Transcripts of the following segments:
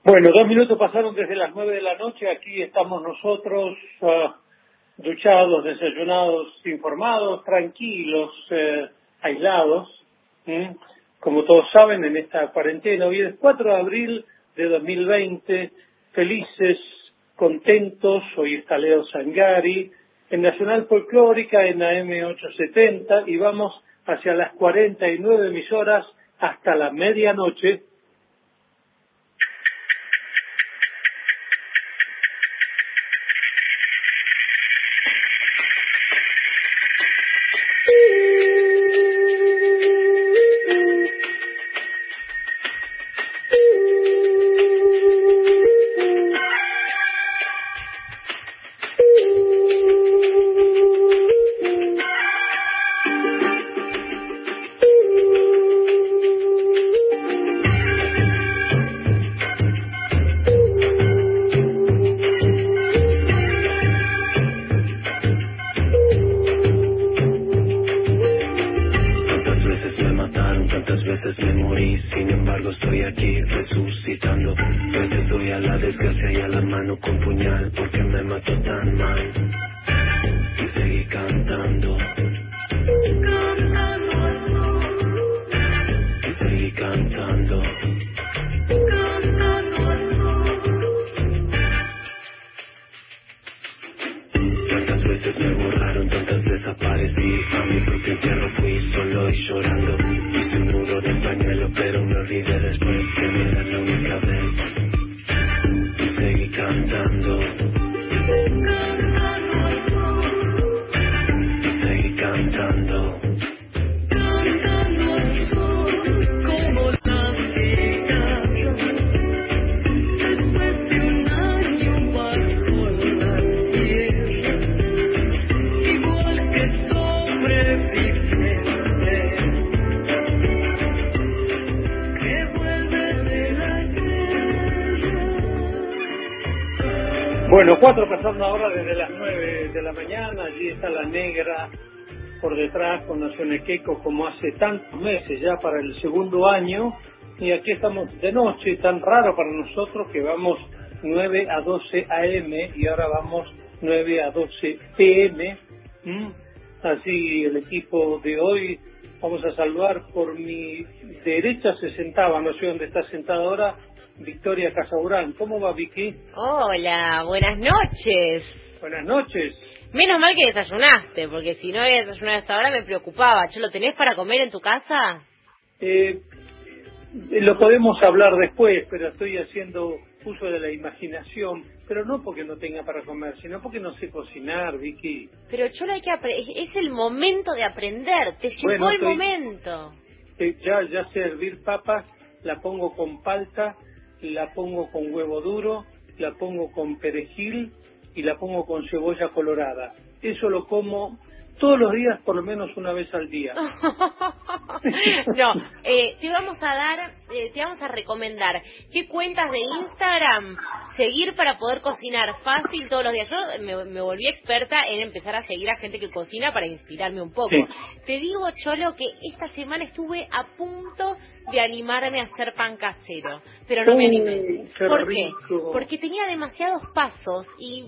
Bueno, 2 minutos pasaron desde las 9 de la noche. Aquí estamos nosotros, duchados, desayunados, informados, tranquilos, aislados. Como todos saben, en esta cuarentena. Hoy es 4 de abril de 2020. Felices, contentos. Hoy está Leo Sangari en Nacional Folclórica, en AM870. Y vamos hacia las 49 emisoras hasta la medianoche. Bueno, 4 pasando ahora desde las 9 de la mañana. Allí está la negra por detrás con Naciones Queco, como hace tantos meses ya para el segundo año. Y aquí estamos de noche, tan raro para nosotros que vamos 9 a 12 AM y ahora vamos 9 a 12 PM. Así el equipo de hoy. Vamos a saludar por mi derecha se sentaba, no sé dónde está sentada ahora, Victoria Casaurán. ¿Cómo va, Vicky? Hola, buenas noches. Buenas noches. Menos mal que desayunaste, porque si no había desayunado hasta ahora me preocupaba. ¿Lo tenés para comer en tu casa? Lo podemos hablar después, pero estoy haciendo uso de la imaginación, pero no porque no tenga para comer, sino porque no sé cocinar, Vicky. Pero Cholo, hay que es el momento de aprender, te llegó el momento. Ya sé hervir papas, la pongo con palta, la pongo con huevo duro, la pongo con perejil y la pongo con cebolla colorada. Eso lo como todos los días, por lo menos una vez al día. No, te vamos a recomendar qué cuentas de Instagram seguir para poder cocinar fácil todos los días. Yo me volví experta en empezar a seguir a gente que cocina para inspirarme un poco. Sí. Te digo, Cholo, que esta semana estuve a punto de animarme a hacer pan casero, pero no me animé. ¿Por qué? Porque tenía demasiados pasos y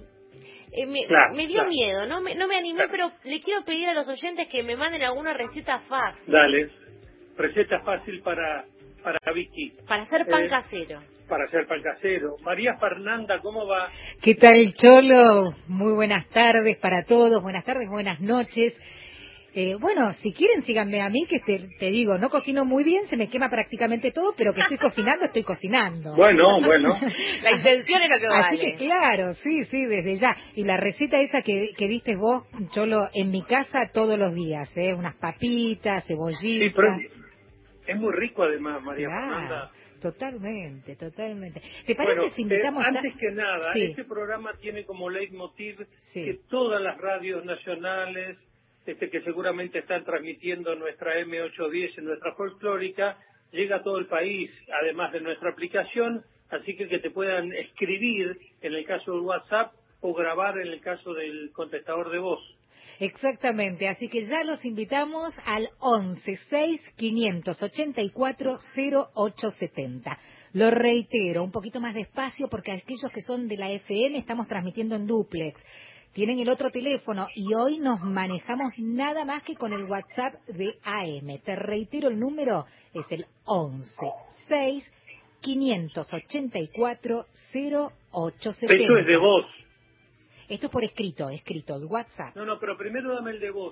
me dio miedo, no me animé, pero le quiero pedir a los oyentes que me manden alguna receta fácil. Dale, receta fácil para Vicky. Para hacer pan casero. Para hacer pan casero. María Fernanda, ¿cómo va? ¿Qué tal, Cholo? Muy buenas tardes para todos, buenas tardes, buenas noches. Bueno, si quieren síganme a mí, que te digo, no cocino muy bien, se me quema prácticamente todo, pero que estoy cocinando. Bueno. La intención es lo que vale. Así que claro, sí, desde ya. Y la receta esa que diste vos, Cholo, en mi casa todos los días, unas papitas, cebollitas. Sí, pero es muy rico además, María Fernanda. Totalmente. ¿Te parece si invitamos antes que nada, este programa tiene como leitmotiv que todas las radios nacionales que seguramente están transmitiendo nuestra M810 en nuestra folclórica, llega a todo el país, además de nuestra aplicación, así que te puedan escribir en el caso del WhatsApp o grabar en el caso del contestador de voz. Exactamente, así que ya los invitamos al 11 6 584 0870. Lo reitero, un poquito más despacio porque aquellos que son de la FM estamos transmitiendo en dúplex. Tienen el otro teléfono y hoy nos manejamos nada más que con el WhatsApp de AM. Te reitero, el número es el 11-6-584-0870. Eso es de voz. Esto es por escrito, el WhatsApp. No, pero primero dame el de voz.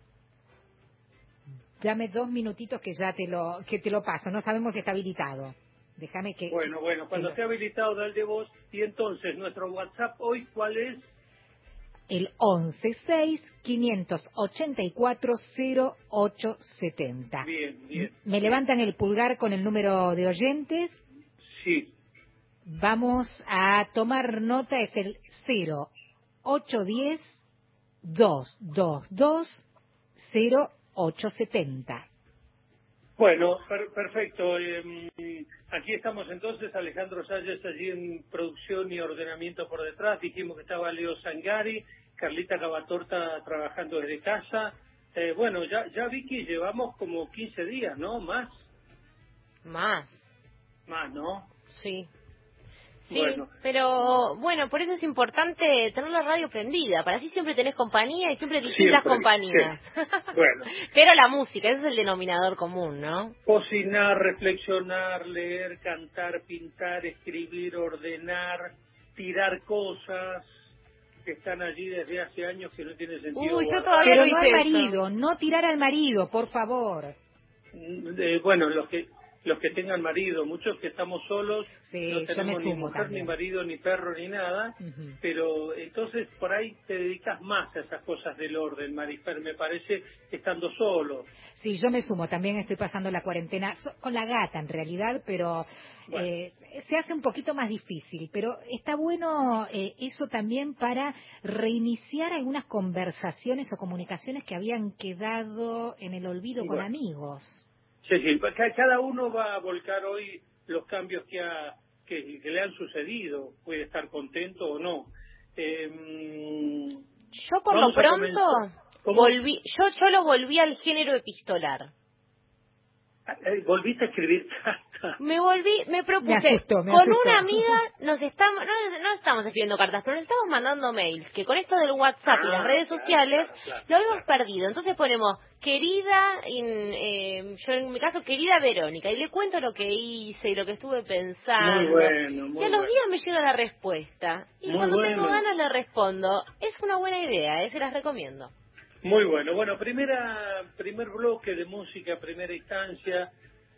Dame 2 minutitos que ya te lo paso. No sabemos si está habilitado. Déjame que... Bueno, cuando esté habilitado da el de voz. Y entonces, nuestro WhatsApp hoy, ¿cuál es? El 11-6-584-0870. Bien. ¿Me levantan el pulgar con el número de oyentes? Sí. Vamos a tomar nota, es el 0810-222-0870. Bueno, perfecto. Aquí estamos entonces, Alejandro Salles allí en producción y ordenamiento por detrás. Dijimos que estaba Leo Sangari, Carlita Cavatorta trabajando desde casa. Bueno, ya Vicky, llevamos como 15 días, ¿no? Más, ¿no? Sí. Sí, Bueno. pero bueno, por eso es importante tener la radio prendida, para así siempre tenés compañía y siempre distintas compañías. Sí. Bueno. Pero la música, ese es el denominador común, ¿no? Cocinar, reflexionar, leer, cantar, pintar, escribir, ordenar, tirar cosas que están allí desde hace años que no tiene sentido. Uy, yo guardar. todavía Pero no no hice al eso. marido, no tirar al marido, por favor. Bueno, los que tengan marido, muchos que estamos solos, Sí, no yo tenemos me ni sumo mujer, también. ni marido, ni perro, ni nada, pero entonces por ahí te dedicas más a esas cosas del orden, Marifer, me parece, estando solo. Sí, yo me sumo, también estoy pasando la cuarentena con la gata en realidad, pero Bueno. se hace un poquito más difícil, pero está bueno eso también para reiniciar algunas conversaciones o comunicaciones que habían quedado en el olvido con amigos. Sí, cada uno va a volcar hoy los cambios que le han sucedido, puede estar contento o no. Yo por lo pronto volví, yo lo volví al género epistolar. ¿Volviste a escribir cartas? Me propuse, Me con asustó. una amiga no estamos escribiendo cartas, pero nos estamos mandando mails, que con esto del WhatsApp y las redes sociales lo hemos perdido. Entonces ponemos, querida, yo en mi caso, querida Verónica, y le cuento lo que hice y lo que estuve pensando. Muy bueno. Y a los días me llega la respuesta. Y cuando tengo ganas le respondo. Es una buena idea, se las recomiendo. Muy bueno. Bueno, primer bloque de música, primera instancia,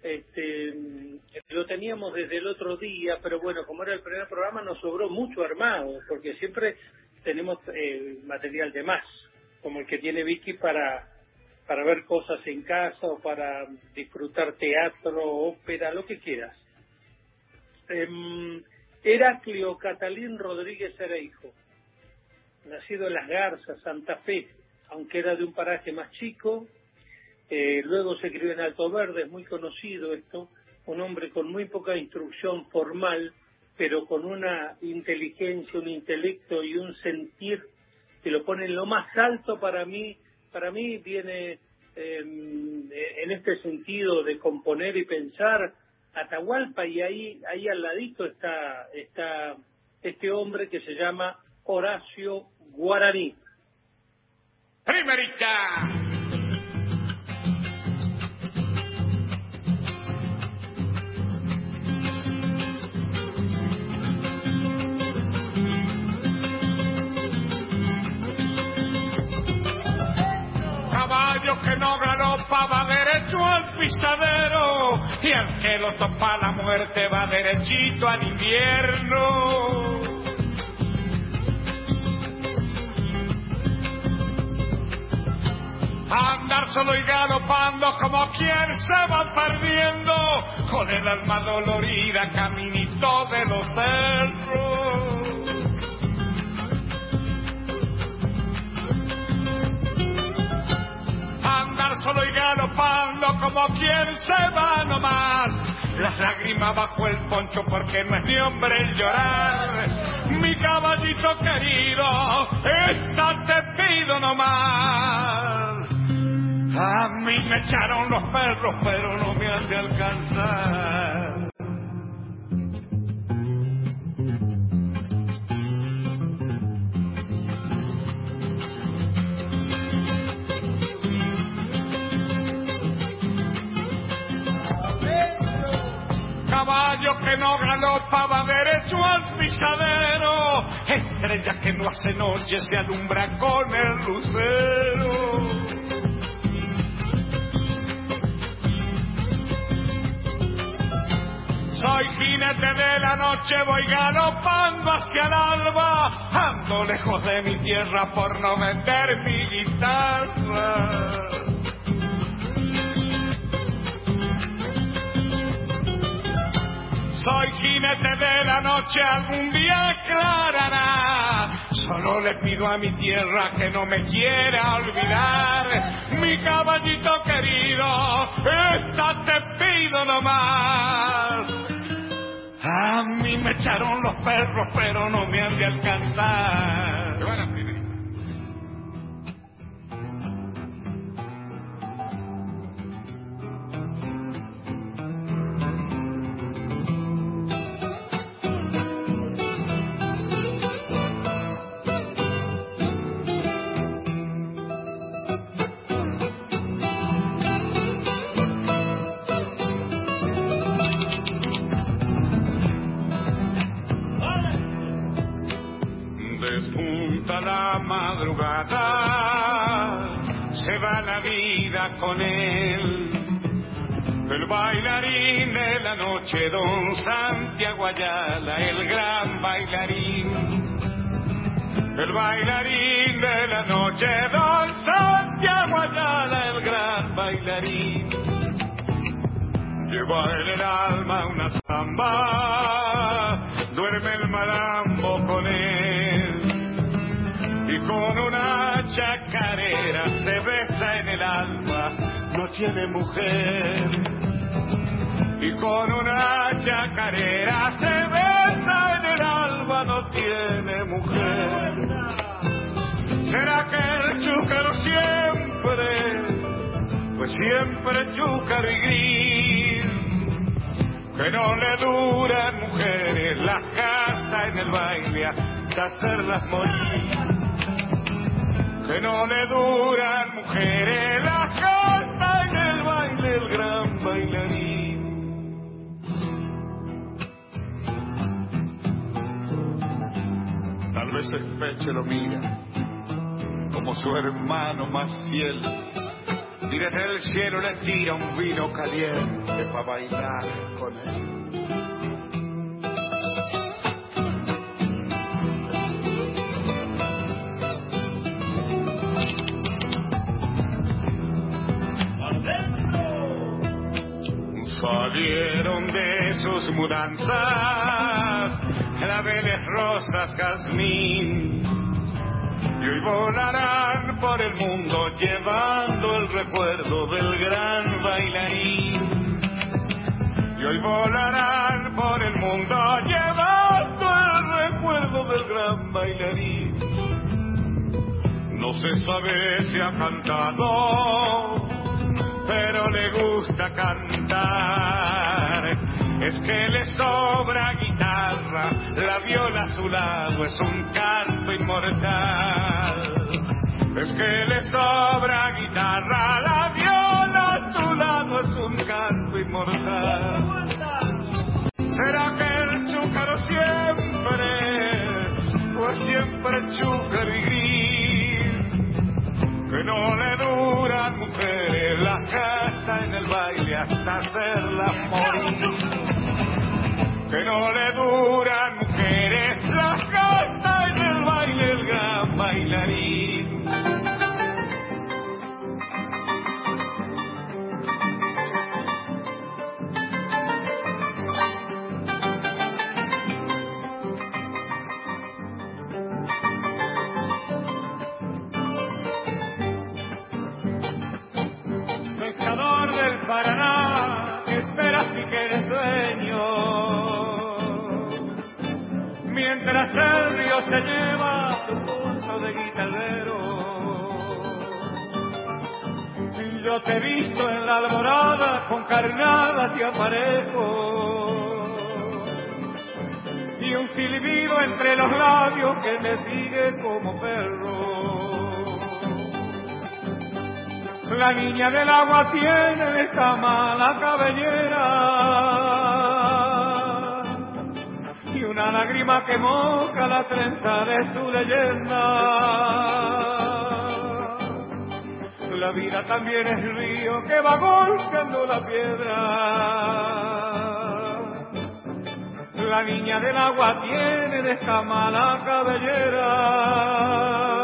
lo teníamos desde el otro día, pero bueno, como era el primer programa nos sobró mucho armado, porque siempre tenemos material de más, como el que tiene Vicky para ver cosas en casa o para disfrutar teatro, ópera, lo que quieras. Heraclio Catalín Rodríguez era hijo, nacido en Las Garzas, Santa Fe, aunque era de un paraje más chico. Luego se crió en Alto Verde, es muy conocido esto, un hombre con muy poca instrucción formal, pero con una inteligencia, un intelecto y un sentir que lo pone en lo más alto. Para mí viene en este sentido de componer y pensar Atahualpa, y ahí al ladito está este hombre que se llama Horacio Guaraní. Primerita. Caballo que no galopa va derecho al pisadero, y al que lo topa la muerte va derechito al invierno. Andar solo y galopando como quien se va perdiendo, con el alma dolorida caminito de los cerros. Andar solo y galopando como quien se va nomás, las lágrimas bajo el poncho porque no es de hombre el llorar. Mi caballito querido, esta te pido nomás. A mí me echaron los perros, pero no me han de alcanzar. caballo que no galopa va derecho al pisadero, estrella que no hace noche se alumbra con el lucero. Soy jinete de la noche, voy galopando hacia el alba, ando lejos de mi tierra por no vender mi guitarra. Soy jinete de la noche, algún día aclarará. Solo le pido a mi tierra que no me quiera olvidar. Mi caballito querido, esta te pido nomás. A mí me echaron los perros, pero no me han de alcanzar. ¿Qué van a pedir? Despunta la madrugada, se va la vida con él. El bailarín de la noche, don Santiago Ayala, el gran bailarín. El bailarín de la noche, don Santiago Ayala, el gran bailarín. Lleva en el alma una samba, duerme el malambo con él. Y con una chacarera se besa en el alma, no tiene mujer. Y con una chacarera se besa en el alma, no tiene mujer. ¿Será que el chúcaro siempre, pues siempre chúcaro y gris, que no le duran mujeres las casas en el baile hasta hacerlas morir? Que no le duran mujeres las casas en el baile, el gran bailarín. Tal vez el pecho lo mira como su hermano más fiel, y desde el cielo le tira un vino caliente para bailar con él. Salieron de sus mudanzas claveles, rosas, jazmín, y hoy volarán por el mundo llevando el recuerdo del gran bailarín. Y hoy volarán por el mundo llevando el recuerdo del gran bailarín. No se sabe si ha cantado, pero le gusta cantar. Es que le sobra guitarra, la viola a su lado es un canto inmortal. Es que le sobra guitarra, la viola a su lado es un canto inmortal. ¿Será que el chúcaro siempre, pues siempre chúcaro y gris, que no le duran mujeres las casas en el baile hasta hacerlas morir? Que no le duran mujeres las casas en el baile, el gran bailarín. Pescador del Paraná, que esperas y que eres dueño, mientras el río se lleva tu pulso de guitarrero. Yo te he visto en la alborada con carnadas y aparejos, y un silbido entre los labios que me sigue como perro. La niña del agua tiene esta mala cabellera, y una lágrima que moja la trenza de su leyenda. La vida también es río que va golpeando la piedra. La niña del agua tiene de escama la cabellera.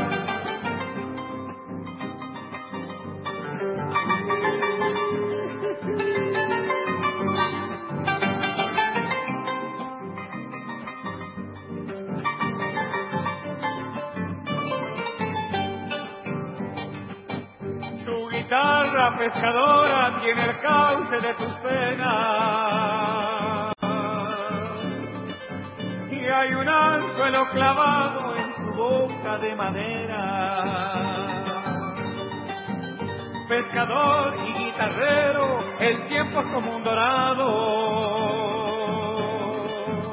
Tu guitarra pescadora tiene el cauce de tus penas. Y hay un anzuelo clavado en su boca de madera. Pescador y guitarrero, el tiempo es como un dorado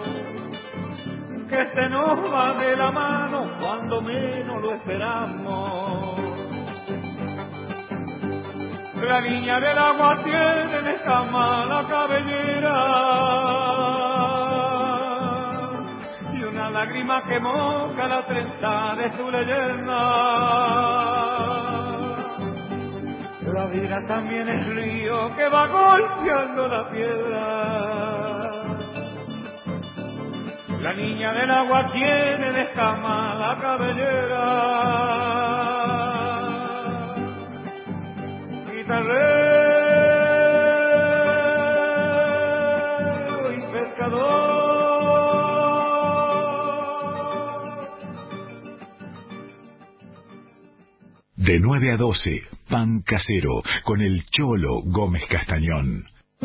que se nos va de la mano cuando menos lo esperamos. La niña del agua tiene en escama la cabellera. Lágrima que moja la trenza de su leyenda. La vida también es río que va golpeando la piedra. La niña del agua tiene de escama la cabellera. Guitarrero y pescador. De 9 a 12, Pan Casero, con el Cholo Gómez Castañón.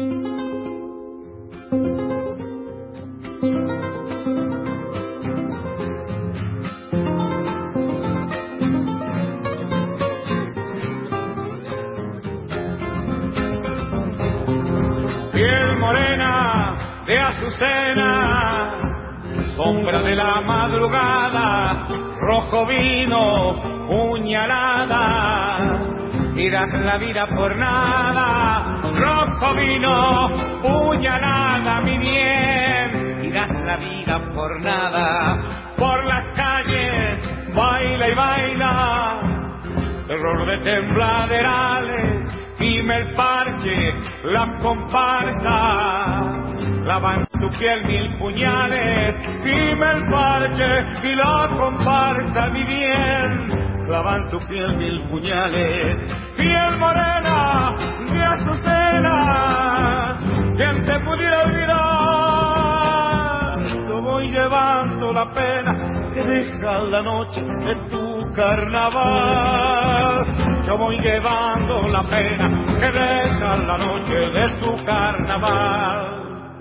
Piel morena de azucena, sombra de la madrugada, rojo vino, puñalada, y das la vida por nada. Rojo vino, puñalada, mi bien, y das la vida por nada. Por las calles, baila y baila, terror de tembladerales, dime el parche, la comparsa. Clavan tu piel mil puñales, dime el parche y la comparsa, mi bien. Clavan tu piel mil puñales. Piel morena de azucena, ¿quién te pudiera olvidar? Yo voy llevando la pena que deja la noche de tu carnaval. Yo voy llevando la pena que deja la noche de tu carnaval.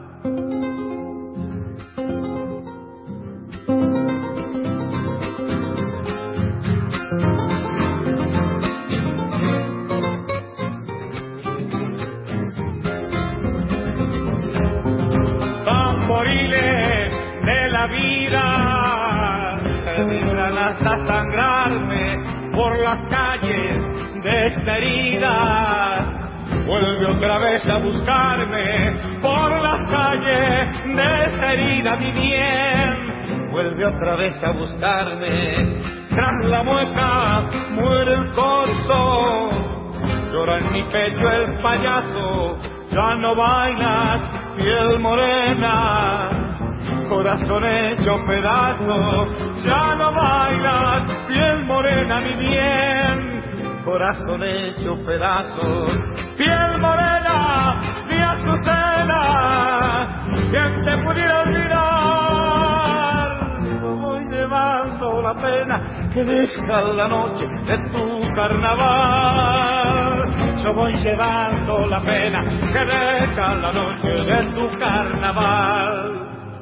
Tamboriles de la vida se dedican hasta sangrarme por las calles de esta herida. Vuelve otra vez a buscarme por las calles de esta herida, mi bien. Vuelve otra vez a buscarme. Tras la mueca muere el corzo, llora en mi pecho el payaso. Ya no bailas, piel morena, corazón hecho pedazo. Ya no bailas, piel morena, mi bien, corazón hecho pedazo. Piel morena de azucena, ¿quién te pudiera olvidar? Yo voy llevando la pena que deja la noche de tu carnaval. Yo voy llevando la pena que deja la noche de tu carnaval.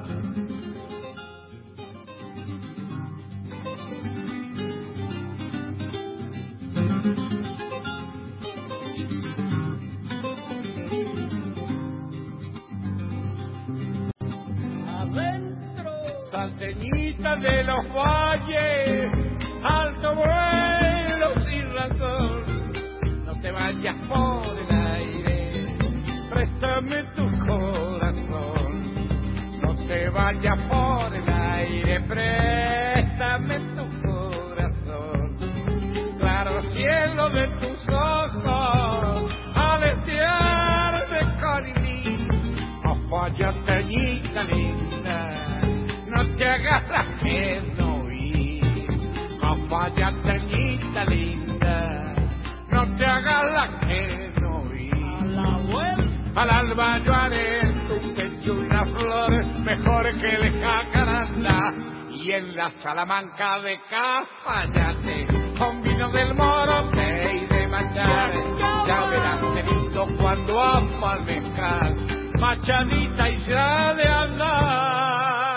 Salteñita de los valles, alto vuelo sin razón. No te vayas por el aire, préstame tu corazón. No te se vaya por el aire, préstame tu corazón, claro cielo de tus ojos, aletear de colibrí. Apoyateñita linda, no te hagas la que no oí. Apoyateñita linda, no te hagas la que no oí. A la vuelta al alba yo haré en tu pecho una flor mejor que el jacaranda, y en la Salamanca de Cafayate con vino del Morote y de Machar, ya verás que lindo cuando amanezca, machadita y ya de andar.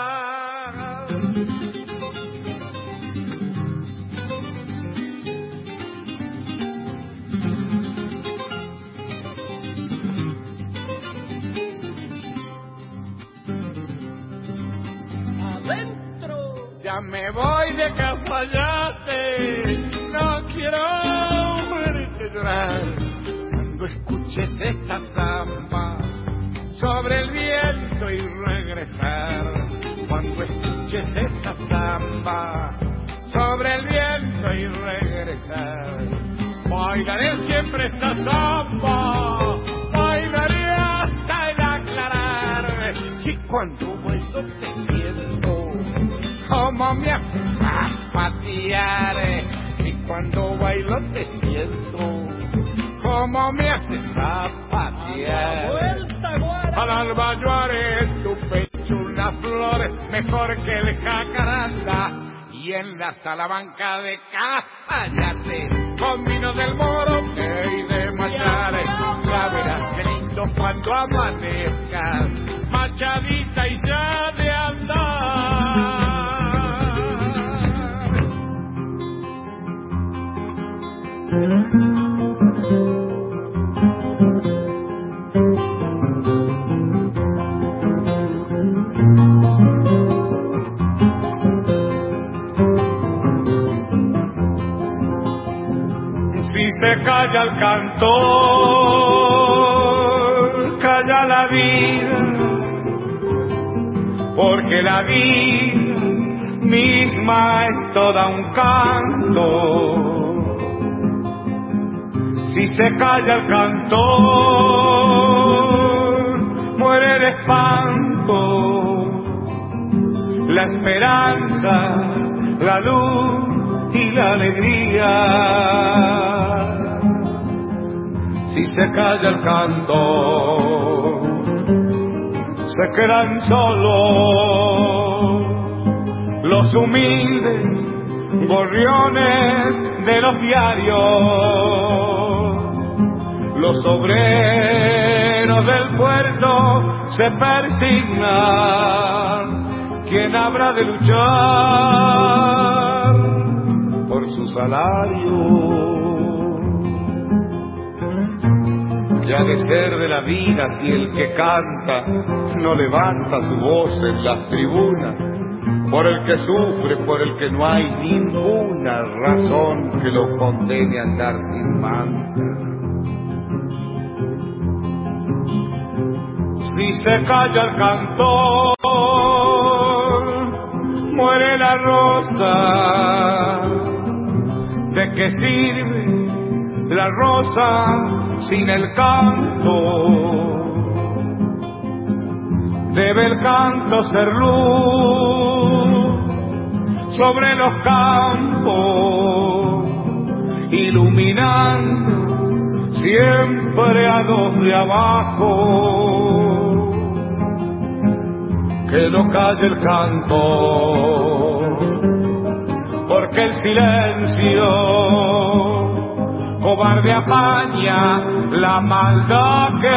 Ya me voy de Cafayate, no quiero verte llorar. Cuando escuches esta samba sobre el viento y regresar, cuando escuches esta samba sobre el viento y regresar, bailaré siempre esta samba, bailaré hasta el aclarar. Si cuando bailo te siento como me hace zapatear, y cuando bailo te siento como me hace zapatear. Al alba yo haré en tu pecho una flor mejor que el jacaranda, y en la Salamanca de Cafayate con vino del Morote y de Machar, ya verás qué lindo cuando amanezca, machadita y ya de andar. Si se calla el cantor, calla la vida, porque la vida misma es toda un canto. Si se calla el cantor, muere el espanto, la esperanza, la luz y la alegría. Si se calla el cantor, se quedan solos los humildes gorriones de los diarios. Los obreros del puerto se persignan. ¿Quién habrá de luchar por su salario? ¿Qué ha de ser de la vida si el que canta no levanta su voz en las tribunas? Por el que sufre, por el que no hay ninguna razón que lo condene a andar sin manta. Si se calla el cantor, muere la rosa. ¿De qué sirve la rosa sin el canto? Debe el canto ser luz sobre los campos, iluminando siempre a los de abajo. Que no calle el canto, porque el silencio cobarde apaña la maldad que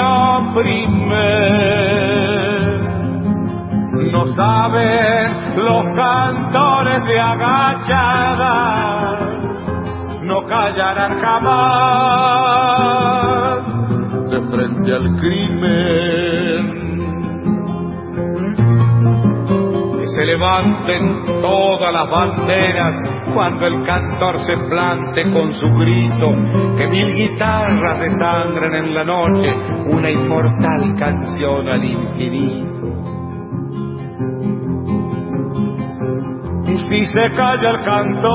oprime. No saben los cantores de agachada, no callarán jamás de frente al crimen. Que se levanten todas las banderas cuando el cantor se plante con su grito, que 1000 guitarras desangren en la noche una inmortal canción al infinito. si se calla el cantor,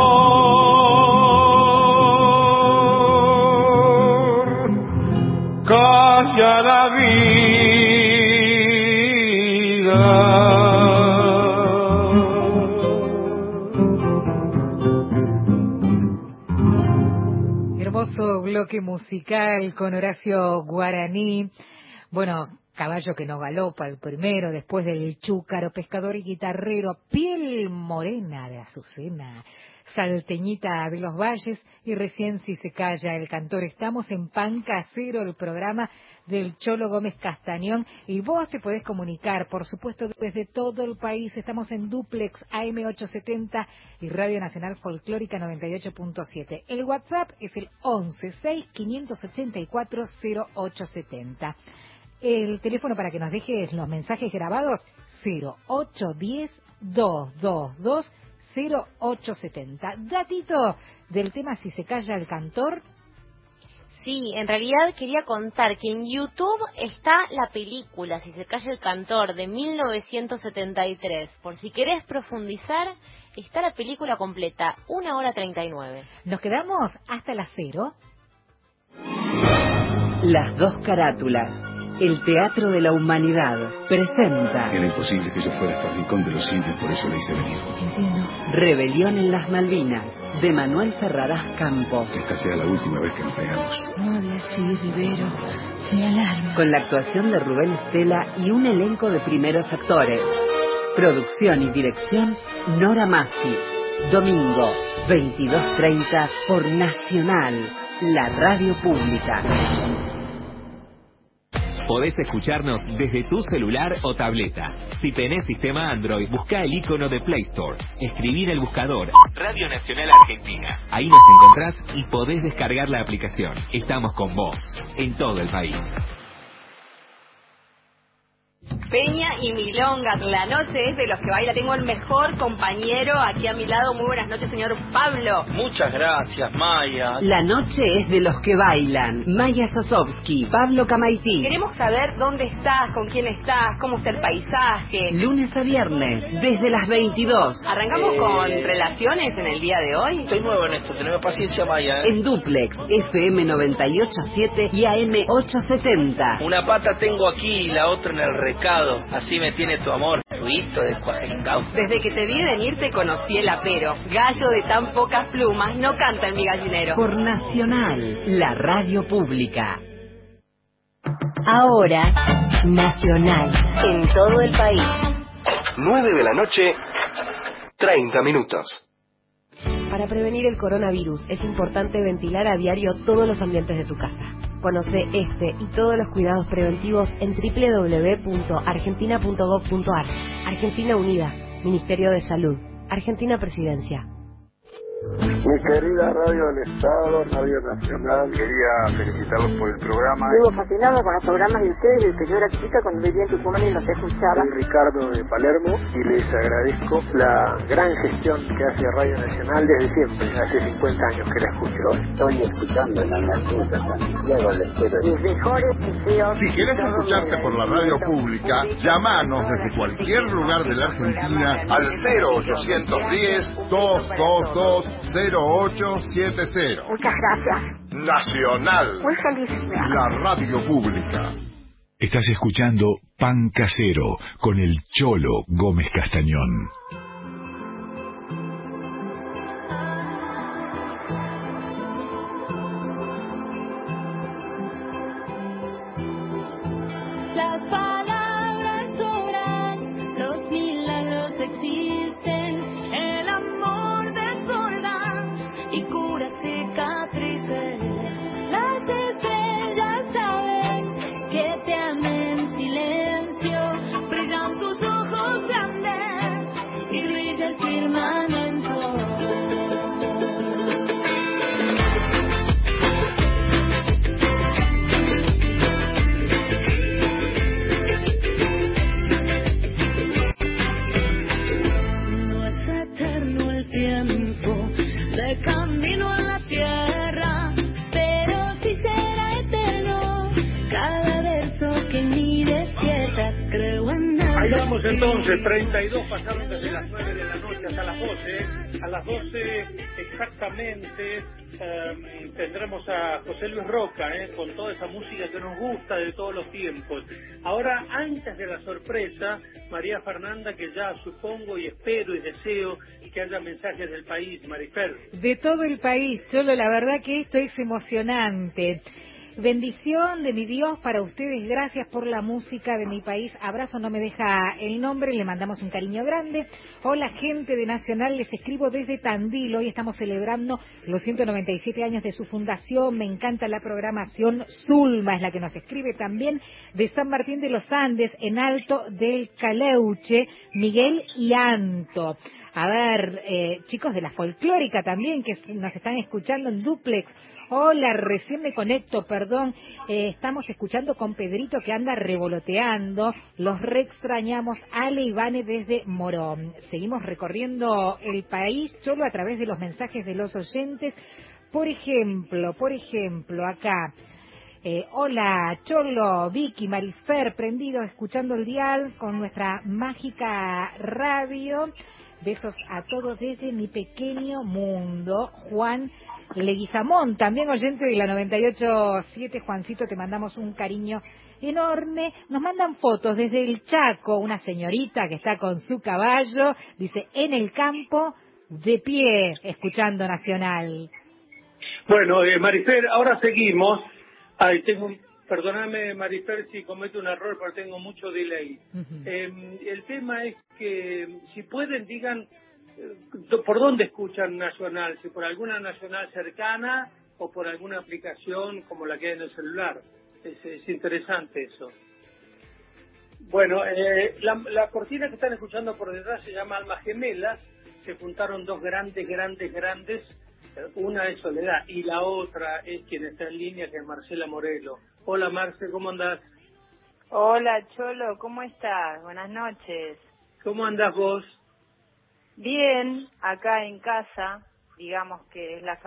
calla la vida. Hermoso bloque musical con Horacio Guaraní. Bueno, caballo que no galopa, el primero, después del chúcaro, pescador y guitarrero, piel morena de Azucena, salteñita de los valles, y recién si se calla el cantor. Estamos en Pan Casero, el programa del Cholo Gómez Castañón, y vos te podés comunicar, por supuesto, desde todo el país. Estamos en Duplex AM870 y Radio Nacional Folclórica 98.7. El WhatsApp es el 11-6584-0870. El teléfono para que nos dejes los mensajes grabados, 0810-222-0870. Datito del tema Si se calla el cantor. Sí, en realidad quería contar que en YouTube está la película Si se calla el cantor de 1973. Por si querés profundizar, está la película completa, 1 hora 39. Nos quedamos hasta las 0. Las dos carátulas. El Teatro de la Humanidad presenta... Era imposible que yo fuera hasta el rincón de los indios, por eso le hice venir. Entiendo. Rebelión en las Malvinas, de Manuel Ferradas Campos. Esta sea la última vez que nos pegamos. No hable así, Rivero. Me alarma. Con la actuación de Rubén Estela y un elenco de primeros actores. Producción y dirección, Nora Massi. Domingo, 22:30 por Nacional, la radio pública. Podés escucharnos desde tu celular o tableta. Si tenés sistema Android, busca el icono de Play Store. Escribí en el buscador Radio Nacional Argentina. Ahí nos encontrás y podés descargar la aplicación. Estamos con vos, en todo el país. Peña y Milonga, la noche es de los que baila. Tengo el mejor compañero aquí a mi lado. Muy buenas noches, señor Pablo. Muchas gracias, Maya. La noche es de los que bailan. Maya Sosovsky, Pablo Camaití. Queremos saber dónde estás, con quién estás, cómo está el paisaje. Lunes a viernes, desde las 22. Arrancamos con relaciones en el día de hoy. Estoy nuevo en esto, teneme paciencia, Maya. En Duplex, FM 98.7 y AM 870. Una pata tengo aquí y la otra en el recado. Así me tiene tu amor, tu hito de Cuajerincao. Desde que te vi venir te conocí el apero. Gallo de tan pocas plumas no canta en mi gallinero. Por Nacional, la radio pública. Ahora, Nacional, en todo el país. 9 de la noche, 30 minutos. Para prevenir el coronavirus es importante ventilar a diario todos los ambientes de tu casa. Conoce este y todos los cuidados preventivos en www.argentina.gov.ar. Argentina Unida, Ministerio de Salud, Argentina Presidencia. Mi querida Radio del Estado, Radio Nacional, quería felicitarlos por el programa. Vivo fascinado con los programas de ustedes desde que yo era chica cuando vivía en Tucumán y los escuchaba. Soy Ricardo de Palermo y les agradezco la gran gestión que hace Radio Nacional desde siempre, hace 50 años que la escucho. Estoy escuchando en Anacuta, Santiago del Estero. Mis mejores deseos. Si quieres escucharte por la radio pública, llámanos desde cualquier lugar de la Argentina al 0810-222-0870. Muchas gracias. Nacional. Muy feliz. La radio pública. Estás escuchando Pan Casero con el Cholo Gómez Castañón. Las palabras sobran, los milagros existen, el amor desborda y cura cicatrices. Las estrellas saben que te amé en silencio, brillan tus ojos grandes y brilla el firmamento. De camino a la tierra, pero si será eterno cada verso que en mí despierta. Creo en nada. Ahí vamos entonces, 32 pasaron desde las 9 de la noche hasta las 12. A las 12 exactamente tendremos a José Luis Roca, con toda esa música que nos gusta de todos los tiempos. Ahora, antes de la sorpresa, María Fernanda, que ya supongo y espero y deseo que haya mensajes del país, Marifer. De todo el país, Cholo, la verdad que esto es emocionante. Bendición de mi Dios para ustedes, gracias por la música de mi país. Abrazo, no me deja el nombre, le mandamos un cariño grande. Hola, gente de Nacional, les escribo desde Tandil. Hoy estamos celebrando los 197 años de su fundación. Me encanta la programación. Zulma es la que nos escribe también, de San Martín de los Andes, en Alto del Caleuche, Miguel y Anto. A ver, chicos de la folclórica también, que nos están escuchando en Duplex. Hola, recién me conecto, perdón. Estamos escuchando con Pedrito que anda revoloteando. Los re extrañamos. Ale y Vane desde Morón. Seguimos recorriendo el país solo a través de los mensajes de los oyentes. Por ejemplo, acá. Hola, Cholo, Vicky, Marifer, prendido, escuchando el dial con nuestra mágica radio. Besos a todos desde mi pequeño mundo. Juan Leguizamón, también oyente de la 98.7. Juancito, te mandamos un cariño enorme. Nos mandan fotos desde el Chaco, una señorita que está con su caballo, dice, en el campo, de pie, escuchando Nacional. Bueno, Marifer, ahora seguimos. Perdóname, Marifer, si cometo un error, pero tengo mucho delay. El tema es que, si pueden, digan por dónde escuchan Nacional, si por alguna Nacional cercana o por alguna aplicación como la que hay en el celular. Es interesante eso. Bueno, la cortina que están escuchando por detrás se llama Almas Gemelas. Se juntaron dos grandes. Una es Soledad y la otra es quien está en línea, que es Marcela Morelo. Hola, Marce, ¿cómo andás? Hola, Cholo, ¿cómo estás? Buenas noches. ¿Cómo andás vos? Bien, acá en casa, digamos que es la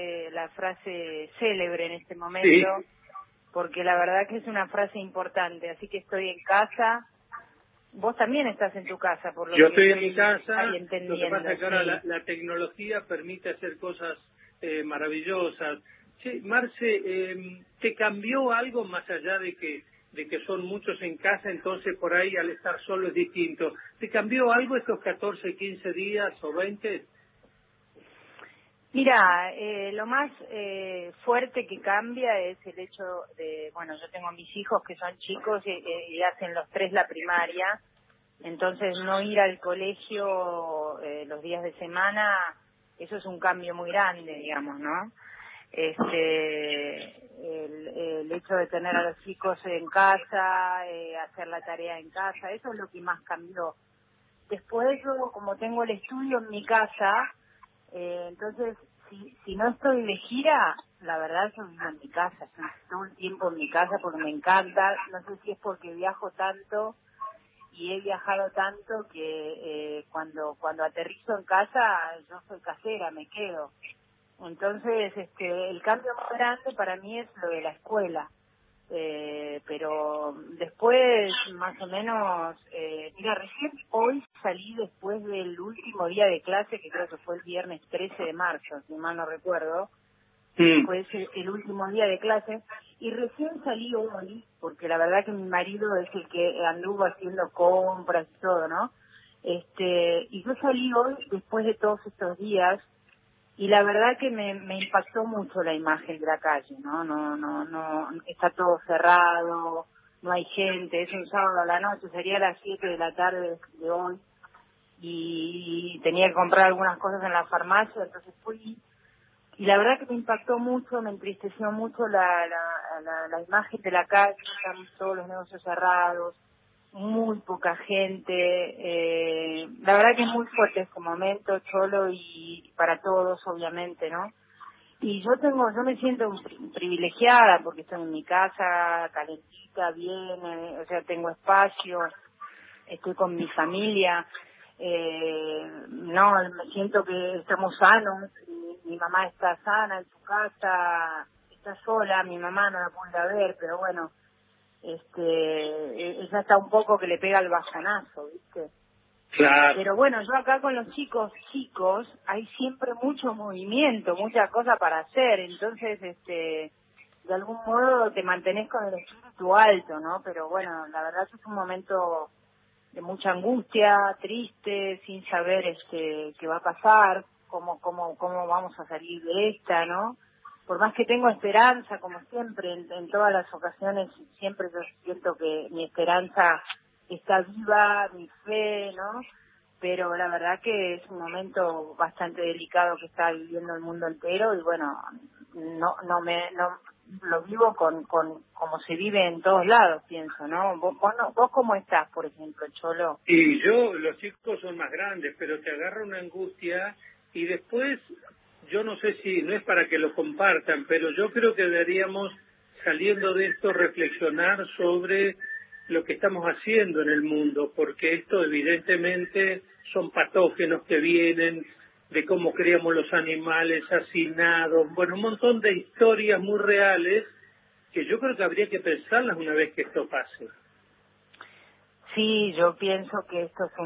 frase célebre en este momento, sí, porque la verdad que es una frase importante, así que estoy en casa. Vos también estás en tu casa, por lo que yo estoy en mi casa. Lo que pasa es que ahora sí, la tecnología permite hacer cosas maravillosas. Sí, Marce, ¿te cambió algo más allá de que son muchos en casa, entonces por ahí al estar solo es distinto? ¿Te cambió algo estos 14, 15 días o 20? Mira, lo más fuerte que cambia es el hecho de, bueno, yo tengo mis hijos que son chicos y hacen los 3 la primaria, entonces no ir al colegio los días de semana, eso es un cambio muy grande, digamos, ¿no? El hecho de tener a los chicos en casa, hacer la tarea en casa, eso es lo que más cambió. Después yo, como tengo el estudio en mi casa, entonces si no estoy de gira, la verdad yo vivo en mi casa, estoy todo el tiempo en mi casa porque me encanta. No sé si es porque viajo tanto y he viajado tanto que cuando aterrizo en casa yo soy casera, me quedo. Entonces, el cambio más grande para mí es lo de la escuela. Pero después, más o menos, mira, recién hoy salí después del último día de clase, que creo que fue el viernes 13 de marzo, si mal no recuerdo. Fue el último día de clase. Y recién salí hoy, porque la verdad que mi marido es el que anduvo haciendo compras y todo, ¿no? Y yo salí hoy después de todos estos días. Y la verdad que me impactó mucho la imagen de la calle, ¿no? No, está todo cerrado, no hay gente, es un sábado a la noche, sería las 7 de la tarde de hoy, y tenía que comprar algunas cosas en la farmacia, entonces fui, y la verdad que me impactó mucho, me entristeció mucho la imagen de la calle, están todos los negocios cerrados, muy poca gente, la verdad que es muy fuerte este momento, Cholo, y para todos obviamente, ¿no? Y yo me siento privilegiada porque estoy en mi casa, calentita, bien, o sea, tengo espacio, estoy con mi familia, no, me siento que estamos sanos, mi mamá está sana en su casa, está sola, mi mamá no la pude ver, pero bueno, ella está un poco que le pega el bajonazo, ¿viste? Claro. Pero bueno, yo acá con los chicos, hay siempre mucho movimiento, mucha cosa para hacer, entonces, de algún modo te mantenés con el espíritu alto, ¿no? Pero bueno, la verdad que es un momento de mucha angustia, triste, sin saber qué va a pasar, cómo vamos a salir de esta, ¿no? Por más que tengo esperanza, como siempre, en todas las ocasiones, siempre yo siento que mi esperanza está viva, mi fe, ¿no? Pero la verdad que es un momento bastante delicado que está viviendo el mundo entero y bueno, no lo vivo con como se vive en todos lados, pienso, ¿no? ¿Vos cómo estás, por ejemplo, Cholo? Y los chicos son más grandes, pero te agarra una angustia y después, yo no sé si, no es para que lo compartan, pero yo creo que deberíamos, saliendo de esto, reflexionar sobre lo que estamos haciendo en el mundo, porque esto evidentemente son patógenos que vienen de cómo criamos los animales hacinados, bueno, un montón de historias muy reales que yo creo que habría que pensarlas una vez que esto pase. Sí, yo pienso que esto es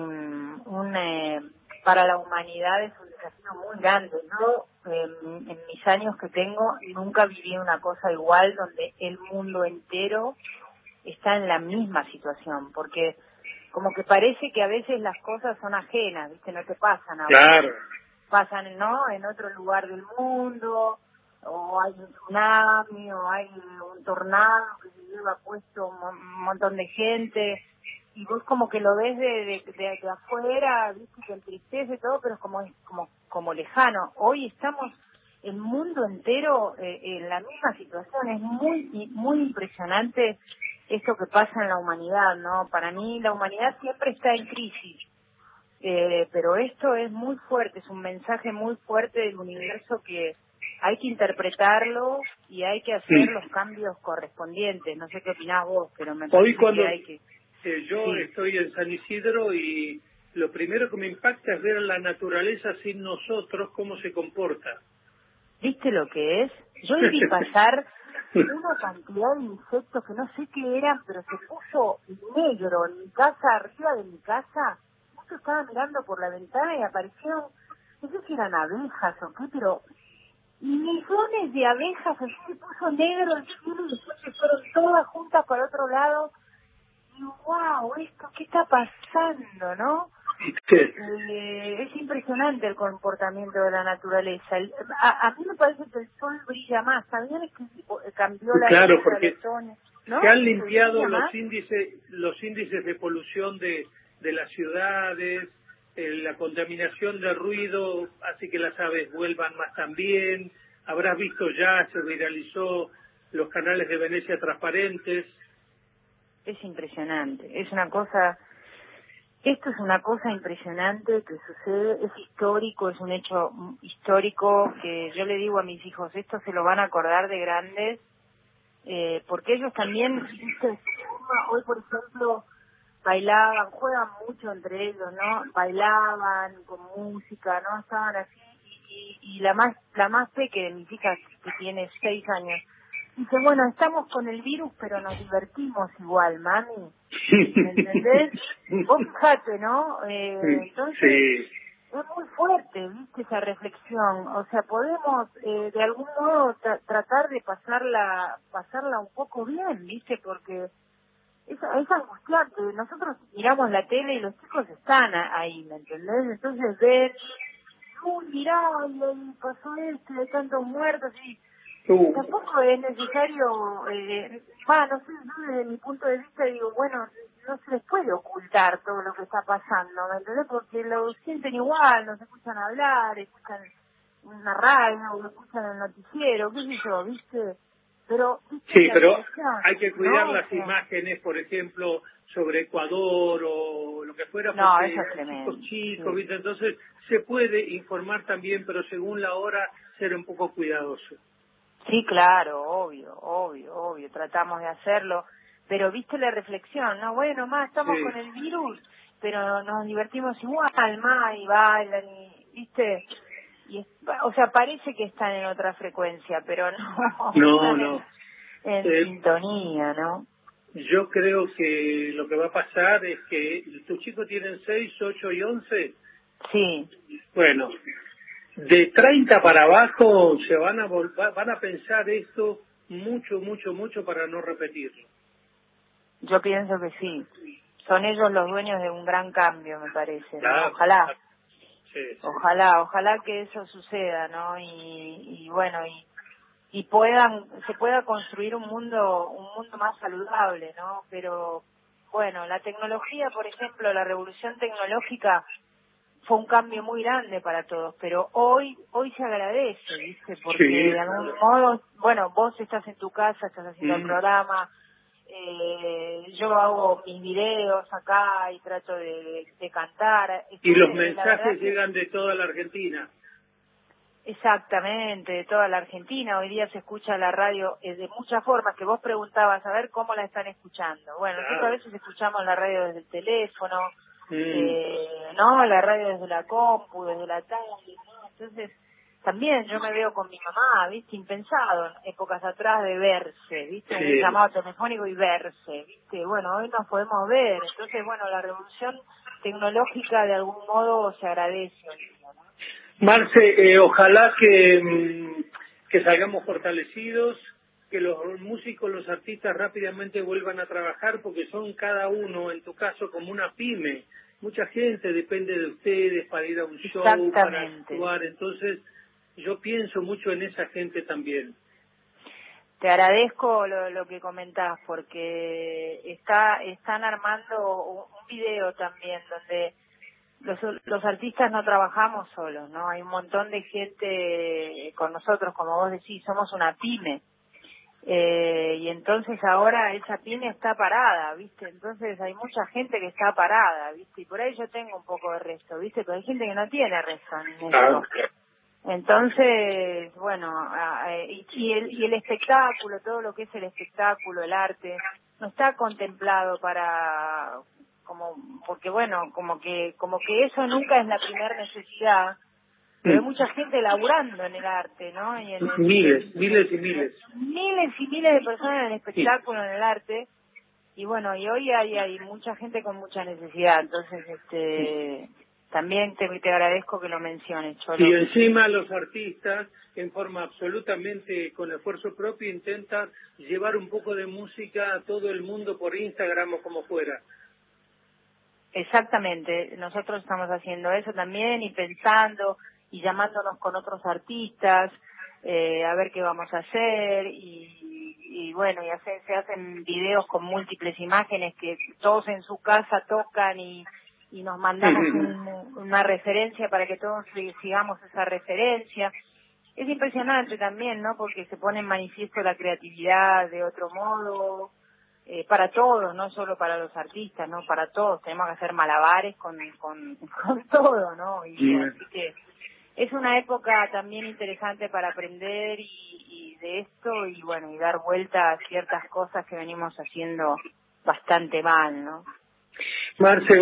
para la humanidad es un desafío muy grande. Yo, en mis años que tengo, nunca viví una cosa igual donde el mundo entero está en la misma situación, porque como que parece que a veces las cosas son ajenas, ¿viste? No te pasan ahora. Claro. Pasan, ¿no? En otro lugar del mundo, o hay un tsunami, o hay un tornado que se lleva puesto un montón de gente, y vos como que lo ves de afuera, ¿viste? Que entristece todo, pero es como lejano. Hoy estamos el mundo entero en la misma situación. Es muy impresionante esto que pasa en la humanidad, ¿no? Para mí la humanidad siempre está en crisis, pero esto es muy fuerte, es un mensaje muy fuerte del universo que hay que interpretarlo y hay que hacer los cambios correspondientes. No sé qué opinás vos, pero me parece que hay que... Yo estoy en San Isidro y lo primero que me impacta es ver a la naturaleza sin nosotros, cómo se comporta. ¿Viste lo que es? Yo vi pasar una cantidad de insectos que no sé qué eran, pero se puso negro en mi casa, arriba de mi casa. Yo estaba mirando por la ventana y aparecieron, no sé si eran abejas o qué, pero millones de abejas, así se puso negro el cielo y después se fueron todas juntas para otro lado. Y wow, ¿qué está pasando, no? Es impresionante el comportamiento de la naturaleza. A mí me parece que el sol brilla más. ¿Sabían que cambió la Claro, porque otoño, ¿no? se han limpiado los índices de polución de las ciudades, la contaminación de ruido hace que las aves vuelvan más también. Habrás visto ya, se viralizó los canales de Venecia transparentes. Es impresionante, esto es una cosa impresionante que sucede, es histórico, es un hecho histórico que yo le digo a mis hijos, esto se lo van a acordar de grandes, porque ellos también, ¿viste? Hoy por ejemplo bailaban, juegan mucho entre ellos, ¿no? Bailaban con música, ¿no? Estaban así, y la más pequeña de mis hijas, que tiene 6 años, dice, bueno, estamos con el virus, pero nos divertimos igual, mami. ¿Me entendés? Vos fijate, ¿no? Entonces, es muy fuerte, ¿viste? Esa reflexión. O sea, podemos, de algún modo, tratar de pasarla un poco bien, ¿viste? Porque es angustiante. Nosotros miramos la tele y los chicos están ahí, ¿me entendés? Entonces ven, uy, mirá, y pasó esto, hay tantos muertos, y tampoco es necesario, no sé, yo desde mi punto de vista digo, bueno, no se les puede ocultar todo lo que está pasando, ¿me entendés? Porque lo sienten igual, nos escuchan hablar, escuchan una radio, escuchan el noticiero, qué sé yo, ¿viste? Pero sí, pero hay que cuidar las imágenes, por ejemplo, sobre Ecuador o lo que fuera, porque eso es tremendo. Chicos, ¿viste? Entonces se puede informar también, pero según la hora ser un poco cuidadoso. Sí, claro, obvio, tratamos de hacerlo, pero viste la reflexión, ¿no? Bueno, estamos con el virus, pero nos divertimos igual, y bailan, y, ¿viste? Y o sea, parece que están en otra frecuencia, pero no. No. En sintonía, ¿no? Yo creo que lo que va a pasar es que tus chicos tienen 6, 8 y 11. Sí. Bueno, de 30 para abajo se van a pensar esto mucho para no repetirlo. Yo pienso que sí. Son ellos los dueños de un gran cambio, me parece, ¿no? Claro. Ojalá. Sí. Ojalá que eso suceda, ¿no? Y bueno, y se pueda construir un mundo más saludable, ¿no? Pero bueno, la tecnología, por ejemplo, la revolución tecnológica fue un cambio muy grande para todos, pero hoy se agradece, ¿viste? Porque Sí. de algún modo, bueno, vos estás en tu casa, estás haciendo el programa, yo hago mis videos acá y trato de cantar. Y los mensajes llegan de toda la Argentina. Exactamente, de toda la Argentina. Hoy día se escucha la radio de muchas formas, que vos preguntabas a ver cómo la están escuchando. Bueno, nosotros a veces escuchamos la radio desde el teléfono, ¿no? La radio desde la compu, desde la tablet, ¿no? Entonces, también yo me veo con mi mamá, ¿viste? Impensado, en épocas atrás de verse, ¿viste? Un llamado telefónico y verse, ¿viste? Bueno, hoy nos podemos ver. Entonces, bueno, la revolución tecnológica de algún modo se agradece hoy día, ¿no? Marce, ojalá que salgamos fortalecidos, que los músicos, los artistas rápidamente vuelvan a trabajar, porque son cada uno, en tu caso, como una pyme. Mucha gente depende de ustedes para ir a un show, para actuar. Entonces, yo pienso mucho en esa gente también. Te agradezco lo que comentás, porque están armando un video también donde los artistas no trabajamos solos, ¿no? Hay un montón de gente con nosotros, como vos decís, somos una pyme. Y entonces ahora esa pyme está parada, ¿viste? Entonces hay mucha gente que está parada, ¿viste? Y por ahí yo tengo un poco de resto, ¿viste? Pero hay gente que no tiene resto en eso. Entonces, bueno, y el espectáculo, todo lo que es el espectáculo, el arte, no está contemplado porque bueno, como que eso nunca es la primera necesidad, pero hay mucha gente laburando en el arte, ¿no? Y miles y miles. Miles y miles de personas en el espectáculo, en el arte, y bueno, y hoy hay mucha gente con mucha necesidad, entonces, también te agradezco que lo menciones, Cholo. Y encima los artistas, en forma absolutamente con esfuerzo propio, intentan llevar un poco de música a todo el mundo por Instagram o como fuera. Exactamente, nosotros estamos haciendo eso también y pensando y llamándonos con otros artistas, a ver qué vamos a hacer y bueno, se hacen videos con múltiples imágenes que todos en su casa tocan y nos mandamos una referencia para que todos sigamos esa referencia. Es impresionante también, ¿no? Porque se pone en manifiesto la creatividad de otro modo, para todos, no solo para los artistas, ¿no? Para todos, tenemos que hacer malabares con todo, ¿no? Y así que es una época también interesante para aprender y de esto y bueno, y dar vuelta a ciertas cosas que venimos haciendo bastante mal, ¿no? Marce,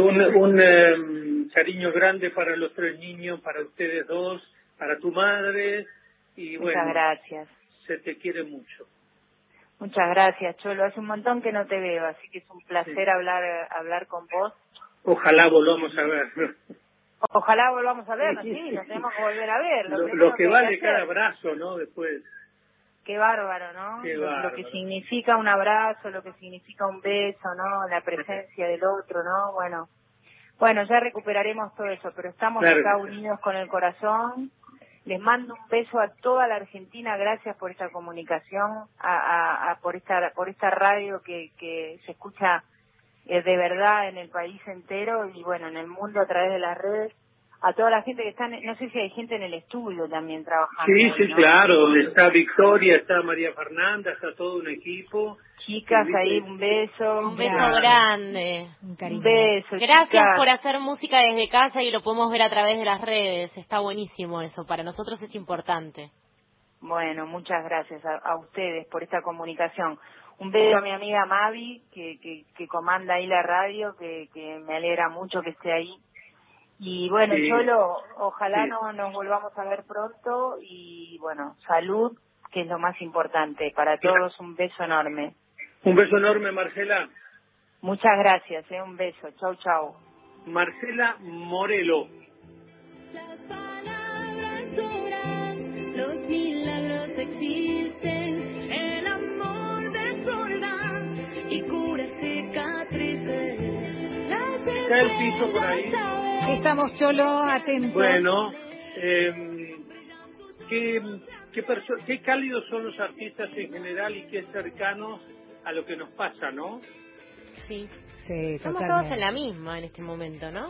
un cariño grande para los 3 niños, para ustedes dos, para tu madre y bueno, muchas gracias. Se te quiere mucho. Muchas gracias, Cholo. Hace un montón que no te veo, así que es un placer hablar con vos. Ojalá volvamos a ver. Ojalá volvamos a vernos, sí, nos tenemos que volver a ver. Lo que vale cada abrazo, ¿no? Después. Qué bárbaro, ¿no? Qué bárbaro. Lo que significa un abrazo, lo que significa un beso, ¿no? La presencia del otro, ¿no? Bueno, ya recuperaremos todo eso, pero estamos acá unidos con el corazón. Les mando un beso a toda la Argentina, gracias por esta comunicación, por esta radio que se escucha de verdad en el país entero y bueno, en el mundo a través de las redes. A toda la gente que está, no sé si hay gente en el estudio también trabajando. Sí, ¿no? Claro, está Victoria, está María Fernanda, está todo un equipo. Chicas, ahí un beso. Un beso grande. Un beso. Gracias chicas. por hacer música desde casa y lo podemos ver a través de las redes. Está buenísimo eso, para nosotros es importante. Bueno, muchas gracias a ustedes por esta comunicación. Un beso a mi amiga Mavi, que comanda ahí la radio, que me alegra mucho que esté ahí. Y bueno, Cholo, ojalá nos volvamos a ver pronto y bueno, salud, que es lo más importante. Para todos un beso enorme. Un beso enorme, Marcela. Muchas gracias, un beso. Chau, chau. Marcela Morelo. Las palabras sobran, los milagros existen, el amor desborda y cura cicatrices. ¿Está el piso por ahí? Estamos, Cholo, atentos. Bueno, qué cálidos son los artistas en general y qué cercanos a lo que nos pasa, ¿no? Sí. Sí, estamos totalmente. todos en la misma en este momento, ¿no?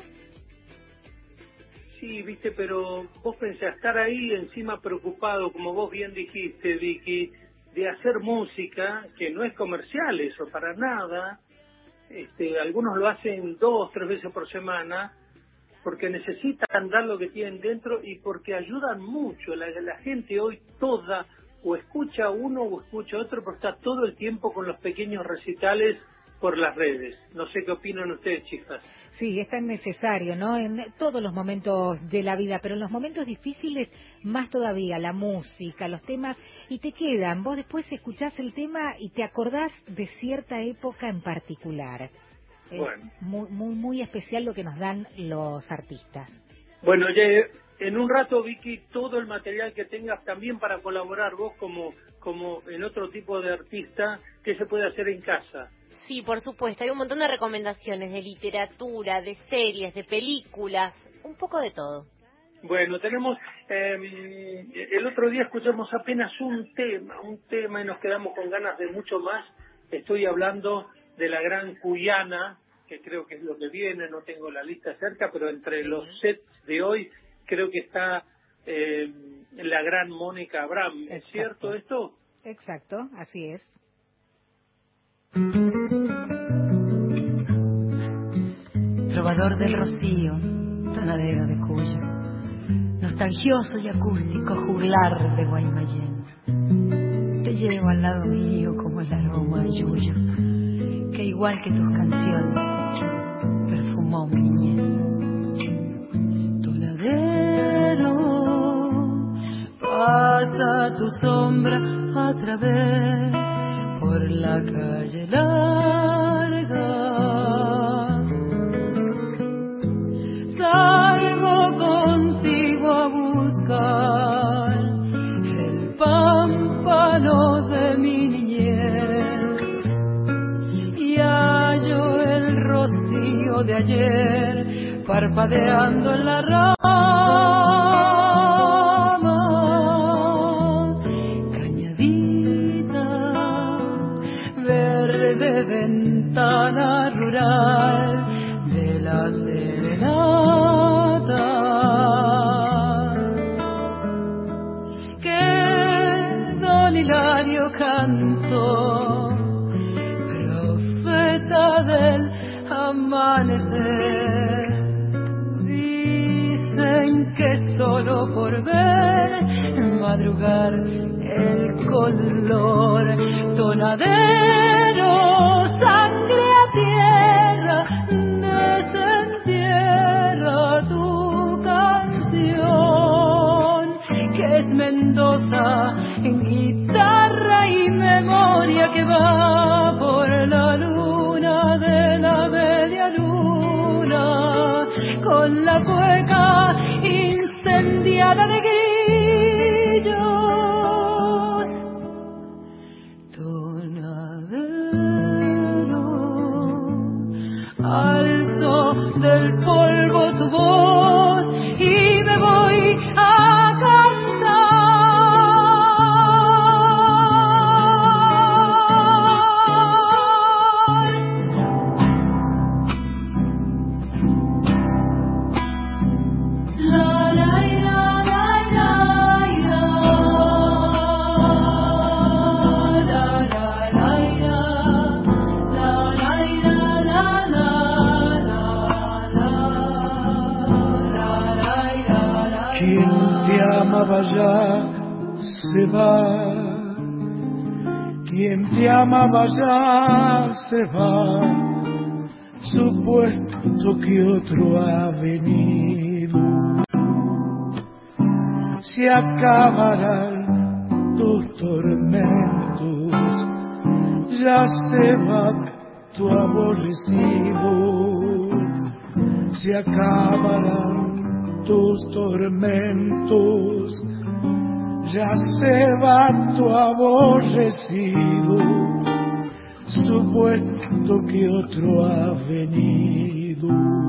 Sí, viste, pero vos pensás estar ahí encima preocupado, como vos bien dijiste, Vicky, de hacer música, que no es comercial eso, para nada. Algunos lo hacen 2, 3 veces por semana, porque necesitan dar lo que tienen dentro y porque ayudan mucho. La gente hoy toda, o escucha uno o escucha otro, pero está todo el tiempo con los pequeños recitales por las redes. No sé qué opinan ustedes, chicas. Sí, es tan necesario, ¿no? En todos los momentos de la vida, pero en los momentos difíciles más todavía, la música, los temas, y te quedan. Vos después escuchás el tema y te acordás de cierta época en particular. Bueno. Es muy especial lo que nos dan los artistas. Bueno, ya en un rato, Vicky, todo el material que tengas también para colaborar vos como en otro tipo de artista, ¿qué se puede hacer en casa? Sí, por supuesto. Hay un montón de recomendaciones de literatura, de series, de películas, un poco de todo. Bueno, tenemos... el otro día escuchamos apenas un tema y nos quedamos con ganas de mucho más. Estoy hablando de la gran Cuyana, que creo que es lo que viene, no tengo la lista cerca, pero entre los sets de hoy creo que está la gran Mónica Abraham. ¿Es cierto esto? Exacto, así es. Trovador del Rocío, tonadero de Cuyo, nostalgioso y acústico juglar de Guaymallén. Te llevo al lado mío como el aroma a yuyo, que igual que tus canciones perfumó mi niñez. Tonadero, pasa tu sombra a través por la calle larga. Salgo contigo a buscar el pámpano de mi niñez y hallo el rocío de ayer parpadeando en la rama. De ventana rural de la serenata, que don Hilario cantó, profeta del amanecer. Dicen que solo por ver madrugar el color tonadero, sangre a tierra, desentierra tu canción, que es Mendoza en guitarra y memoria que va por la luna de la media luna, con la cueca incendiada de grillos. Alzo del polvo tu voz y me voy a Ya se va, quien te amaba ya se va, supuesto que otro ha venido, se acabarán tus tormentos, ya se va tu aborrecido, se acabarán tus tormentos, ya se va tu aborrecido, supuesto que otro ha venido.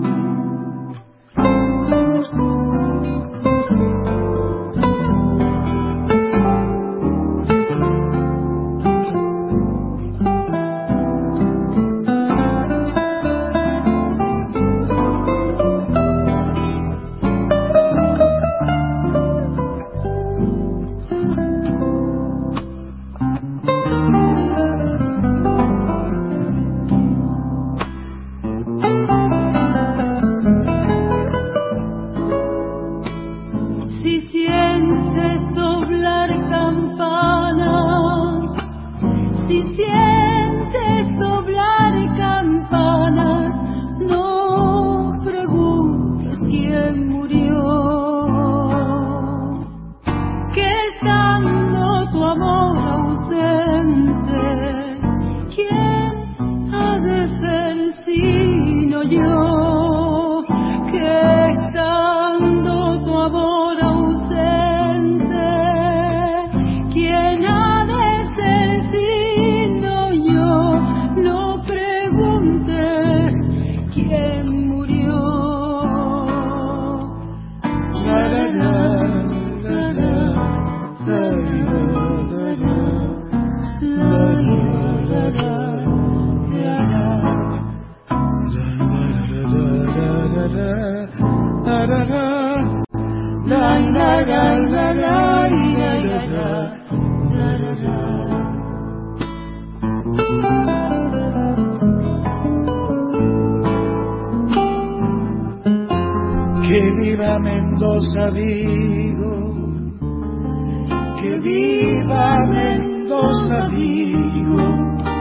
Que viva Mendoza, digo, que viva Mendoza, digo,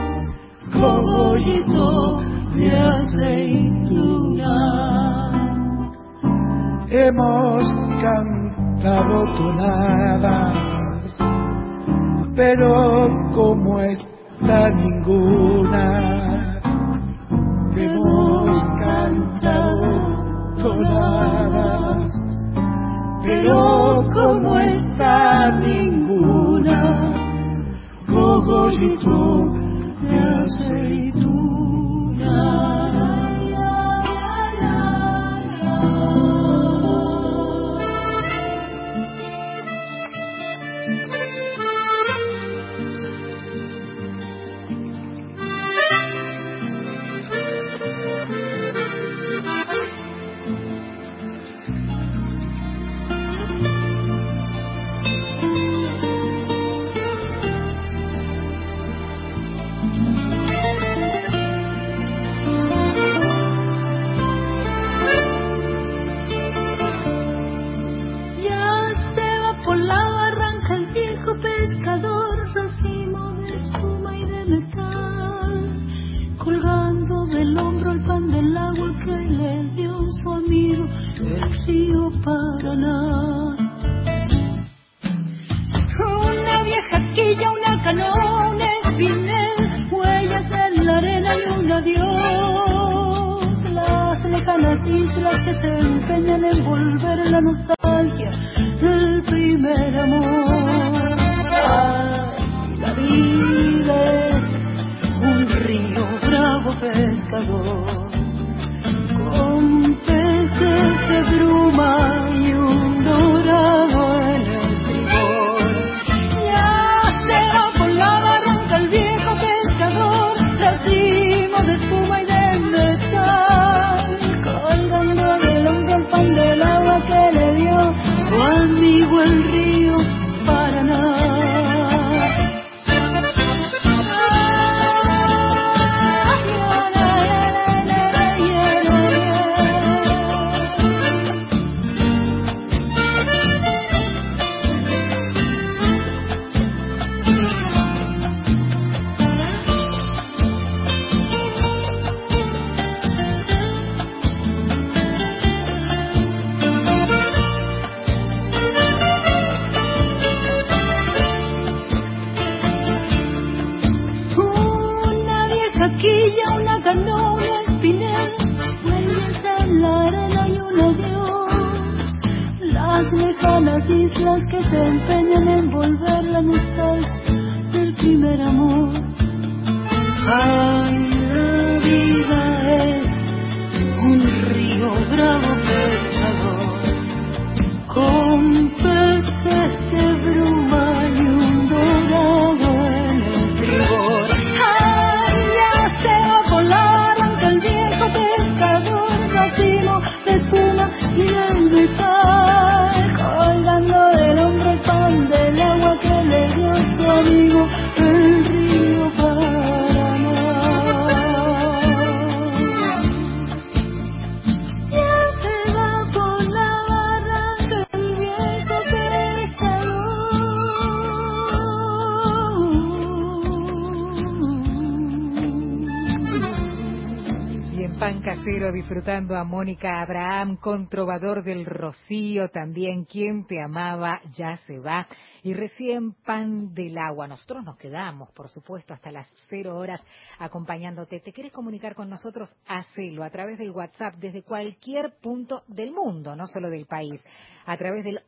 cogollito de aceituna. Hemos cantado tonadas, pero como esta ninguna. Hemos cantado tonadas, pero como esta ninguna. Cogollito de aceituna. ganó un espinel, vuelve a ser la arena y un adiós. Las lejanas islas que se empeñan en volver la nostalgia del primer amor. Ay, la vida es un río bravo pescador, con peces de bruma y un dorado en el estribor. Ay, ya se va a volar ante el viejo pescador, racimo de espuma y el metal, colgando del hombro el pan del agua que le dio su amigo el río Paraná. Ya se va por la barranca el viejo pescador. Y en Pan Casero disfrutando a Mónica Abraham con Trovador del Rocío, también Quien te amaba ya se va, y recién Pan del Agua. Nosotros nos quedamos, por supuesto, hasta las 0 horas acompañándote. ¿Te quieres comunicar con nosotros? Hacelo a través del WhatsApp desde cualquier punto del mundo, no solo del país, a través del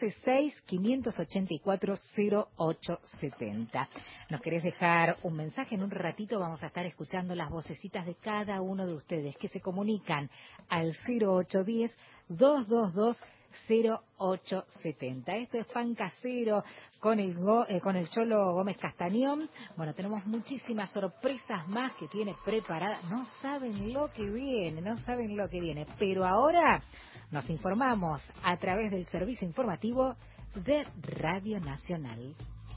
1165840870. ¿Nos querés dejar un mensaje? En un ratito vamos a estar escuchando las vocecitas de cada uno de ustedes que se comunican al 0810-222-0870. Esto es Pan Casero con el Cholo Gómez Castañón. Bueno, tenemos muchísimas sorpresas más que tiene preparadas. No saben lo que viene, pero ahora nos informamos a través del servicio informativo de Radio Nacional.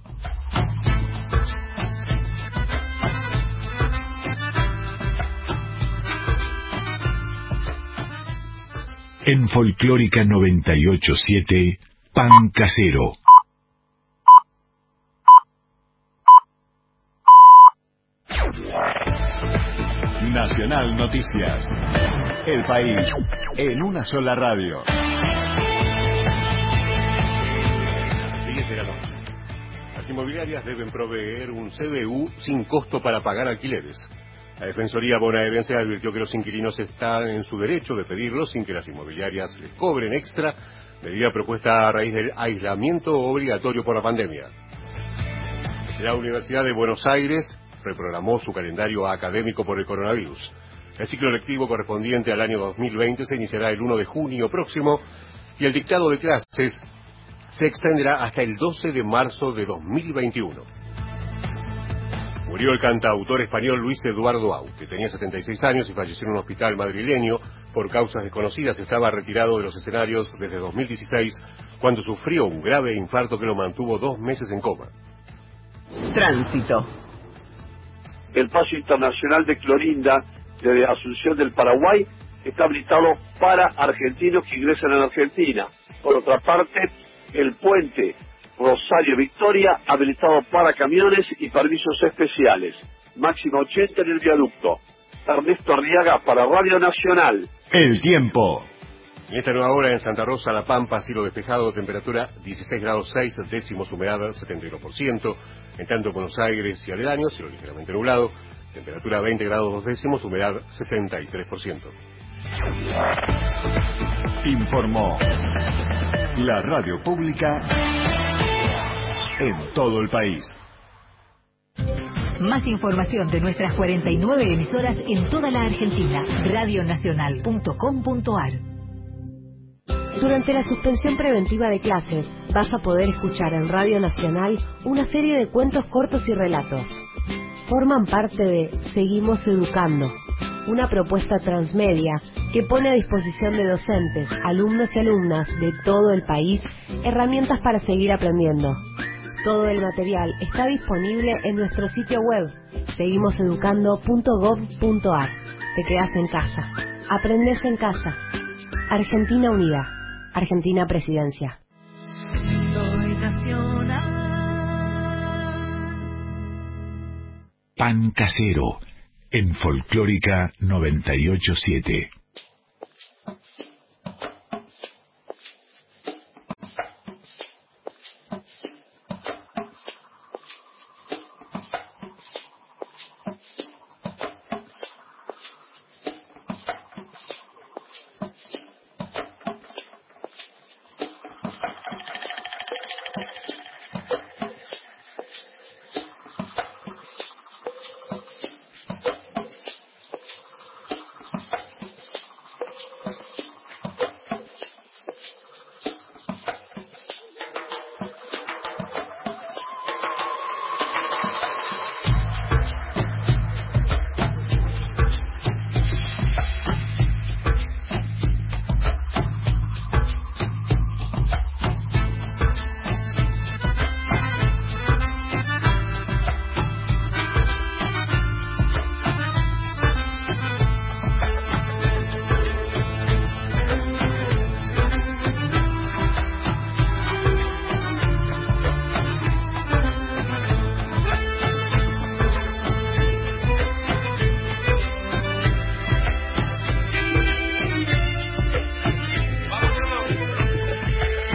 En Folclórica 98.7, Pan Casero. Nacional Noticias. El país en una sola radio. 10 de la noche. Las inmobiliarias deben proveer un CBU sin costo para pagar alquileres. La Defensoría bonaerense advirtió que los inquilinos están en su derecho de pedirlo sin que las inmobiliarias les cobren extra, medida propuesta a raíz del aislamiento obligatorio por la pandemia. La Universidad de Buenos Aires reprogramó su calendario académico por el coronavirus. El ciclo lectivo correspondiente al año 2020 se iniciará el 1 de junio próximo y el dictado de clases se extenderá hasta el 12 de marzo de 2021. Murió el cantautor español Luis Eduardo Au, que tenía 76 años y falleció en un hospital madrileño por causas desconocidas. Estaba retirado de los escenarios desde 2016, cuando sufrió un grave infarto que lo mantuvo 2 meses en coma. Tránsito. El paso internacional de Clorinda, desde Asunción del Paraguay, está habilitado para argentinos que ingresan en Argentina. Por otra parte, el puente Rosario Victoria, habilitado para camiones y permisos especiales. Máxima 80 en el viaducto. Ernesto Arriaga para Radio Nacional. El tiempo. En esta nueva hora en Santa Rosa, La Pampa, cielo despejado, temperatura 16 grados 6 décimos, humedad 72%. En tanto Buenos Aires y aledaños, cielo ligeramente nublado, temperatura 20 grados 2 décimos, humedad 63%. Informó la radio pública en todo el país. Más información de nuestras 49 emisoras en toda la Argentina. Radionacional.com.ar. Durante la suspensión preventiva de clases, vas a poder escuchar en Radio Nacional una serie de cuentos cortos y relatos. Forman parte de Seguimos Educando, una propuesta transmedia que pone a disposición de docentes, alumnos y alumnas de todo el país herramientas para seguir aprendiendo. Todo el material está disponible en nuestro sitio web, seguimoseducando.gov.ar. Te quedas en casa. Aprendes en casa. Argentina Unida. Argentina Presidencia. Soy nacional. Pan Casero, en Folclórica 98.7.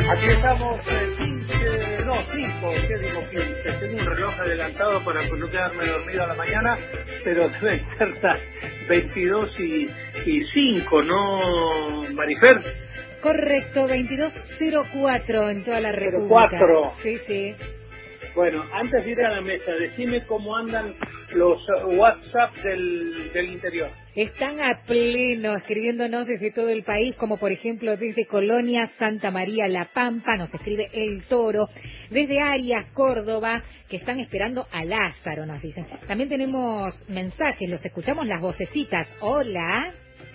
Aquí estamos 5, ¿qué digo 15? Tengo un reloj adelantado para no quedarme dormido a la mañana, pero deben ser las 22 y 5, ¿no, Marifer? Correcto, 22:04 en toda la República. 04. Sí. Bueno, antes de ir a la mesa, decime cómo andan los WhatsApp del interior. Están a pleno escribiéndonos desde todo el país, como por ejemplo desde Colonia, Santa María, La Pampa, nos escribe El Toro, desde Arias, Córdoba, que están esperando a Lázaro, nos dicen. También tenemos mensajes, los escuchamos las vocecitas. Hola.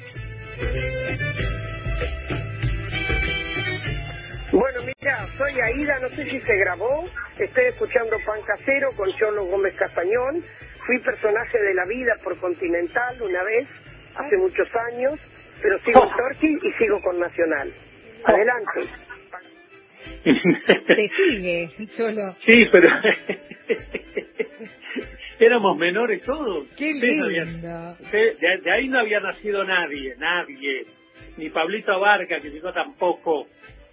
Bueno, mira, soy Aida, no sé si se grabó, estoy escuchando Pan Casero con Cholo Gómez Castañón, fui personaje de la vida por Continental una vez, hace muchos años, pero sigo en Torquín y sigo con Nacional. Adelante. Te sigue, Cholo. Sí, pero éramos menores todos. Qué lindo. De ahí no había nacido nadie, ni Pablito Abarca, que llegó tampoco.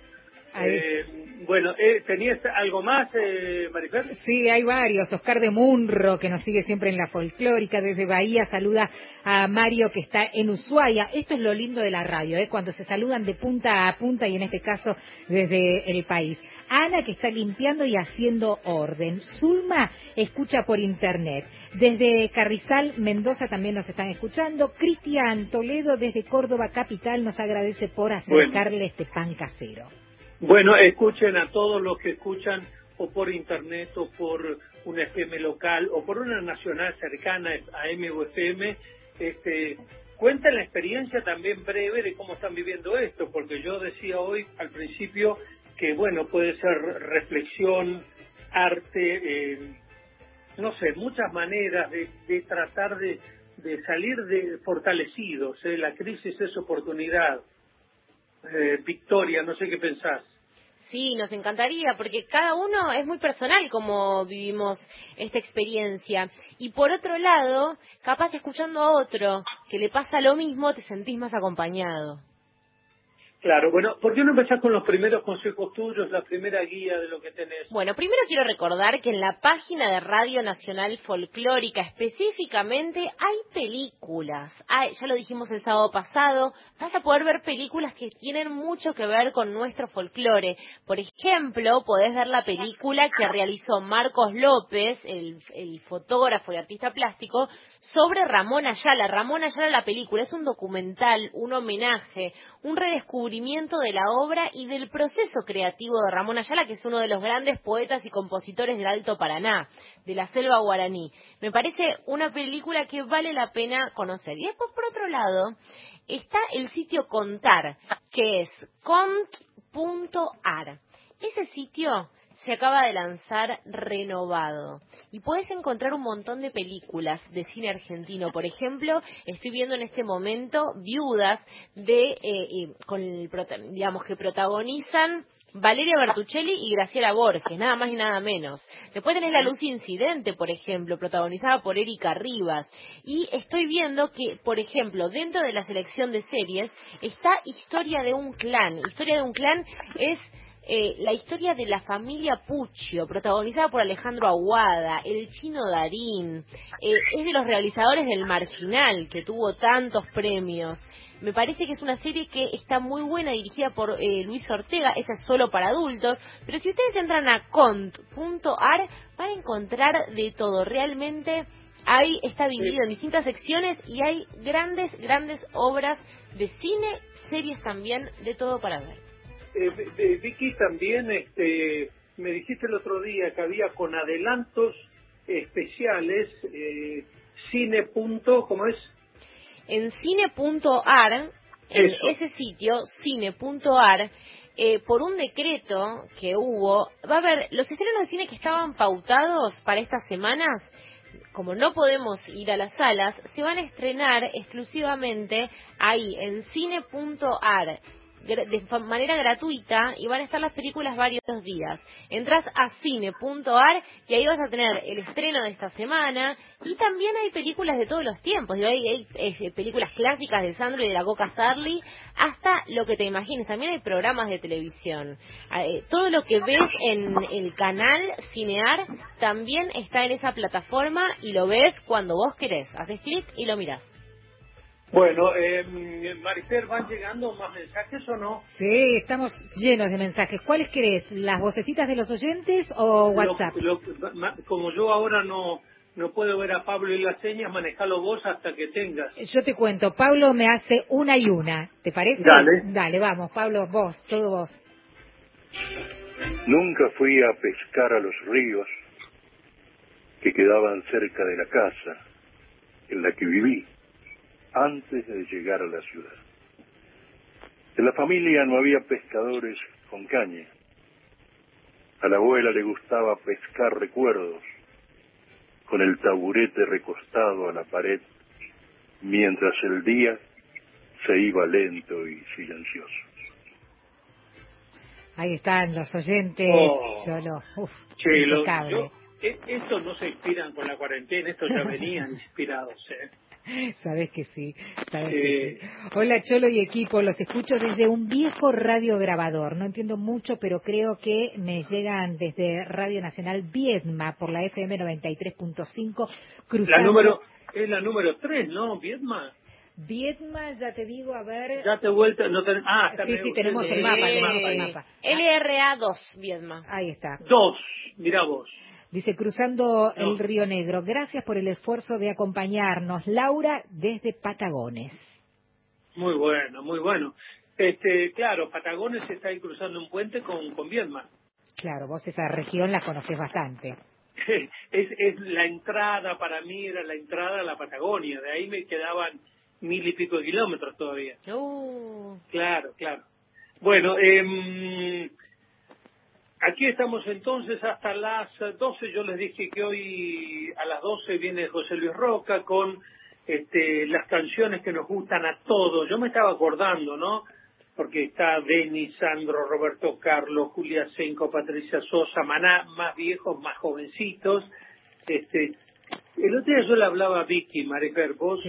Bueno, ¿tenías algo más, Marifer? Sí, hay varios. Oscar de Munro, que nos sigue siempre en la folclórica, desde Bahía, saluda a Mario, que está en Ushuaia. Esto es lo lindo de la radio, cuando se saludan de punta a punta, y en este caso desde el país. Ana, que está limpiando y haciendo orden. Zulma escucha por internet. Desde Carrizal, Mendoza, también nos están escuchando. Cristian Toledo, desde Córdoba capital, nos agradece por acercarle este pan casero. Bueno, escuchen a todos los que escuchan o por internet o por una FM local o por una nacional cercana a AM o FM. Cuenten la experiencia también breve de cómo están viviendo esto, porque yo decía hoy al principio que, bueno, puede ser reflexión, arte, no sé, muchas maneras de tratar de salir fortalecidos. La crisis es oportunidad. Victoria, no sé qué pensás. Sí, nos encantaría, porque cada uno es muy personal como vivimos esta experiencia. Y por otro lado, capaz escuchando a otro que le pasa lo mismo, te sentís más acompañado. Claro, bueno, ¿por qué no empezás con los primeros consejos tuyos, la primera guía de lo que tenés? Bueno, primero quiero recordar que en la página de Radio Nacional Folclórica específicamente hay películas. Ya lo dijimos el sábado pasado, vas a poder ver películas que tienen mucho que ver con nuestro folclore. Por ejemplo, podés ver la película que realizó Marcos López, el fotógrafo y artista plástico, sobre Ramón Ayala. Ramón Ayala, la película, es un documental, un homenaje, un redescubrimiento de la obra y del proceso creativo de Ramón Ayala, que es uno de los grandes poetas y compositores del Alto Paraná, de la selva guaraní. Me parece una película que vale la pena conocer. Y después, por otro lado, está el sitio Contar, que es cont.ar. Ese sitio se acaba de lanzar renovado y puedes encontrar un montón de películas de cine argentino. Por ejemplo, estoy viendo en este momento Viudas digamos que protagonizan Valeria Bertuccelli y Graciela Borges, nada más y nada menos. Después tenés La Luz Incidente, por ejemplo, protagonizada por Erika Rivas. Y estoy viendo que, por ejemplo, dentro de la selección de series está Historia de un Clan. Historia de un Clan es la historia de la familia Puccio, protagonizada por Alejandro Aguada, el Chino Darín, es de los realizadores del Marginal, que tuvo tantos premios. Me parece que es una serie que está muy buena, dirigida por Luis Ortega. Esa es solo para adultos, pero si ustedes entran a cont.ar van a encontrar de todo. Realmente está dividido en distintas secciones y hay grandes obras de cine, series también, de todo para ver. Vicky, también me dijiste el otro día que había con adelantos especiales cine. ¿Cómo es? En cine.ar, en ese sitio, cine.ar, por un decreto que hubo, va a haber los estrenos de cine que estaban pautados para estas semanas. Como no podemos ir a las salas, se van a estrenar exclusivamente ahí, en cine.ar. manera gratuita y van a estar las películas varios días. Entras a cine.ar y ahí vas a tener el estreno de esta semana y también hay películas de todos los tiempos. Hay películas clásicas de Sandro y de la Coca Sarli hasta lo que te imagines. También hay programas de televisión. Todo lo que ves en el canal Cinear también está en esa plataforma y lo ves cuando vos querés. Haces clic y lo mirás. Bueno, Marifer, ¿van llegando más mensajes o no? Sí, estamos llenos de mensajes. ¿Cuáles querés? ¿Las vocecitas de los oyentes o WhatsApp? Como yo ahora no puedo ver a Pablo y las señas, manejalo vos hasta que tengas. Yo te cuento, Pablo me hace una y una, ¿te parece? Dale, vamos, Pablo, vos, todo vos. Nunca fui a pescar a los ríos que quedaban cerca de la casa en la que viví antes de llegar a la ciudad. En la familia no había pescadores con caña. A la abuela le gustaba pescar recuerdos, con el taburete recostado a la pared, mientras el día se iba lento y silencioso. Ahí están los oyentes. Estos no se inspiran con la cuarentena, estos ya venían inspirados, Sabes que sí. Hola Cholo y equipo, los escucho desde un viejo radiograbador. No entiendo mucho, pero creo que me llegan desde Radio Nacional Viedma por la FM 93.5 cruzando. Es la número 3, ¿no? Viedma. Viedma, ya te digo, a ver. Ya te vuelta, no sí, tenemos el mapa. LRA 2, Viedma. Ahí está. 2, mirá vos. Dice, cruzando el Río Negro. Gracias por el esfuerzo de acompañarnos. Laura, desde Patagones. Muy bueno, muy bueno. Claro, Patagones está ahí cruzando un puente con Viedma. Claro, vos esa región la conocés bastante. Es la entrada, para mí era la entrada a la Patagonia. De ahí me quedaban 1000 y pico de kilómetros todavía. Claro. Bueno, aquí estamos entonces hasta las 12. Yo les dije que hoy a las 12 viene José Luis Roca con las canciones que nos gustan a todos. Yo me estaba acordando, ¿no? Porque está Denis, Sandro, Roberto Carlos, Julia Senco, Patricia Sosa, Maná, más viejos, más jovencitos. El otro día yo le hablaba a Vicky, Marifer, vos,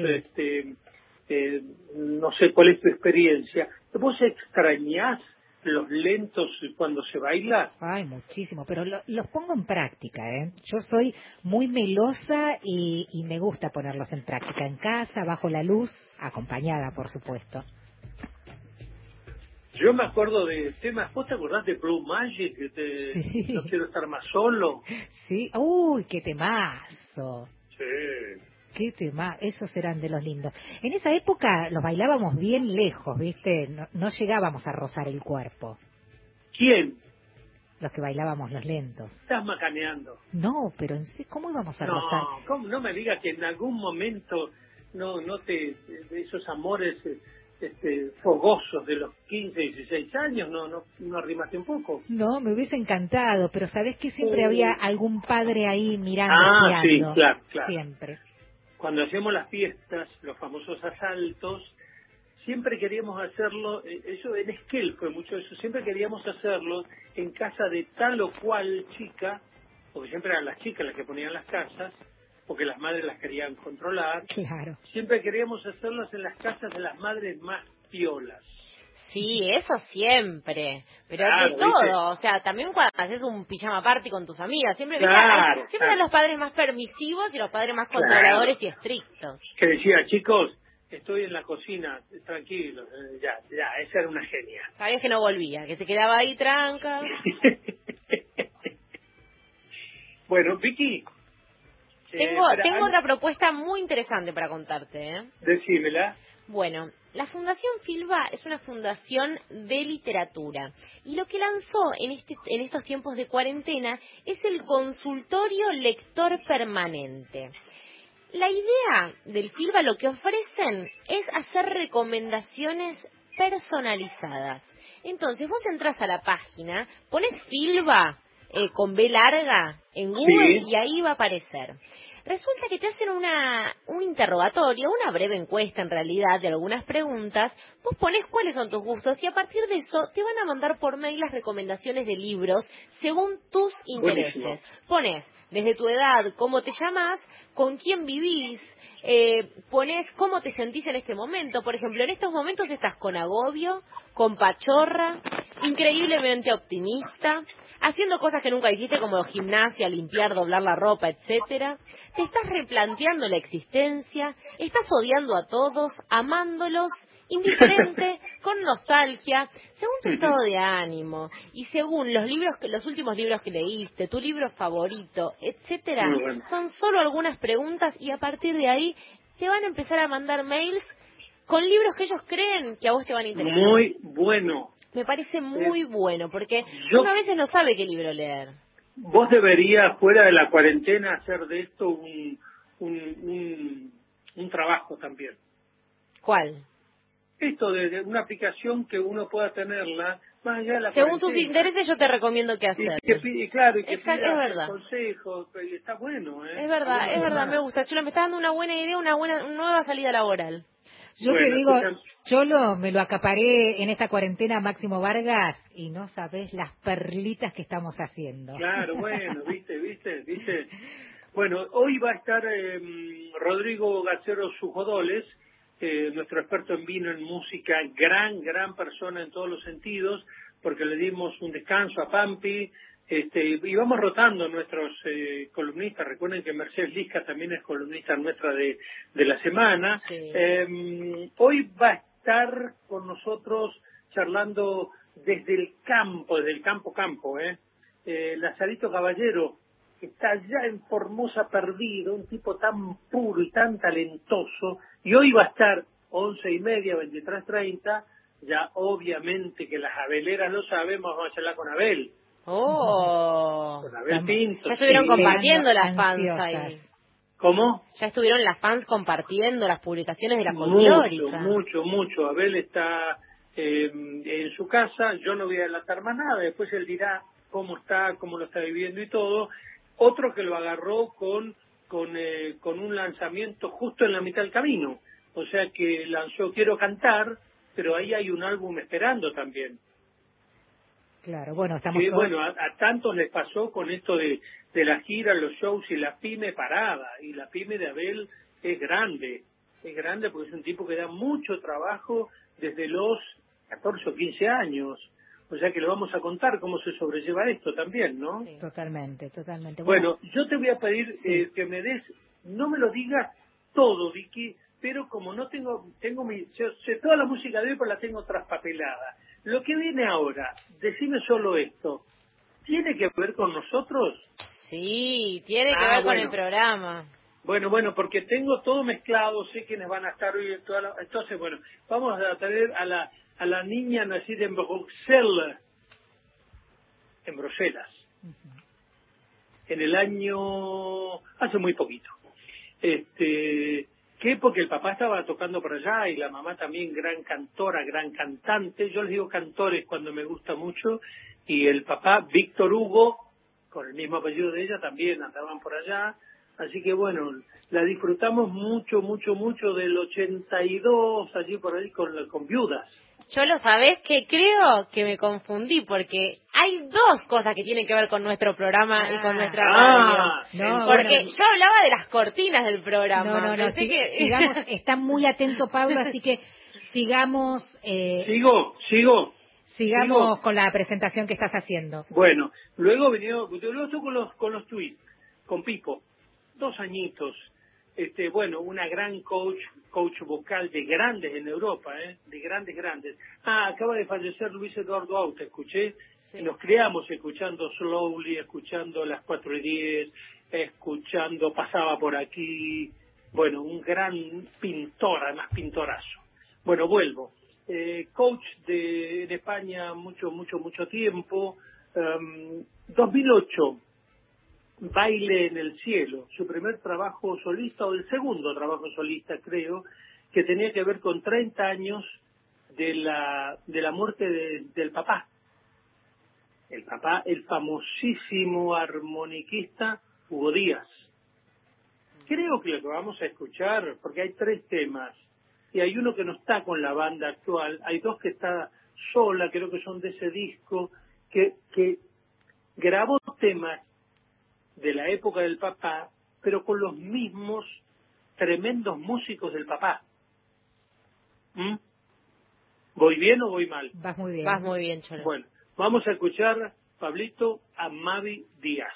no sé cuál es tu experiencia. ¿Vos extrañás los lentos cuando se baila? Ay, muchísimo, pero los pongo en práctica, Yo soy muy melosa y me gusta ponerlos en práctica, en casa, bajo la luz, acompañada, por supuesto. Yo me acuerdo de temas, ¿vos te acordás de Blue Magic? No quiero estar más solo. Sí, uy, qué temazo. Sí. Qué tema, esos eran de los lindos. En esa época los bailábamos bien lejos, ¿viste? No llegábamos a rozar el cuerpo. ¿Quién? Los que bailábamos los lentos. Estás macaneando. No, pero en sí, ¿cómo íbamos a rozar? No me digas que en algún momento esos amores fogosos de los 15, 16 años, no arrimaste un poco. No, me hubiese encantado, pero ¿sabés que siempre había algún padre ahí mirando? Sí, claro. Siempre. Cuando hacíamos las fiestas, los famosos asaltos, siempre queríamos hacerlo, eso en Esquel fue mucho eso, siempre queríamos hacerlo en casa de tal o cual chica, porque siempre eran las chicas las que ponían las casas, porque las madres las querían controlar. Claro. Siempre queríamos hacerlos en las casas de las madres más piolas. Sí, eso siempre, pero claro, de todo, ¿viste? O sea, también cuando haces un pijama party con tus amigas, siempre claro. Los padres más permisivos y los padres más controladores y estrictos. Que decía, chicos, estoy en la cocina, tranquilos, ya, esa era una genia. Sabías que no volvía, que se quedaba ahí tranca. Bueno, Vicky. Tengo otra propuesta muy interesante para contarte, Decímela. Bueno, la Fundación Filba es una fundación de literatura y lo que lanzó en estos tiempos de cuarentena es el consultorio lector permanente. La idea del Filba, lo que ofrecen es hacer recomendaciones personalizadas. Entonces vos entras a la página, pones Filba con B larga en Google y ahí va a aparecer. resulta que te hacen un interrogatorio, una breve encuesta en realidad de algunas preguntas, vos pones cuáles son tus gustos y a partir de eso te van a mandar por mail las recomendaciones de libros según tus intereses. Buenísimo. Pones desde tu edad, cómo te llamas, con quién vivís, pones cómo te sentís en este momento. Por ejemplo, en estos momentos estás con agobio, con pachorra, increíblemente optimista, haciendo cosas que nunca hiciste como gimnasia, limpiar, doblar la ropa, etcétera. Te estás replanteando la existencia, estás odiando a todos, amándolos, indiferente, con nostalgia, según tu estado de ánimo y según los últimos libros que leíste, tu libro favorito, etcétera. Bueno. Son solo algunas preguntas y a partir de ahí te van a empezar a mandar mails con libros que ellos creen que a vos te van a interesar. Muy bueno. Me parece muy bueno, porque yo- uno a veces no sabe qué libro leer. Vos deberías, fuera de la cuarentena, hacer de esto un trabajo también. ¿Cuál? Esto de una aplicación que uno pueda tenerla, más allá de la Según tus cuarentena. intereses yo te recomiendo qué hacer. Y claro, y que Exacto, pida es verdad. consejos, y está bueno, ¿eh? Es verdad, me gusta. Cholo, me está dando una buena idea, una nueva salida laboral. Yo te digo, Cholo, me lo acaparé en esta cuarentena a Máximo Vargas y no sabés las perlitas que estamos haciendo. Claro, bueno, viste. Bueno, hoy va a estar Rodrigo Gacero Sujodoles, nuestro experto en vino, en música, gran persona en todos los sentidos, porque le dimos un descanso a Pampi, y vamos rotando nuestros columnistas. Recuerden que Mercedes Lisca también es columnista nuestra de la semana. Sí. Hoy va a estar con nosotros charlando desde el campo, Lazarito Caballero, que está allá en Formosa perdido, un tipo tan puro y tan talentoso, y hoy va a estar 11:30, 23:30, ya obviamente que las abeleras lo saben, vamos a charlar con Abel. Oh, Con Abel Pinto. ya estuvieron sí. compartiendo las fans ahí. ¿Cómo? Ya estuvieron las fans compartiendo las publicaciones de la folclórica. Mucho. Abel está en su casa, yo no voy a adelantar más nada, después él dirá cómo está, cómo lo está viviendo y todo. Otro que lo agarró con un lanzamiento justo en la mitad del camino, o sea que lanzó Quiero Cantar, pero ahí hay un álbum esperando también. Claro, bueno, estamos todos... Bueno, a tantos les pasó con esto de la gira, los shows y la pyme parada, y la pyme de Abel es grande porque es un tipo que da mucho trabajo desde los 14 o 15 años, o sea que le vamos a contar cómo se sobrelleva esto también, ¿no? Sí. Totalmente. Bueno, yo te voy a pedir que me des, no me lo digas todo, Vicky, pero como no tengo yo sé toda la música de hoy, pero la tengo traspapelada. Lo que viene ahora, decime solo esto, ¿tiene que ver con nosotros? Sí, tiene que ver con el programa. Bueno, porque tengo todo mezclado, sé quiénes van a estar hoy en toda la... Entonces, bueno, vamos a traer a la niña nacida en Bruselas, en el año... hace muy poquito. Que porque el papá estaba tocando por allá y la mamá también gran cantora, gran cantante. Yo les digo cantores cuando me gusta mucho. Y el papá, Víctor Hugo, con el mismo apellido de ella, también andaban por allá. Así que bueno, la disfrutamos mucho del 82, allí por ahí con Viudas. Yo lo sabés que creo que me confundí porque hay dos cosas que tienen que ver con nuestro programa y con nuestra radio. Porque yo hablaba de las cortinas del programa. No, sigamos, está muy atento Pablo, así que sigamos. Sigamos con la presentación que estás haciendo. Bueno, luego estuve con los tweets, con Pipo, 2 añitos. Una gran coach vocal de grandes en Europa, de grandes. Acaba de fallecer Luis Eduardo Auta, escuché. Sí. Nos criamos escuchando Slowly, escuchando Las 4:10, escuchando Pasaba por aquí. Bueno, un gran pintor, además pintorazo. Bueno, vuelvo. Coach en España mucho tiempo. 2008. Baile en el cielo, su primer trabajo solista, o el segundo trabajo solista, creo, que tenía que ver con 30 años de la muerte del papá. El papá, el famosísimo armoniquista Hugo Díaz. creo que lo que vamos a escuchar, porque hay 3 temas, y hay uno que no está con la banda actual, hay 2 que está sola, creo que son de ese disco, que grabó temas de la época del papá, pero con los mismos tremendos músicos del papá. ¿Voy bien o voy mal? Vas muy bien. Vas muy bien, Cholo. Bueno, vamos a escuchar, Pablito, a Mavi Díaz.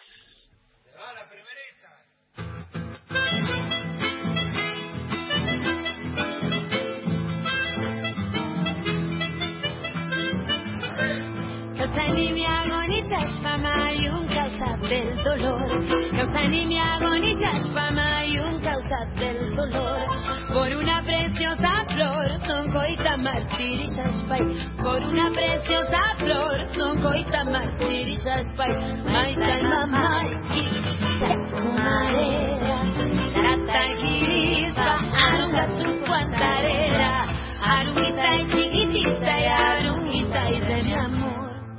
Causa anemia, agonía, espama y un causa del dolor. Causa anemia, agonía, espama y un causa del dolor. Por una preciosa flor, son coita martirizas pai. Por una preciosa flor, son coita martirizas pai. Maita y mamá, kumarera, tarata girispa, arunga tu cuantarera, arunguita y chiquitita y arunguita y de mi amor.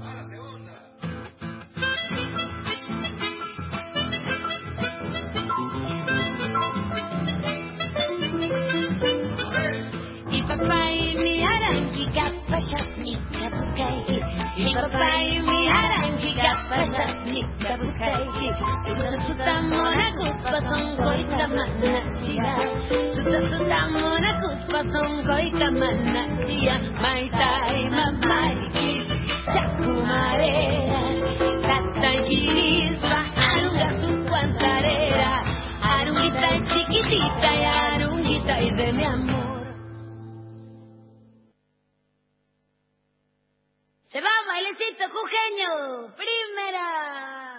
Papá y mi aranquica, pasas mi capucay. Y papá y mi aranquica, pasas mi capucay. Suta mona culpa son coita manachia. Suta mona culpa son coita manachia. Maitai mamaiki, chacumarera. Tata girispa, arunga su cuantarera. Arunguita chiquitita y arunguita y de mi amor. Se va, bailecito jujeño, primera.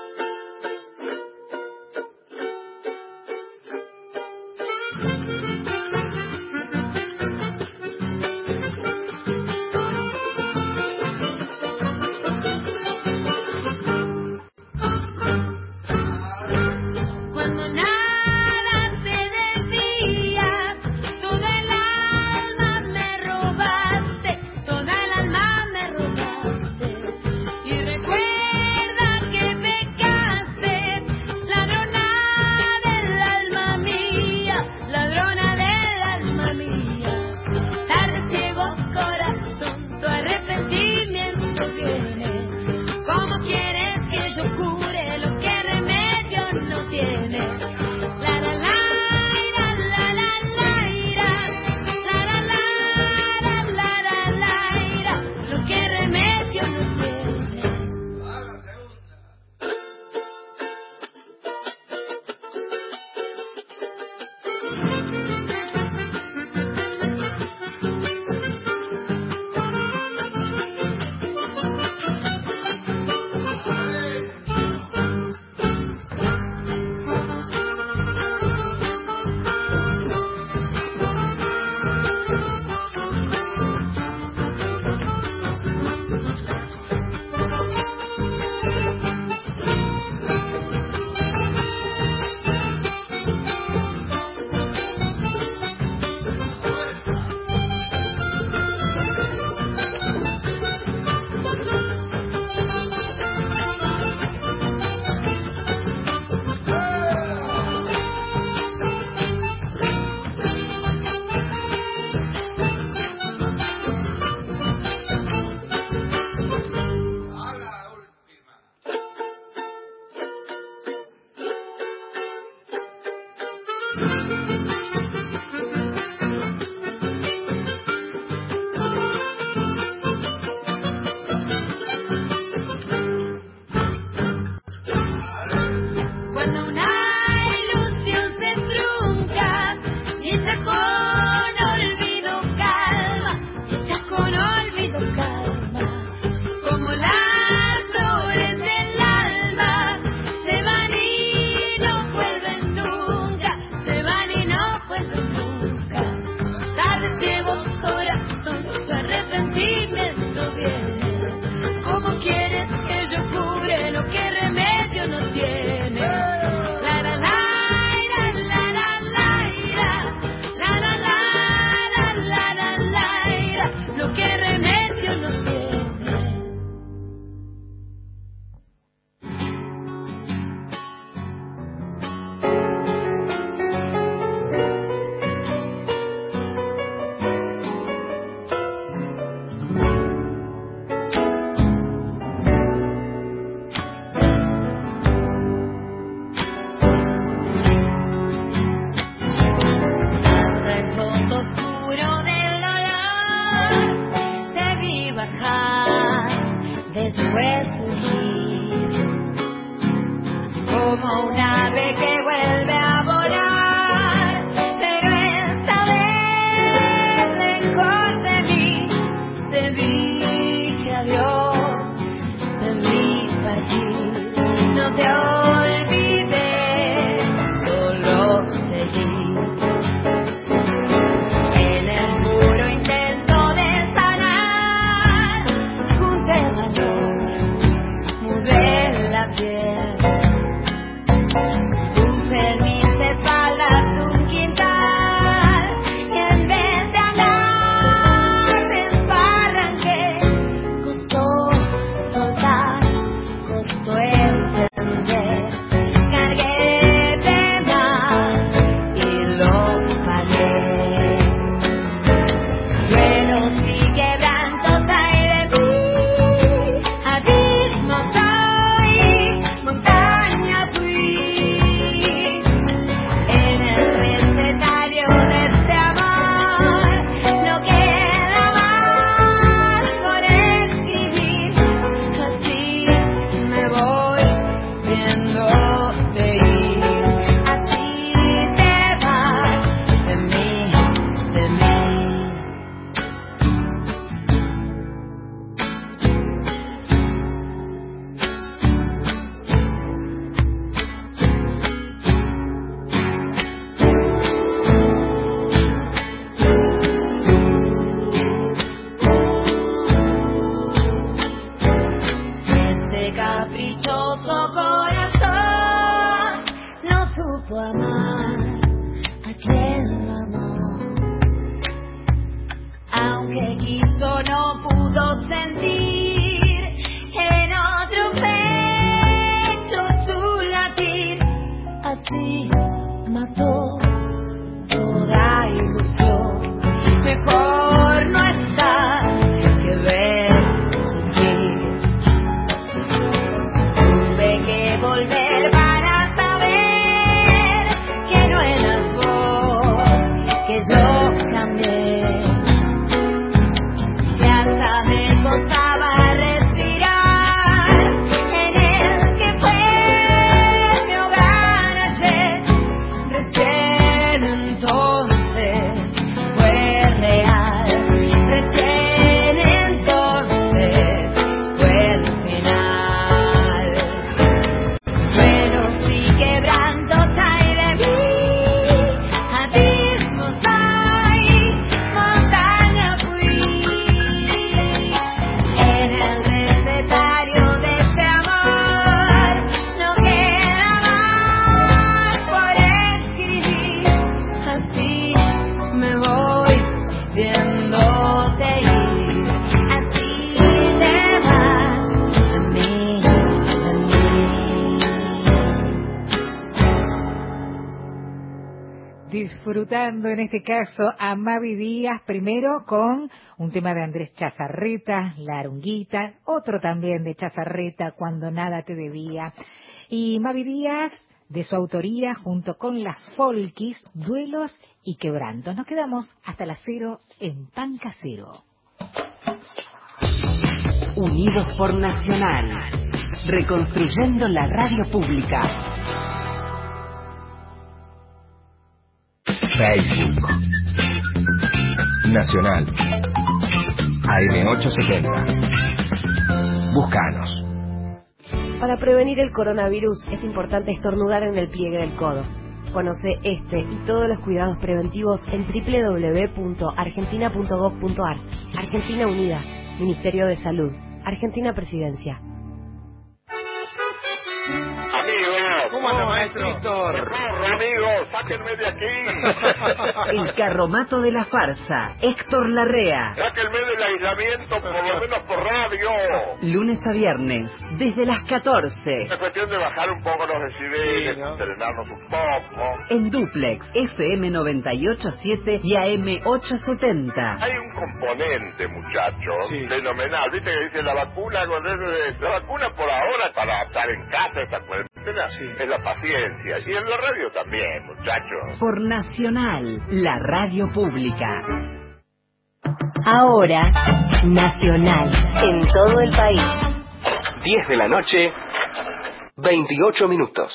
Cuando nada te debía, toda el alma me robaste, toda el alma me robaste. Y recuerdo fue surgir como un ave que vuelve a volar, pero esta vez lejos de mí te dije adiós, te vi partir, no te olvidé, solo seguí. En el puro intento de sanar, junté valor, mudé la piel, puse en mis espaldas un quintal, y en vez de andar me esbarranqué. Costó soltar, costó entender, cargué penas y lo pagué. Truenos y quebrantos hay de mí, abismo soy, montaña fui. En el recetario de este amor no queda más por escribir, así me voy viéndote ir, así te vas de mí, de mí. Este caprichoso corazón no supo amar a quien lo amó, aunque quiso no pudo sentir en otro pecho su latir, así mató toda ilusión. Mejor no estar que ver sufrir. Tuve que volver para saber que no eras vos, que yo cambié, que hasta me costaba respirar en el que fue mi hogar ayer. Recién entonces fue real, recién entonces fue el final. Truenos y quebrantos hay de mí, abismos hay, montaña fui. En el recetario de este amor no queda más por escribir, así me voy viéndote ir, así te vas de mí, de mí. Disfrutando en este caso a Mavi Díaz, primero con un tema de Andrés Chazarreta, La Arunguita, otro también de Chazarreta, Cuando nada te debía, y Mavi Díaz de su autoría junto con las Folkis, Duelos y Quebrantos. Nos quedamos hasta las 0 en Pan Casero. Unidos por Nacional, reconstruyendo la radio pública. Facebook Nacional AM870. Búscanos. Para prevenir el coronavirus es importante estornudar en el pliegue del codo. Conoce este y todos los cuidados preventivos en www.argentina.gov.ar. Argentina Unida, Ministerio de Salud, Argentina Presidencia. Amigos, ¿Cómo anda, maestro Víctor? Amigos, sáquenme de aquí. El carromato de la farsa, Héctor Larrea. Sáquenme del aislamiento, por lo menos por radio. Lunes a viernes, desde las 14. Es cuestión de bajar un poco los decibeles, entrenarnos un poco. En Duplex, FM 98.7 y AM 870. Hay un componente, muchachos, fenomenal. ¿Viste que dice la vacuna? La vacuna por ahora para estar en casa esta cuarentena es la paciencia. Y en la radio también, muchachos. Por Nacional, la radio pública. Ahora, Nacional, en todo el país. 10 de la noche, 28 minutos.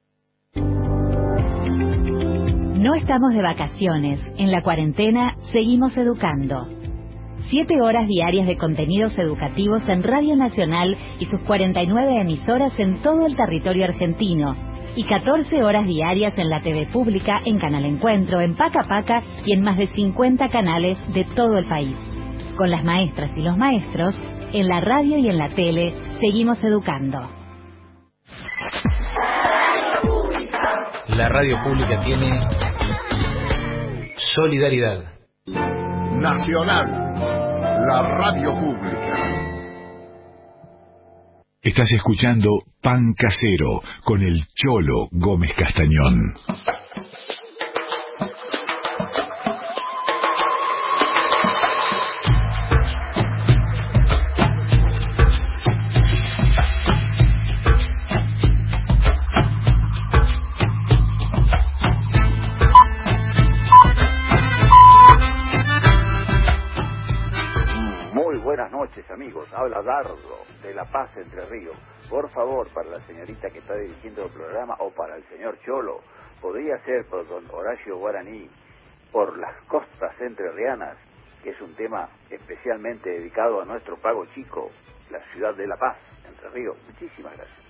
No estamos de vacaciones. En la cuarentena seguimos educando. 7 horas diarias de contenidos educativos en Radio Nacional y sus 49 emisoras en todo el territorio argentino. Y 14 horas diarias en la TV pública, en Canal Encuentro, en Paca Paca y en más de 50 canales de todo el país. Con las maestras y los maestros, en la radio y en la tele, seguimos educando. La radio pública tiene solidaridad. Nacional, la radio pública. Estás escuchando Pan Casero con el Cholo Gómez Castañón. Amigos, habla Dardo de La Paz, Entre Ríos. Por favor, para la señorita que está dirigiendo el programa o para el señor Cholo, podría ser por don Horacio Guaraní, por las costas entrerrianas, que es un tema especialmente dedicado a nuestro Pago Chico, la ciudad de La Paz, Entre Ríos. Muchísimas gracias.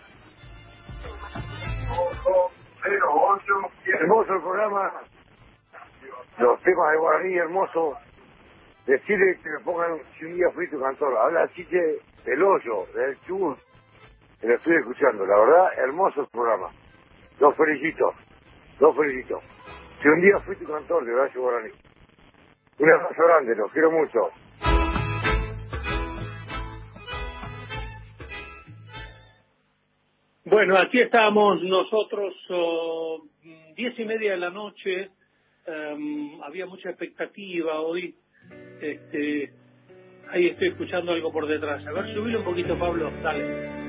Hermoso el programa, los temas de Guaraní, hermoso. Decirle que me pongan Si un día fui tu cantor. Habla Chiche del Hoyo, del Chubut. Que lo estoy escuchando. La verdad, hermoso el programa. Los felicito. Si un día fui tu cantor, de Horacio Guaraní. Un abrazo grande, los quiero mucho. Bueno, aquí estamos nosotros, 10:30 de la noche. Había mucha expectativa hoy. Ahí estoy escuchando algo por detrás. A ver, subile un poquito, Pablo. Dale.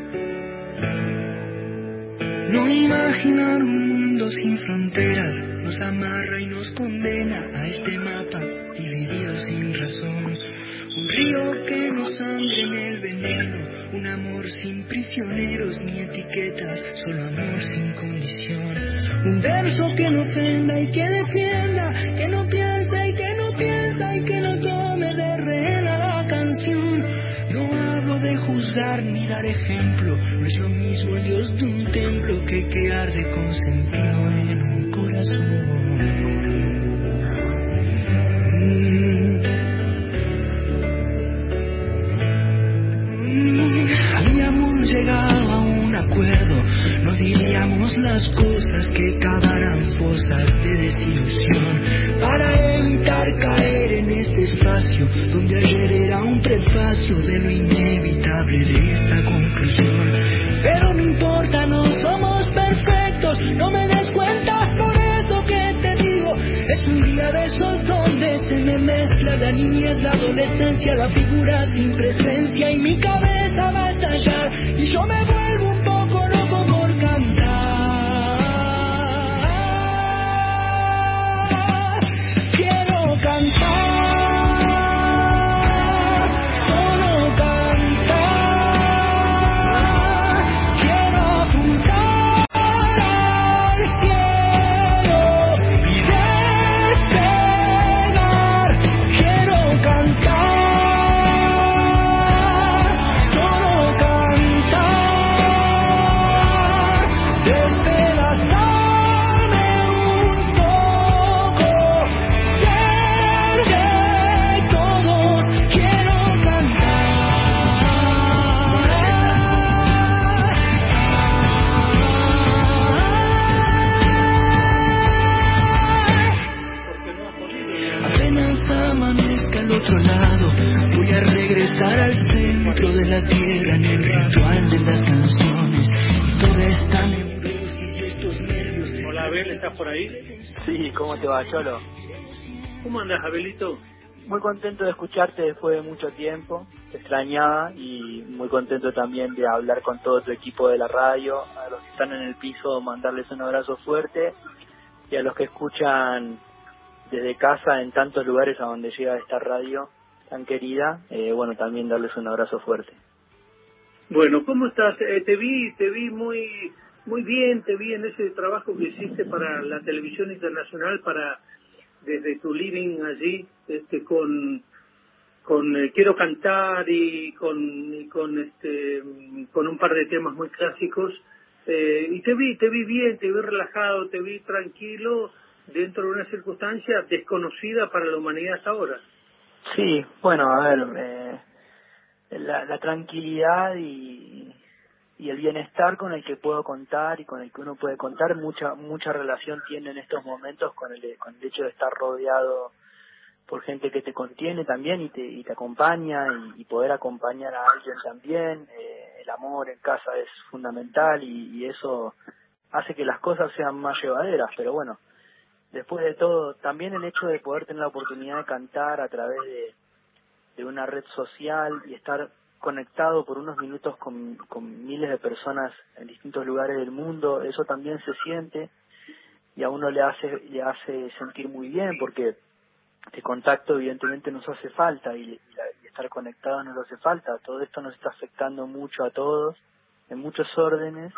No imaginar un mundo sin fronteras nos amarra y nos condena a este mapa dividido sin razón. Un río que nos sangre en el veneno, un amor sin prisioneros ni etiquetas, solo amor sin condición. Un verso que no ofenda y que defienda, que no piensa y que no piensa y que no tome de rehén a la canción. No hablo de juzgar ni dar ejemplo, no es lo mismo el Dios de un templo que arde consentido en un corazón. Habíamos llegado a un acuerdo, no diríamos las cosas que cavaran fosas de desilusión, para evitar caer en este espacio donde ayer era un prefacio de lo inevitable de esta conclusión. Pero no importa, no somos perfectos, no me des cuentas por eso que te digo. Es un día de esos donde se me mezcla la niñez, la adolescencia, la figura sin presencia y mi cabeza va a estallar y yo me vuelvo un poco loco por cantar. Quiero cantar. Al centro de la tierra en el ritual de las canciones y toda esta neurosis y estos nervios. Hola, Abel, ¿estás por ahí? Sí, ¿cómo te va, Cholo? ¿Cómo andas, Abelito? Muy contento de escucharte después de mucho tiempo, te extrañaba y muy contento también de hablar con todo tu equipo de la radio. A los que están en el piso, mandarles un abrazo fuerte y a los que escuchan desde casa en tantos lugares a donde llega esta radio tan querida, bueno, también darles un abrazo fuerte. Bueno, ¿cómo estás? Te vi muy bien, te vi en ese trabajo que hiciste para la televisión internacional, desde tu living allí, con Quiero Cantar y con un par de temas muy clásicos, y te vi bien, te vi relajado, te vi tranquilo dentro de una circunstancia desconocida para la humanidad hasta ahora. Sí, bueno, a ver, la tranquilidad y el bienestar con el que puedo contar y con el que uno puede contar mucha relación tiene en estos momentos con el hecho de estar rodeado por gente que te contiene también y te acompaña y poder acompañar a alguien también. El amor en casa es fundamental y eso hace que las cosas sean más llevaderas, pero bueno, después de todo, también el hecho de poder tener la oportunidad de cantar a través de una red social y estar conectado por unos minutos con miles de personas en distintos lugares del mundo, eso también se siente y a uno le hace sentir muy bien, porque este contacto evidentemente nos hace falta y estar conectado nos hace falta. Todo esto nos está afectando mucho a todos en muchos órdenes.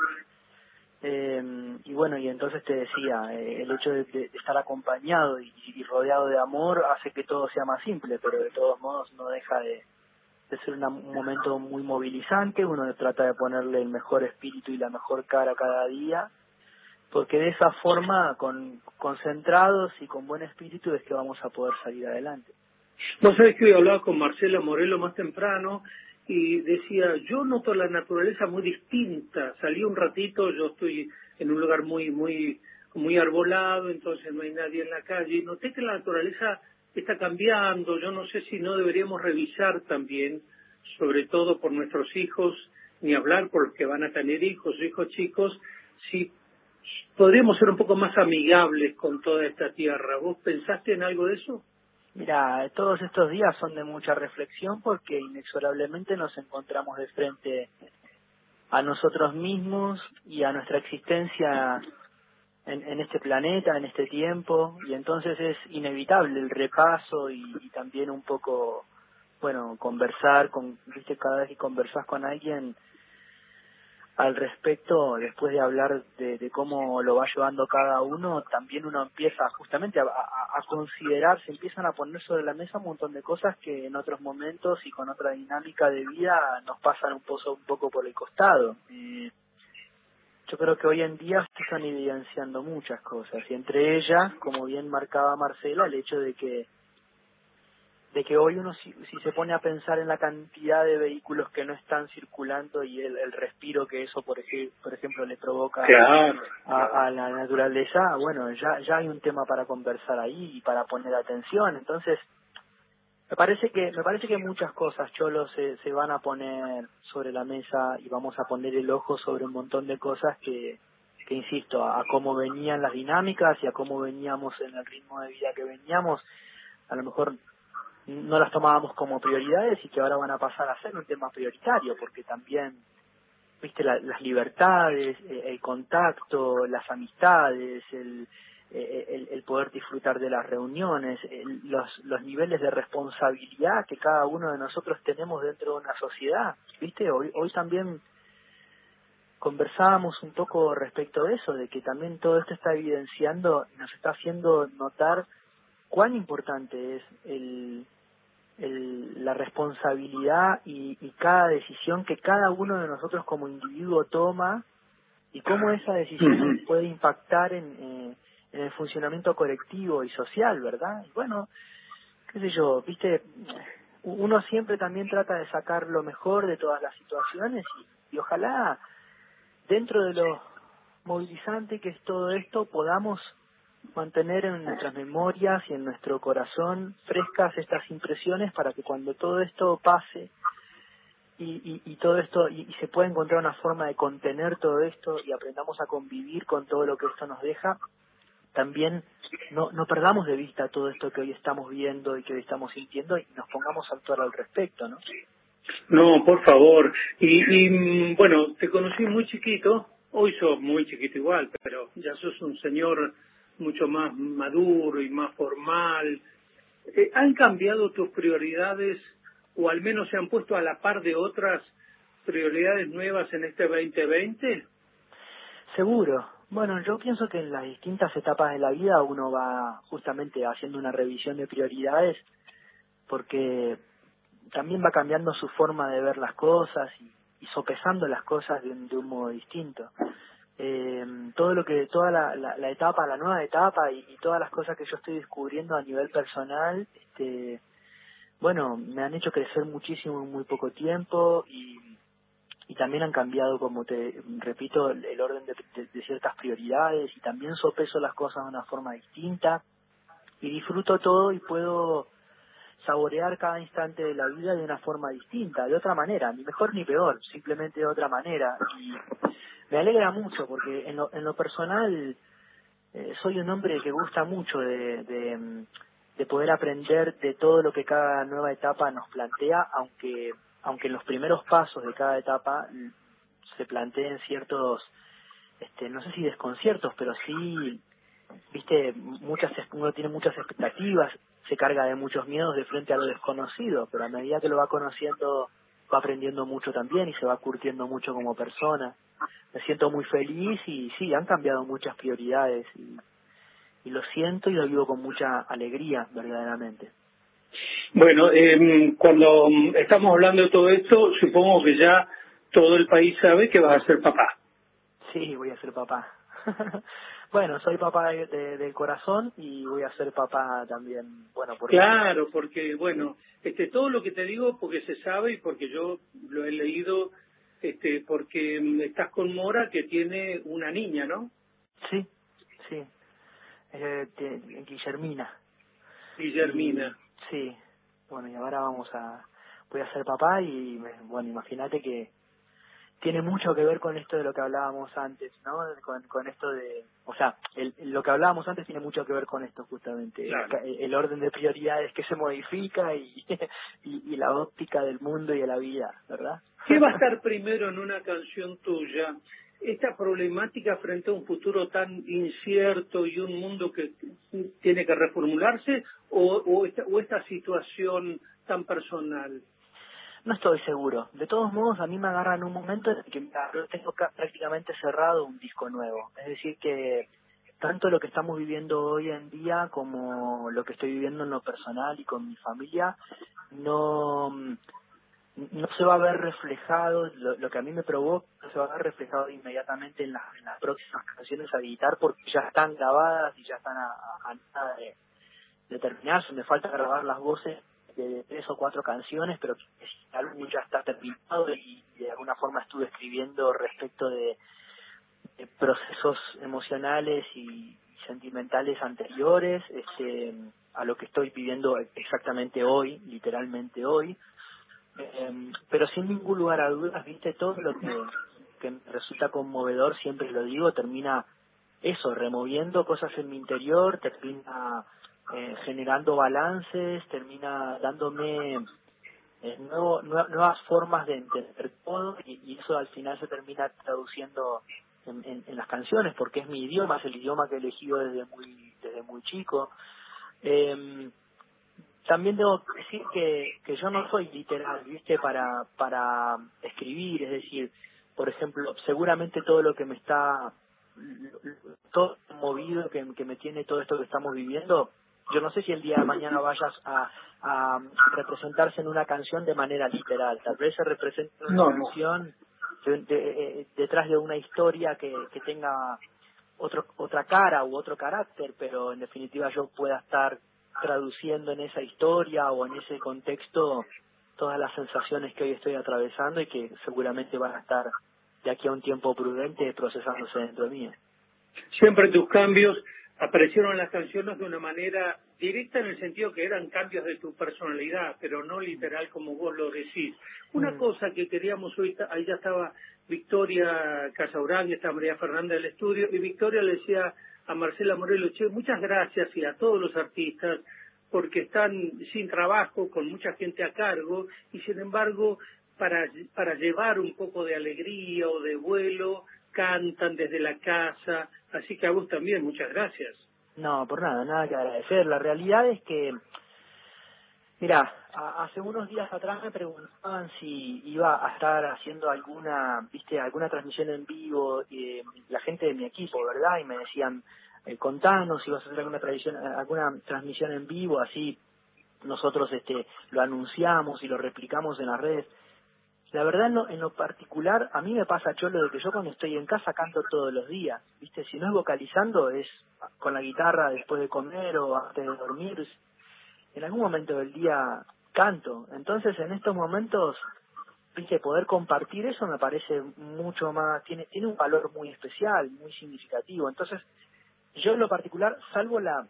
Y bueno, y entonces te decía, el hecho de estar acompañado y rodeado de amor hace que todo sea más simple, pero de todos modos no deja de ser un momento muy movilizante. Uno trata de ponerle el mejor espíritu y la mejor cara cada día, porque de esa forma, concentrados y con buen espíritu, es que vamos a poder salir adelante. Vos sabés que hoy hablaba con Marcela Morelo más temprano y decía, yo noto la naturaleza muy distinta. Salí un ratito, yo estoy en un lugar muy arbolado, entonces no hay nadie en la calle, y noté que la naturaleza está cambiando. Yo no sé si no deberíamos revisar también, sobre todo por nuestros hijos, ni hablar por los que van a tener hijos chicos, si podríamos ser un poco más amigables con toda esta tierra. ¿Vos pensaste en algo de eso? Mira, todos estos días son de mucha reflexión porque inexorablemente nos encontramos de frente a nosotros mismos y a nuestra existencia en este planeta, en este tiempo, y entonces es inevitable el repaso y también un poco, bueno, conversar viste, cada vez que conversás con alguien al respecto, después de hablar de cómo lo va llevando cada uno, también uno empieza justamente a considerar, se empiezan a poner sobre la mesa un montón de cosas que en otros momentos y con otra dinámica de vida nos pasan un poco por el costado. Yo creo que hoy en día se están evidenciando muchas cosas, y entre ellas, como bien marcaba Marcela, el hecho de que hoy uno si se pone a pensar en la cantidad de vehículos que no están circulando y el respiro que eso por ejemplo le provoca a la naturaleza, bueno, ya hay un tema para conversar ahí y para poner atención. Entonces me parece que muchas cosas, Cholo, se van a poner sobre la mesa y vamos a poner el ojo sobre un montón de cosas que insisto, a cómo venían las dinámicas y a cómo veníamos en el ritmo de vida que veníamos, a lo mejor no las tomábamos como prioridades y que ahora van a pasar a ser un tema prioritario, porque también, viste, las libertades, el contacto, las amistades, el poder disfrutar de las reuniones, los niveles de responsabilidad que cada uno de nosotros tenemos dentro de una sociedad, viste, hoy también conversábamos un poco respecto de eso, de que también todo esto está evidenciando y nos está haciendo notar cuán importante es la responsabilidad y cada decisión que cada uno de nosotros como individuo toma y cómo esa decisión puede impactar en el funcionamiento colectivo y social, ¿verdad? Y bueno, qué sé yo, viste, uno siempre también trata de sacar lo mejor de todas las situaciones y ojalá dentro de lo movilizante que es todo esto podamos mantener en nuestras memorias y en nuestro corazón frescas estas impresiones para que cuando todo esto pase y todo esto y se pueda encontrar una forma de contener todo esto y aprendamos a convivir con todo lo que esto nos deja, también no perdamos de vista todo esto que hoy estamos viendo y que hoy estamos sintiendo y nos pongamos a actuar al respecto, ¿no? No, por favor. Y bueno, te conocí muy chiquito, hoy sos muy chiquito igual, pero ya sos un señor mucho más maduro y más formal. ¿Han cambiado tus prioridades o al menos se han puesto a la par de otras prioridades nuevas en este 2020? Seguro. Bueno, yo pienso que en las distintas etapas de la vida uno va justamente haciendo una revisión de prioridades, porque también va cambiando su forma de ver las cosas y sopesando las cosas de un modo distinto. Toda la etapa, la nueva etapa y todas las cosas que yo estoy descubriendo a nivel personal, bueno, me han hecho crecer muchísimo en muy poco tiempo y también han cambiado, como te repito, el orden de ciertas prioridades, y también sopeso las cosas de una forma distinta y disfruto todo y puedo saborear cada instante de la vida de una forma distinta, de otra manera, ni mejor ni peor, simplemente de otra manera. Y me alegra mucho porque en lo personal soy un hombre que gusta mucho de poder aprender de todo lo que cada nueva etapa nos plantea, aunque en los primeros pasos de cada etapa se planteen ciertos, no sé si desconciertos, pero sí, viste, uno tiene muchas expectativas, se carga de muchos miedos de frente a lo desconocido, pero a medida que lo va conociendo va aprendiendo mucho también y se va curtiendo mucho como persona. Me siento muy feliz y sí, han cambiado muchas prioridades y lo siento y lo vivo con mucha alegría, verdaderamente. Bueno, cuando estamos hablando de todo esto, supongo que ya todo el país sabe que vas a ser papá. Sí, voy a ser papá. Bueno, soy papá del corazón y voy a ser papá también, bueno, Claro, porque, bueno, todo lo que te digo porque se sabe y porque yo lo he leído, porque estás con Mora, que tiene una niña, ¿no? Sí. Guillermina. Sí. Bueno, y ahora voy a ser papá y, bueno, imagínate que tiene mucho que ver con esto de lo que hablábamos antes, ¿no? Con esto de, o sea, lo que hablábamos antes tiene mucho que ver con esto justamente, claro. El orden de prioridades que se modifica y la óptica del mundo y de la vida, ¿verdad? ¿Qué va a estar primero en una canción tuya? ¿Esta problemática frente a un futuro tan incierto y un mundo que tiene que reformularse o esta situación tan personal? No estoy seguro. De todos modos, a mí me agarra en un momento en el que tengo prácticamente cerrado un disco nuevo. Es decir, que tanto lo que estamos viviendo hoy en día como lo que estoy viviendo en lo personal y con mi familia, no se va a ver reflejado, lo que a mí me provoca, no se va a ver reflejado inmediatamente en las próximas canciones a editar, porque ya están grabadas y ya están a nada de terminarse. Me falta grabar las voces de 3 o 4 canciones, pero el álbum ya está terminado y de alguna forma estuve escribiendo respecto de procesos emocionales y sentimentales anteriores a lo que estoy viviendo exactamente hoy, literalmente hoy. Pero sin ningún lugar a dudas, viste, todo lo que me resulta conmovedor, siempre lo digo, termina removiendo cosas en mi interior, termina generando balances, termina dándome nuevas formas de entender todo y eso al final se termina traduciendo en las canciones, porque es mi idioma, es el idioma que he elegido desde muy chico. También debo decir que yo no soy literal, ¿viste? Para escribir, es decir, por ejemplo, seguramente todo lo que me está todo movido, que me tiene todo esto que estamos viviendo, yo no sé si el día de mañana vayas a representarse en una canción de manera literal. Tal vez se represente una canción detrás de una historia que tenga otra cara u otro carácter, pero en definitiva yo pueda estar traduciendo en esa historia o en ese contexto todas las sensaciones que hoy estoy atravesando y que seguramente van a estar de aquí a un tiempo prudente procesándose dentro de mí. Siempre tus cambios aparecieron en las canciones de una manera directa, en el sentido que eran cambios de tu personalidad, pero no literal como vos lo decís. Una cosa que queríamos hoy, ahí ya estaba Victoria Casaurán y está María Fernanda del estudio, y Victoria le decía a Marcela Morelo, che, muchas gracias, y a todos los artistas, porque están sin trabajo, con mucha gente a cargo, y sin embargo, para llevar un poco de alegría o de vuelo, cantan desde la casa, así que a vos también, muchas gracias. No, por nada que agradecer. La realidad es que Mira, hace unos días atrás me preguntaban si iba a estar haciendo alguna transmisión en vivo, la gente de mi equipo, ¿verdad? Y me decían, contanos si vas a hacer alguna transmisión en vivo, así nosotros lo anunciamos y lo replicamos en las redes. La verdad, en lo particular, a mí me pasa, Cholo, de que yo cuando estoy en casa canto todos los días, ¿viste? Si no es vocalizando, es con la guitarra después de comer o antes de dormir. En algún momento del día canto. Entonces, en estos momentos, ¿viste? Poder compartir eso me parece mucho más, tiene un valor muy especial, muy significativo. Entonces, yo en lo particular, salvo la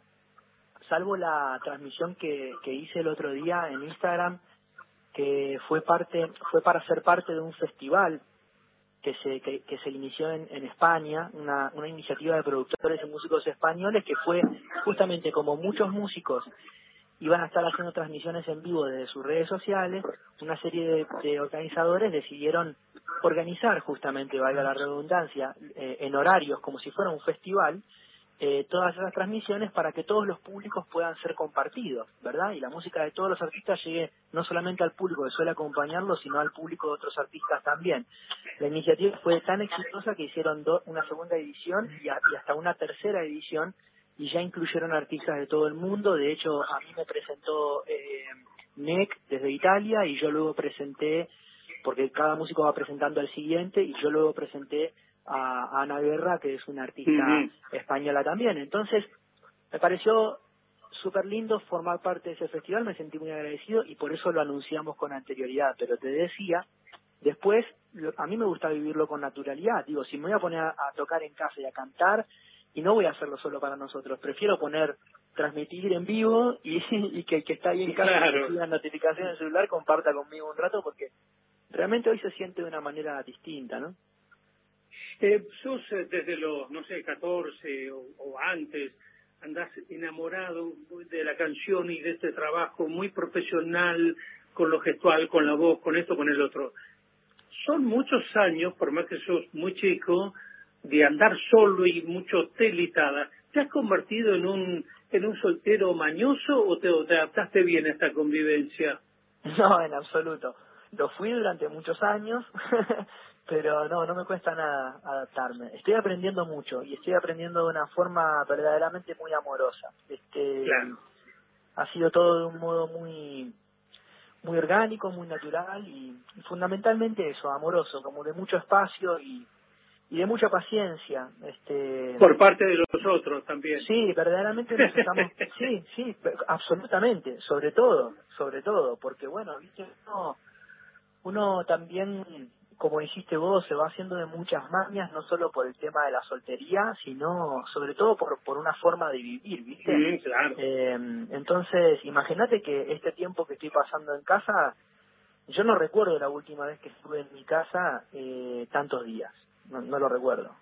transmisión que hice el otro día en Instagram, que fue para ser parte de un festival que se inició en España, una iniciativa de productores y músicos españoles, que fue justamente como muchos músicos iban a estar haciendo transmisiones en vivo desde sus redes sociales, una serie de organizadores decidieron organizar justamente, valga la redundancia, en horarios como si fuera un festival, todas esas transmisiones para que todos los públicos puedan ser compartidos, ¿verdad? Y la música de todos los artistas llegue no solamente al público que suele acompañarlo, sino al público de otros artistas también. La iniciativa fue tan exitosa que hicieron una segunda edición y hasta una tercera edición, y ya incluyeron artistas de todo el mundo. De hecho, a mí me presentó NEC desde Italia, y yo luego presenté, porque cada músico va presentando al siguiente, y yo luego presenté a Ana Guerra, que es una artista española también. Entonces, me pareció súper lindo formar parte de ese festival, me sentí muy agradecido y por eso lo anunciamos con anterioridad. Pero te decía, después, a mí me gusta vivirlo con naturalidad. Digo, si me voy a poner a tocar en casa y a cantar, y no voy a hacerlo solo para nosotros, prefiero transmitir en vivo y que el que está ahí en casa, que reciba notificación en el celular, comparta conmigo un rato, porque realmente hoy se siente de una manera distinta, ¿no? Sos desde los, 14 o antes, andás enamorado de la canción y de este trabajo muy profesional, con lo gestual, con la voz, con esto, con el otro. Son muchos años, por más que sos muy chico, de andar solo y mucho telitada. ¿Te has convertido en un soltero mañoso o te adaptaste bien a esta convivencia? No, en absoluto. Lo fui durante muchos años, pero no me cuesta nada adaptarme. Estoy aprendiendo mucho y estoy aprendiendo de una forma verdaderamente muy amorosa. Claro. Ha sido todo de un modo muy muy orgánico, muy natural y fundamentalmente eso, amoroso, como de mucho espacio y de mucha paciencia. Por parte de los otros también. Sí, verdaderamente nos estamos... sí, absolutamente, sobre todo, porque bueno, viste, uno también, como dijiste vos, se va haciendo de muchas mañas, no solo por el tema de la soltería, sino sobre todo por una forma de vivir, ¿viste? Claro. Entonces, imagínate que este tiempo que estoy pasando en casa, yo no recuerdo la última vez que estuve en mi casa tantos días, no lo recuerdo,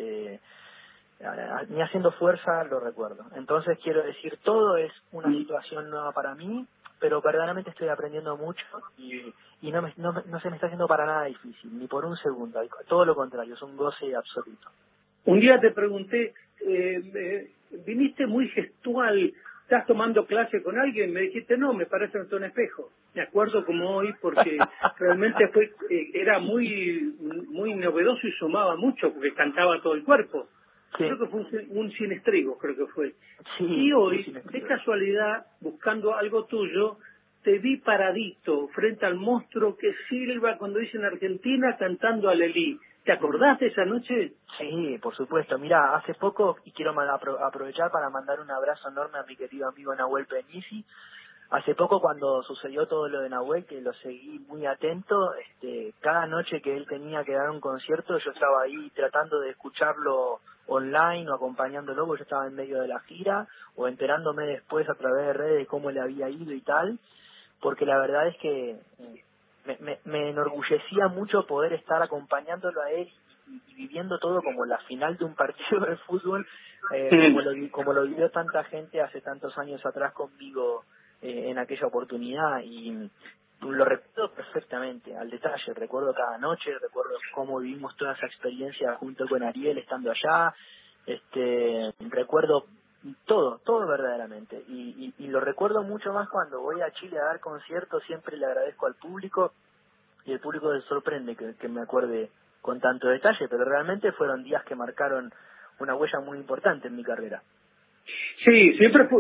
ni haciendo fuerza lo recuerdo. Entonces, quiero decir, todo es una situación nueva para mí, pero verdaderamente estoy aprendiendo mucho y no se me está haciendo para nada difícil, ni por un segundo, todo lo contrario, es un goce absoluto. Un día te pregunté, viniste muy gestual, ¿estás tomando clase con alguien? Me dijiste, no, me parece ante un espejo. Me acuerdo como hoy porque realmente era muy muy novedoso y sumaba mucho porque cantaba todo el cuerpo. Sí. Creo que fue un sinestrigo, creo que fue. Sí, y hoy, de casualidad, buscando algo tuyo, te vi paradito frente al monstruo que silba cuando dice en Argentina cantando a Lelí. ¿Te acordás de esa noche? Sí, por supuesto. Mira, hace poco, y quiero aprovechar para mandar un abrazo enorme a mi querido amigo Nahuel Penisi. Hace poco, cuando sucedió todo lo de Nahuel, que lo seguí muy atento, cada noche que él tenía que dar un concierto, yo estaba ahí tratando de escucharlo online o acompañándolo, porque yo estaba en medio de la gira, o enterándome después a través de redes de cómo le había ido y tal, porque la verdad es que me enorgullecía mucho poder estar acompañándolo a él y viviendo todo como la final de un partido de fútbol, como lo vivió tanta gente hace tantos años atrás conmigo en aquella oportunidad, y lo recuerdo perfectamente, al detalle. Recuerdo cada noche, recuerdo cómo vivimos toda esa experiencia junto con Ariel estando allá. Recuerdo todo verdaderamente. Y lo recuerdo mucho más cuando voy a Chile a dar conciertos, siempre le agradezco al público, y el público se sorprende que me acuerde con tanto detalle, pero realmente fueron días que marcaron una huella muy importante en mi carrera. Sí,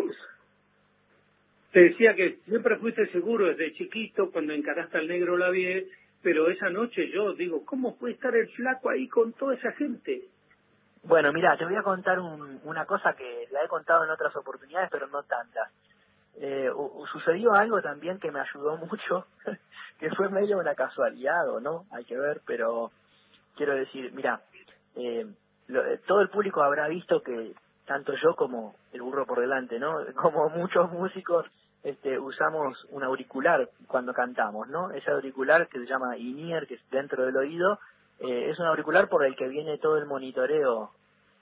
te decía que siempre fuiste seguro desde chiquito cuando encaraste al Negro Lavie, pero esa noche yo digo, ¿cómo puede estar el Flaco ahí con toda esa gente? Bueno, mira, te voy a contar una cosa que la he contado en otras oportunidades, pero no tantas. Sucedió algo también que me ayudó mucho, que fue medio una casualidad o no, hay que ver, pero quiero decir, mira, todo el público habrá visto que tanto yo como el burro por delante, ¿no? Como muchos músicos usamos un auricular cuando cantamos, ¿no? Ese auricular que se llama in-ear, que es dentro del oído, es un auricular por el que viene todo el monitoreo,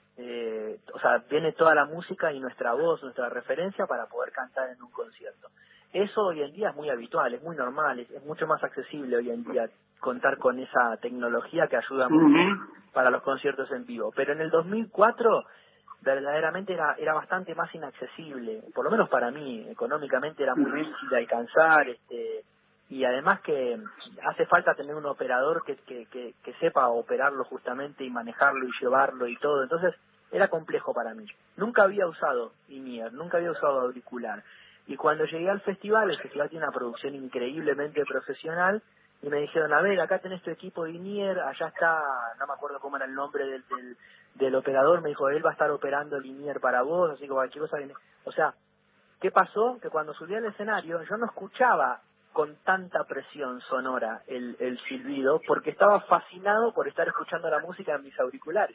o sea, viene toda la música y nuestra voz, nuestra referencia para poder cantar en un concierto. Eso hoy en día es muy habitual, es muy normal, es mucho más accesible hoy en día contar con esa tecnología que ayuda mucho para los conciertos en vivo. Pero en el 2004 verdaderamente era bastante más inaccesible, por lo menos para mí, económicamente era muy difícil de alcanzar, y además que hace falta tener un operador que sepa operarlo justamente y manejarlo y llevarlo y todo, entonces era complejo para mí. Nunca había usado in-ear, nunca había usado auricular, y cuando llegué al festival, el festival tiene una producción increíblemente profesional, y me dijeron, a ver, acá tenés tu equipo de in-ear, allá está, no me acuerdo cómo era el nombre del operador, me dijo, él va a estar operando el in-ear para vos, así que cualquier cosa. O sea, ¿qué pasó? Que cuando subí al escenario yo no escuchaba con tanta presión sonora el silbido, porque estaba fascinado por estar escuchando la música en mis auriculares.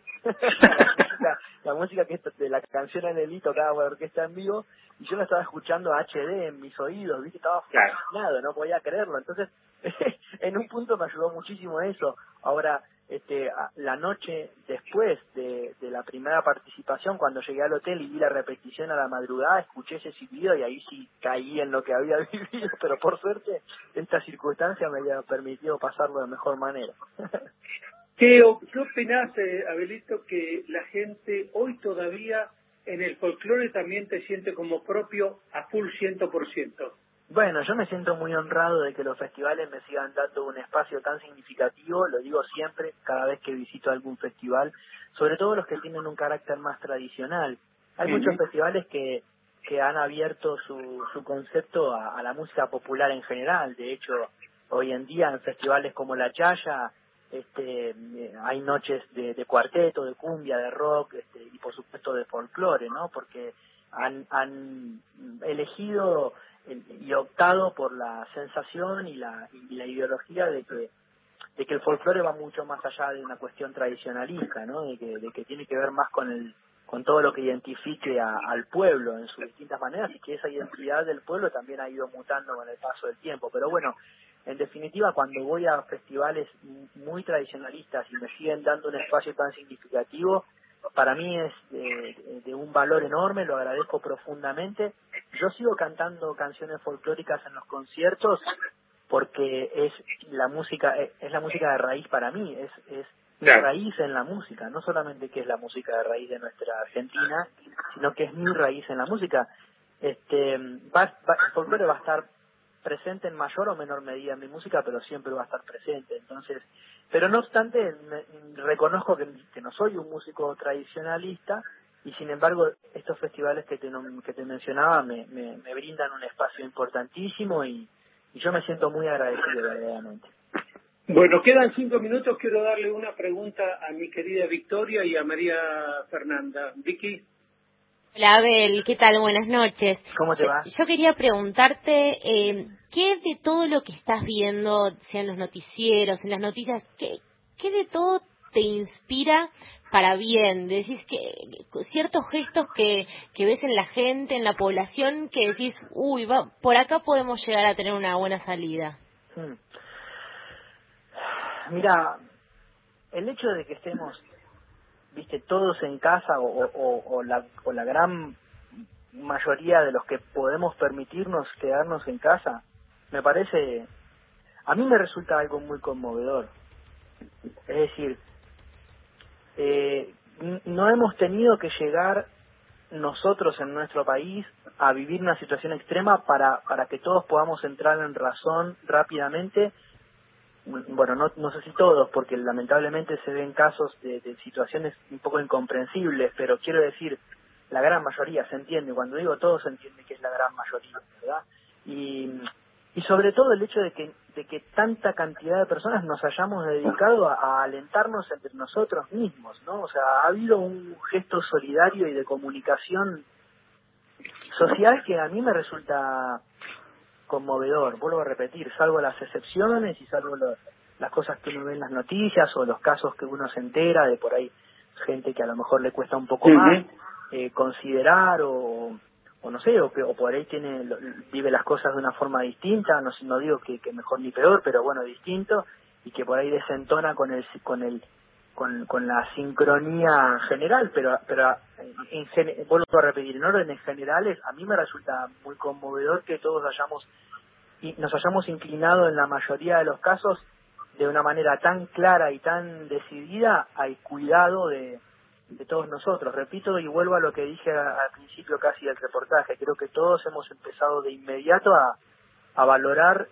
la música que de la canción Anelí tocada por la orquesta en vivo, y yo la estaba escuchando a HD en mis oídos, ¿viste? Estaba fascinado, no podía creerlo. Entonces, en un punto me ayudó muchísimo eso. Ahora, la noche después de la primera participación, cuando llegué al hotel y vi la repetición a la madrugada, escuché ese silbido y ahí sí caí en lo que había vivido, pero por suerte esta circunstancia me había permitido pasarlo de mejor manera. ¿Qué opinás, Abelito, que la gente hoy todavía en el folclore también te siente como propio a full 100%? Bueno, yo me siento muy honrado de que los festivales me sigan dando un espacio tan significativo, lo digo siempre, cada vez que visito algún festival, sobre todo los que tienen un carácter más tradicional. Hay muchos festivales que han abierto su concepto a la música popular en general. De hecho, hoy en día en festivales como La Chaya hay noches de cuarteto, de cumbia, de rock, y por supuesto de folclore, ¿no? Porque han elegido y optado por la sensación y la ideología de que el folclore va mucho más allá de una cuestión tradicionalista, ¿no? De que tiene que ver más con todo lo que identifique al pueblo en sus distintas maneras, y que esa identidad del pueblo también ha ido mutando con el paso del tiempo. Pero bueno, en definitiva, cuando voy a festivales muy tradicionalistas y me siguen dando un espacio tan significativo, para mí es de un valor enorme, lo agradezco profundamente. Yo sigo cantando canciones folclóricas en los conciertos porque es la música de raíz para mí, es mi raíz en la música, no solamente que es la música de raíz de nuestra Argentina, sino que es mi raíz en la música. El folclore va a estar presente en mayor o menor medida en mi música, pero siempre va a estar presente. Entonces, pero no obstante, reconozco que no soy un músico tradicionalista, y sin embargo estos festivales que te mencionaba me brindan un espacio importantísimo, y yo me siento muy agradecido verdaderamente. Bueno, quedan 5 minutos. Quiero darle una pregunta a mi querida Victoria y a María Fernanda. Vicky. Hola, Abel, ¿qué tal? Buenas noches. ¿Cómo te va? Yo quería preguntarte, ¿qué de todo lo que estás viendo, sea en los noticieros, en las noticias, qué de todo te inspira para bien? Decís que ciertos gestos que ves en la gente, en la población, que decís, por acá podemos llegar a tener una buena salida. Mira, el hecho de que estemos, todos en casa, o la gran mayoría de los que podemos permitirnos quedarnos en casa, me parece, a mí me resulta algo muy conmovedor. Es decir, no hemos tenido que llegar nosotros en nuestro país a vivir una situación extrema para que todos podamos entrar en razón rápidamente. Bueno, no sé si todos, porque lamentablemente se ven casos de situaciones un poco incomprensibles, pero quiero decir, la gran mayoría se entiende. Cuando digo todos, se entiende que es la gran mayoría, ¿verdad? Y sobre todo el hecho de que tanta cantidad de personas nos hayamos dedicado a alentarnos entre nosotros mismos, ¿no? O sea, ha habido un gesto solidario y de comunicación social que a mí me resulta conmovedor. Vuelvo a repetir, salvo las excepciones y salvo las cosas que uno ve en las noticias o los casos que uno se entera de por ahí gente que a lo mejor le cuesta un poco más considerar o no sé, o por ahí vive las cosas de una forma distinta, no digo que mejor ni peor, pero bueno, distinto, y que por ahí desentona con la sincronía general, pero vuelvo a repetir, en órdenes generales, a mí me resulta muy conmovedor que todos nos hayamos inclinado en la mayoría de los casos de una manera tan clara y tan decidida al cuidado de todos nosotros. Repito y vuelvo a lo que dije al principio casi del reportaje, creo que todos hemos empezado de inmediato a valorar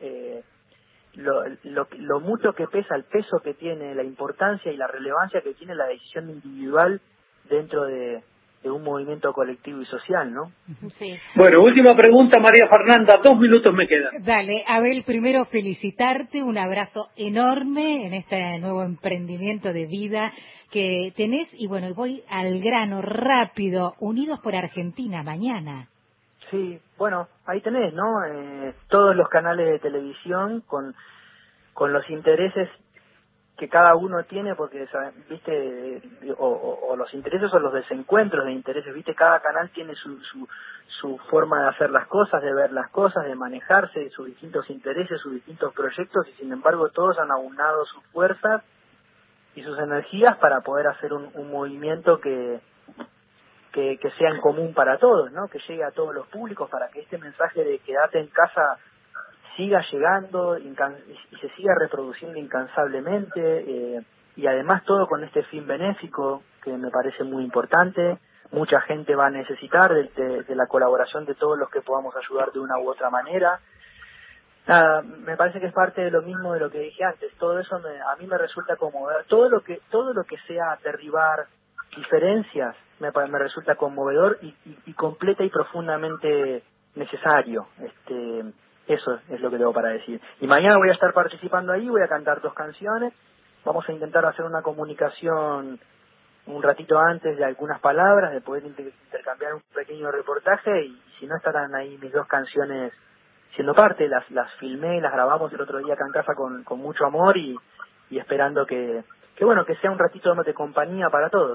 lo mucho que pesa, el peso que tiene, la importancia y la relevancia que tiene la decisión individual dentro de un movimiento colectivo y social, ¿no? Sí. Bueno, última pregunta, María Fernanda, 2 minutos me quedan. Dale, Abel, primero felicitarte, un abrazo enorme en este nuevo emprendimiento de vida que tenés, y bueno, voy al grano rápido, Unidos por Argentina, mañana. Sí, bueno, ahí tenés, ¿no? Todos los canales de televisión con los intereses que cada uno tiene, porque, viste, o los intereses o los desencuentros de intereses, viste, cada canal tiene su forma de hacer las cosas, de ver las cosas, de manejarse, sus distintos intereses, sus distintos proyectos, y sin embargo todos han aunado sus fuerzas y sus energías para poder hacer un movimiento que sea en común para todos, ¿no? Que llegue a todos los públicos, para que este mensaje de quédate en casa siga llegando y se siga reproduciendo incansablemente, y además todo con este fin benéfico que me parece muy importante. Mucha gente va a necesitar de la colaboración de todos los que podamos ayudar de una u otra manera. Nada, me parece que es parte de lo mismo de lo que dije antes. Todo eso a mí me resulta conmovedor. Todo lo que sea derribar diferencias me resulta conmovedor y completa y profundamente necesario. Eso es lo que tengo para decir. Y mañana voy a estar participando ahí, voy a cantar 2 canciones. Vamos a intentar hacer una comunicación un ratito antes de algunas palabras, de poder intercambiar un pequeño reportaje, y si no, estarán ahí mis 2 canciones siendo parte. Las filmé, las grabamos el otro día acá en casa con mucho amor y esperando que bueno, que sea un ratito de compañía para todos.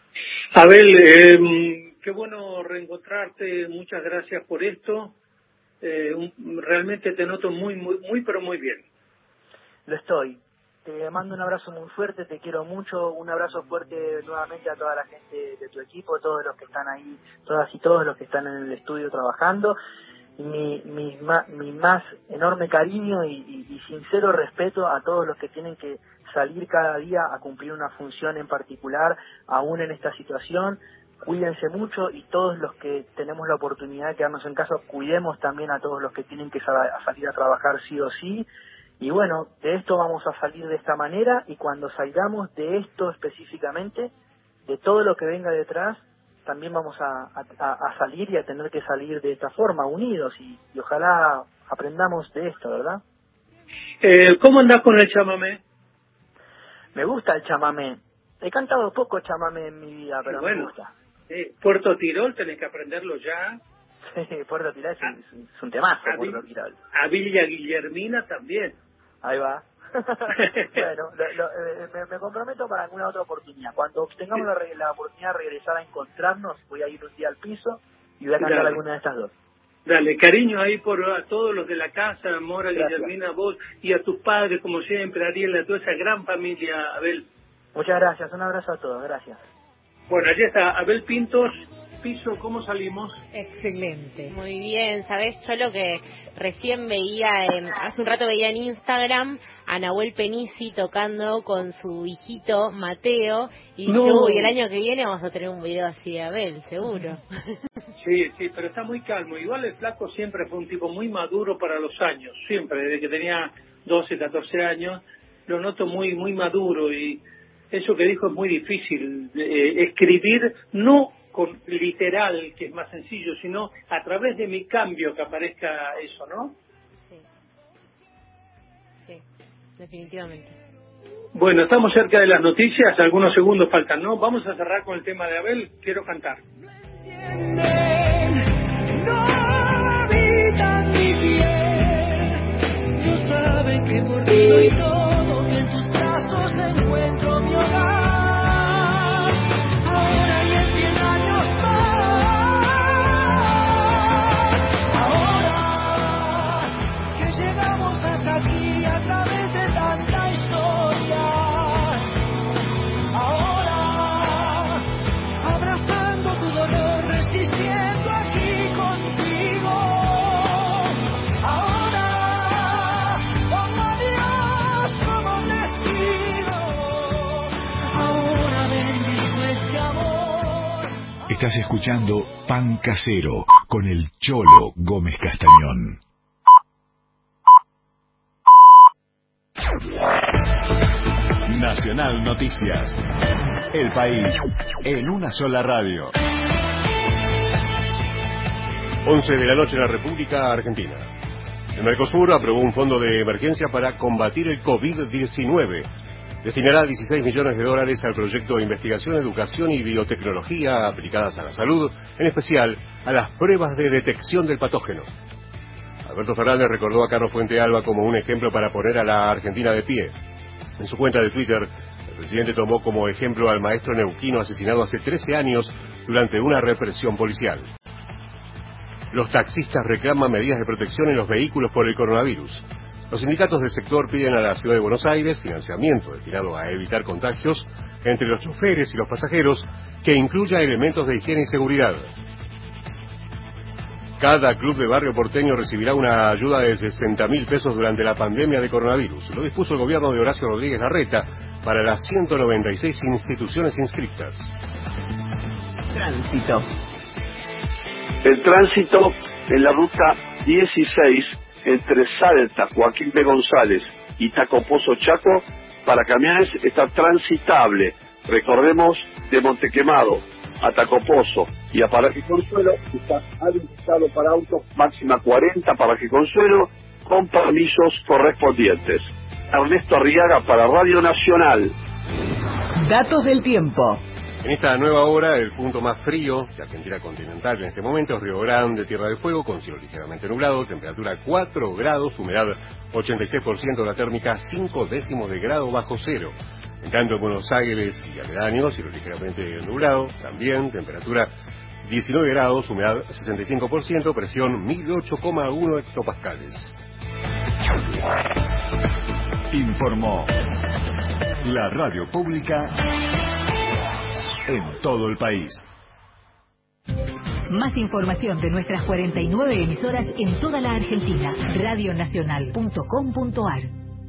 Abel, qué bueno reencontrarte, muchas gracias por esto. Realmente te noto muy, pero muy bien. Lo estoy. Te mando un abrazo muy fuerte, te quiero mucho. Un abrazo fuerte nuevamente a toda la gente de tu equipo, todos los que están ahí, todas y todos los que están en el estudio trabajando. Mi más enorme cariño y sincero respeto a todos los que tienen que salir cada día a cumplir una función en particular, aún en esta situación. Cuídense mucho, y todos los que tenemos la oportunidad de quedarnos en casa, cuidemos también a todos los que tienen que salir a trabajar sí o sí. Y bueno, de esto vamos a salir de esta manera, y cuando salgamos de esto específicamente, de todo lo que venga detrás, también vamos a salir y a tener que salir de esta forma, unidos, y ojalá aprendamos de esto, ¿verdad? ¿Cómo andás con el chamamé? Me gusta el chamamé. He cantado poco chamamé en mi vida, pero bueno, me gusta. Puerto Tirol tenés que aprenderlo ya. Sí, Puerto Tirol es un temazo, Puerto Tirol. A Villa Guillermina también. Ahí va. Bueno, me comprometo para alguna otra oportunidad. Cuando tengamos la oportunidad de regresar a encontrarnos, voy a ir un día al piso y voy a cantar alguna de estas 2. Dale, cariño ahí a todos los de la casa, Mora, gracias. Guillermina, vos, y a tus padres, como siempre, Ariel, a toda esa gran familia, Abel. Muchas gracias, un abrazo a todos, gracias. Bueno, allí está Abel Pintos, piso, ¿cómo salimos? Excelente. Muy bien, ¿sabés, Cholo, que recién veía, hace un rato veía en Instagram a Nahuel Penisi tocando con su hijito Mateo, y dije, uy, el año que viene vamos a tener un video así de Abel, seguro. Sí, pero está muy calmo. Igual el flaco siempre fue un tipo muy maduro para los años, siempre, desde que tenía 12, 14 años, lo noto muy maduro, y eso que dijo es muy difícil, escribir no con literal, que es más sencillo, sino a través de mi cambio que aparezca eso, ¿no? Sí, definitivamente. Bueno, estamos cerca de las noticias, algunos segundos faltan, ¿no? Vamos a cerrar con el tema de Abel, quiero cantar. No habitan mi piel, no saben que por ti doy todo, que en tus brazos encuentro mi hogar. Ahora y en 100 años más, ahora que llegamos hasta aquí a través de tanta historia, ahora abrazando tu dolor, resistiendo aquí contigo. Ahora pongo a Dios como testigo. Ahora bendigo este amor. Estás escuchando Pan Casero con el Cholo Gómez Castañón. Nacional Noticias. El país en una sola radio. 11 de la noche en la República Argentina. El Mercosur aprobó un fondo de emergencia para combatir el COVID-19. Destinará $16 millones al proyecto de investigación, educación y biotecnología aplicadas a la salud, en especial a las pruebas de detección del patógeno. Alberto Fernández recordó a Carlos Fuente Alba como un ejemplo para poner a la Argentina de pie. En su cuenta de Twitter, el presidente tomó como ejemplo al maestro neuquino asesinado hace 13 años durante una represión policial. Los taxistas reclaman medidas de protección en los vehículos por el coronavirus. Los sindicatos del sector piden a la Ciudad de Buenos Aires financiamiento destinado a evitar contagios entre los choferes y los pasajeros que incluya elementos de higiene y seguridad. Cada club de barrio porteño recibirá una ayuda de 60.000 pesos durante la pandemia de coronavirus. Lo dispuso el gobierno de Horacio Rodríguez Larreta para las 196 instituciones inscritas. Tránsito. El tránsito en la ruta 16 entre Salta, Joaquín B. González y Tacopozo Chaco para camiones está transitable. Recordemos, de Montequemado a Tacopozo y a Paraje Consuelo está habilitado para autos, máxima 40 Paraje Consuelo, con permisos correspondientes. Ernesto Arriaga para Radio Nacional. Datos del tiempo. En esta nueva hora, el punto más frío de Argentina continental en este momento es Río Grande, Tierra del Fuego, con cielo ligeramente nublado, temperatura 4 grados, humedad 86%, la térmica 0,5 de grado bajo cero. En tanto, en Buenos Aires y aledaños, cielo ligeramente nublado, también temperatura 19 grados, humedad 65%, presión 1008,1 hectopascales. Informó la radio pública en todo el país. Más información de nuestras 49 emisoras en toda la Argentina. Radionacional.com.ar.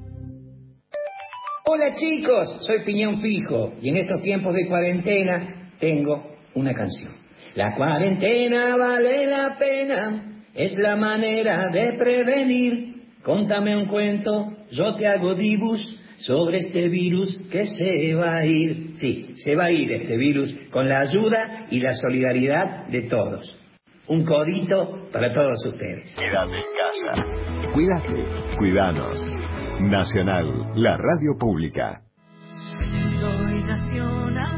Hola chicos, soy Piñón Fijo y en estos tiempos de cuarentena tengo una canción. La cuarentena vale la pena, es la manera de prevenir. Contame un cuento, yo te hago dibus sobre este virus que se va a ir. Sí, se va a ir este virus con la ayuda y la solidaridad de todos. Un codito para todos ustedes. Quédate en casa. Cuídate, cuidanos. Nacional, la radio pública. Soy nacional.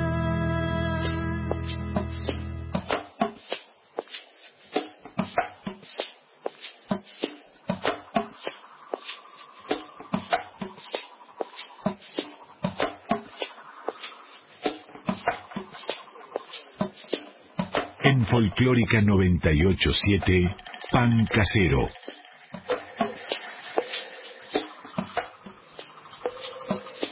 En Folclórica 98.7, Pan Casero.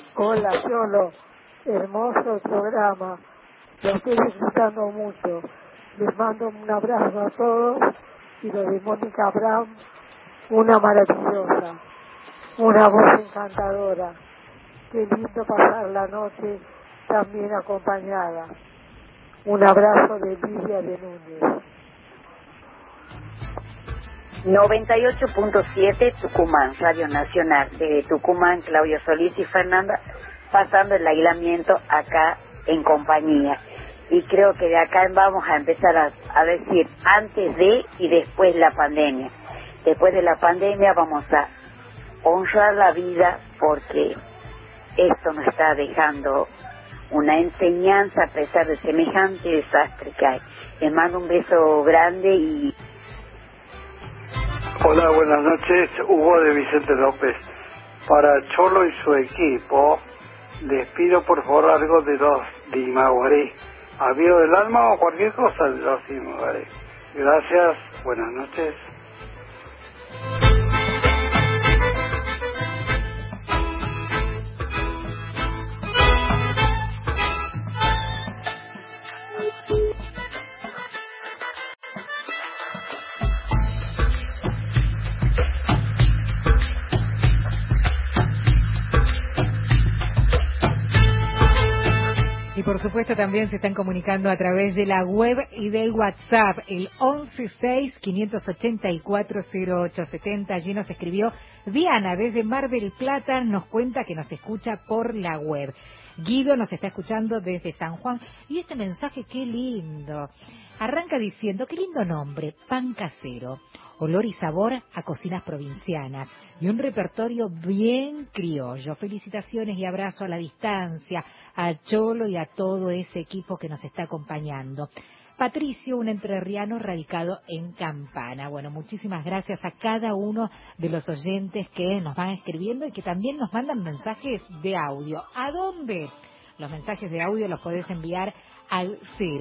Hola, Cholo. Hermoso programa. Lo estoy disfrutando mucho. Les mando un abrazo a todos y lo de Mónica Abraham, una maravillosa, una voz encantadora. Qué lindo pasar la noche también acompañada. Un abrazo de Lidia de Núñez. 98.7 Tucumán, Radio Nacional. De Tucumán, Claudio Solís y Fernanda, pasando el aislamiento acá en compañía. Y creo que de acá vamos a empezar a decir antes de y después la pandemia. Después de la pandemia vamos a honrar la vida, porque esto nos está dejando una enseñanza a pesar de semejante desastre que hay. Les mando un beso grande y... Hola, buenas noches, Hugo de Vicente López. Para Cholo y su equipo, les pido por favor algo de los Dimaguaré. ¿Avión del alma o cualquier cosa de los Dimaguaré? Gracias, buenas noches. Por supuesto, también se están comunicando a través de la web y del WhatsApp, el 116-584-0870. Allí nos escribió Diana desde Mar del Plata, nos cuenta que nos escucha por la web. Guido nos está escuchando desde San Juan. Y este mensaje, qué lindo. Arranca diciendo, qué lindo nombre, Pan Casero. Olor y sabor a cocinas provincianas y un repertorio bien criollo. Felicitaciones y abrazo a la distancia, a Cholo y a todo ese equipo que nos está acompañando. Patricio, un entrerriano radicado en Campana. Bueno, muchísimas gracias a cada uno de los oyentes que nos van escribiendo y que también nos mandan mensajes de audio. ¿A dónde? Los mensajes de audio los podés enviar al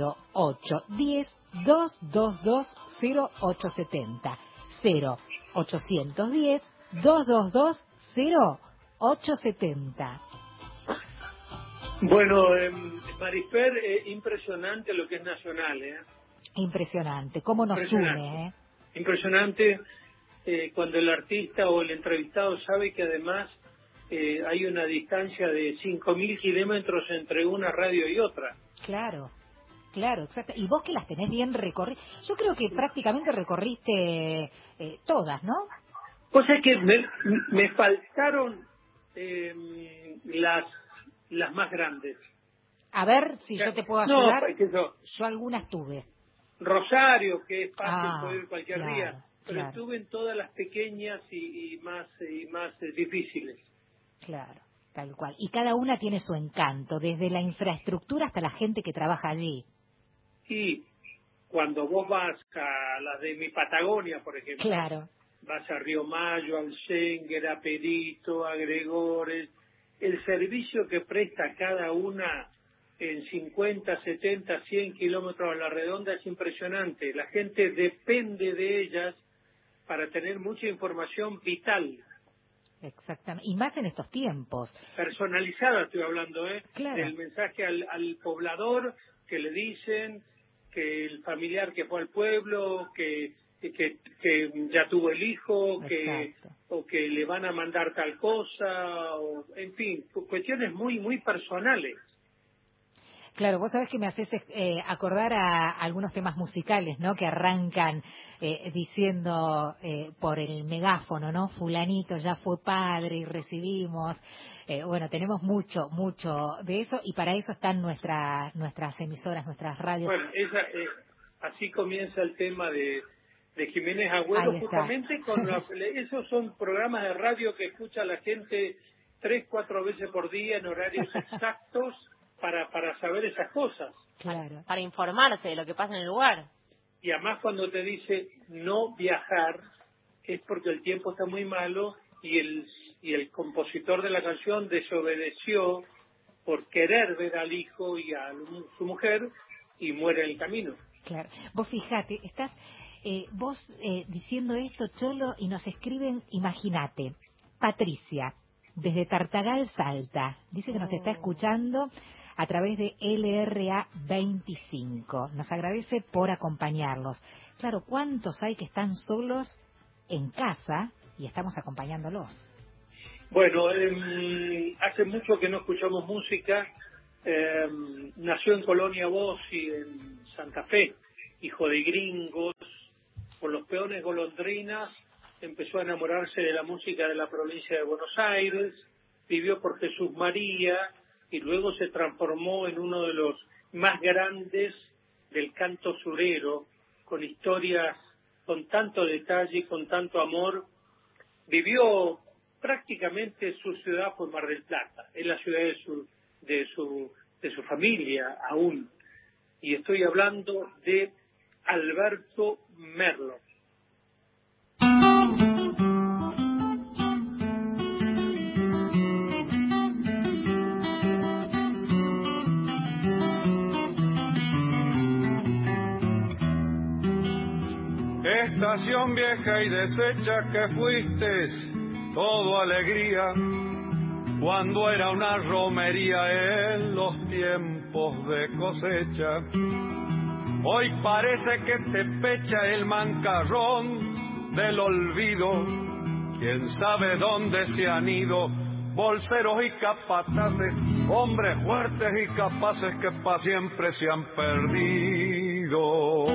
0810-222-0870. 0810-222-0870. Bueno, Marifer, impresionante lo que es Nacional, ¿eh? Impresionante, cómo nos une, ¿eh? Impresionante cuando el artista o el entrevistado sabe que además hay una distancia de 5.000 kilómetros entre una radio y otra. Claro, exacto. Y vos que las tenés bien recorridas. Yo creo que prácticamente recorriste todas, ¿no? Pues es que me faltaron las más grandes. A ver si yo te puedo ayudar. No, yo algunas tuve. Rosario, que es fácil poder ir cualquier día, pero claro. estuve en todas las pequeñas y más difíciles. Claro, tal cual. Y cada una tiene su encanto, desde la infraestructura hasta la gente que trabaja allí. Y cuando vos vas a las de mi Patagonia, por ejemplo, claro, vas a Río Mayo, al Schenker, a Perito, a Gregores, el servicio que presta cada una en 50, 70, 100 kilómetros a la redonda es impresionante. La gente depende de ellas para tener mucha información vital. Exactamente, y más en estos tiempos. Personalizada estoy hablando, Claro. Del mensaje al poblador, que le dicen que el familiar que fue al pueblo, que ya tuvo el hijo, o que le van a mandar tal cosa, o en fin, cuestiones muy, muy personales. Claro, vos sabés que me haces acordar a algunos temas musicales, ¿no? Que arrancan diciendo por el megáfono, ¿no? Fulanito ya fue padre y recibimos. Bueno, tenemos mucho de eso y para eso están nuestras emisoras, nuestras radios. Bueno, así comienza el tema de Jiménez Agüero, justamente con esos son programas de radio que escucha la gente 3-4 veces por día en horarios exactos para saber esas cosas. Claro. Para informarse de lo que pasa en el lugar. Y además cuando te dice no viajar es porque el tiempo está muy malo y el compositor de la canción desobedeció por querer ver al hijo y a su mujer y muere en el camino. Claro. Vos fijate, estás vos diciendo esto, Cholo, y nos escriben, imagínate, Patricia, desde Tartagal, Salta, dice que nos está escuchando a través de LRA 25. Nos agradece por acompañarlos. Claro, ¿cuántos hay que están solos en casa y estamos acompañándolos? Bueno, hace mucho que no escuchamos música. Nació en Colonia Bossi, en Santa Fe, hijo de gringos, por los peones golondrinas, empezó a enamorarse de la música de la provincia de Buenos Aires, vivió por Jesús María y luego se transformó en uno de los más grandes del canto surero, con historias con tanto detalle y con tanto amor. Vivió prácticamente, su ciudad fue Mar del Plata, es la ciudad de su familia aún, y estoy hablando de Alberto Merlo. Estación vieja y deshecha que fuiste, todo alegría, cuando era una romería en los tiempos de cosecha. Hoy parece que te pecha el mancarrón del olvido. Quién sabe dónde se han ido bolseros y capataces, hombres fuertes y capaces que pa' siempre se han perdido.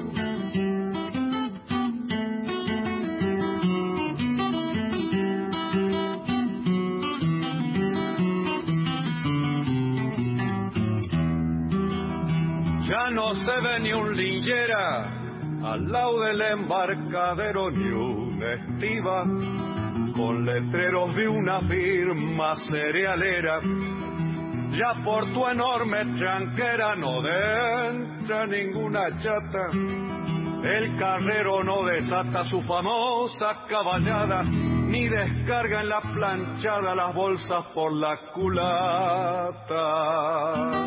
Ya no se ve ni un linchera al lado del embarcadero, ni una estiva con letreros de una firma cerealera. Ya por tu enorme tranquera no entra ninguna chata, el carrero no desata su famosa caballada, ni descarga en la planchada las bolsas por la culata.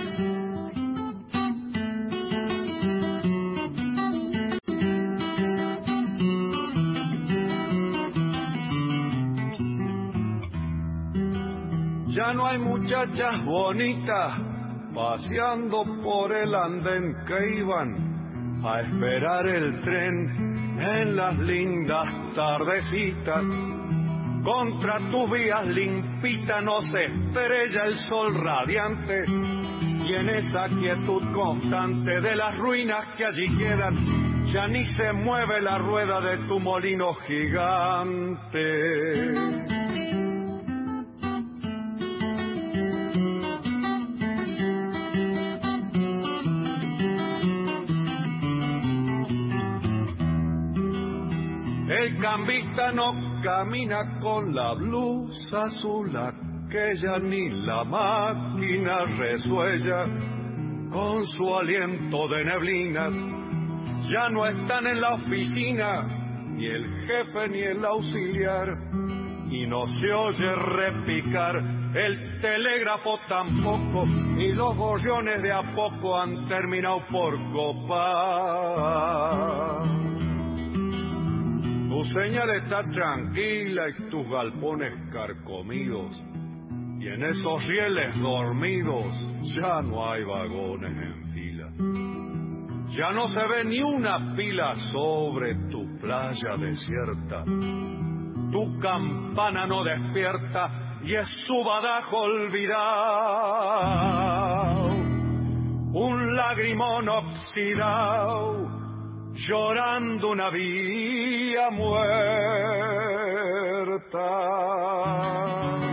Ya no hay muchachas bonitas paseando por el andén que iban a esperar el tren en las lindas tardecitas. Contra tus vías limpitas no se estrella el sol radiante, y en esa quietud constante de las ruinas que allí quedan, ya ni se mueve la rueda de tu molino gigante. El cambista no camina con la blusa azul, aquella ni la máquina resuella con su aliento de neblinas. Ya no están en la oficina ni el jefe ni el auxiliar, y no se oye repicar el telégrafo tampoco, y los gorriones de a poco han terminado por copar. Tu señal está tranquila y tus galpones carcomidos, y en esos rieles dormidos ya no hay vagones en fila. Ya no se ve ni una pila sobre tu playa desierta. Tu campana no despierta y es su badajo olvidado, un lagrimón oxidado, llorando una vía muerta.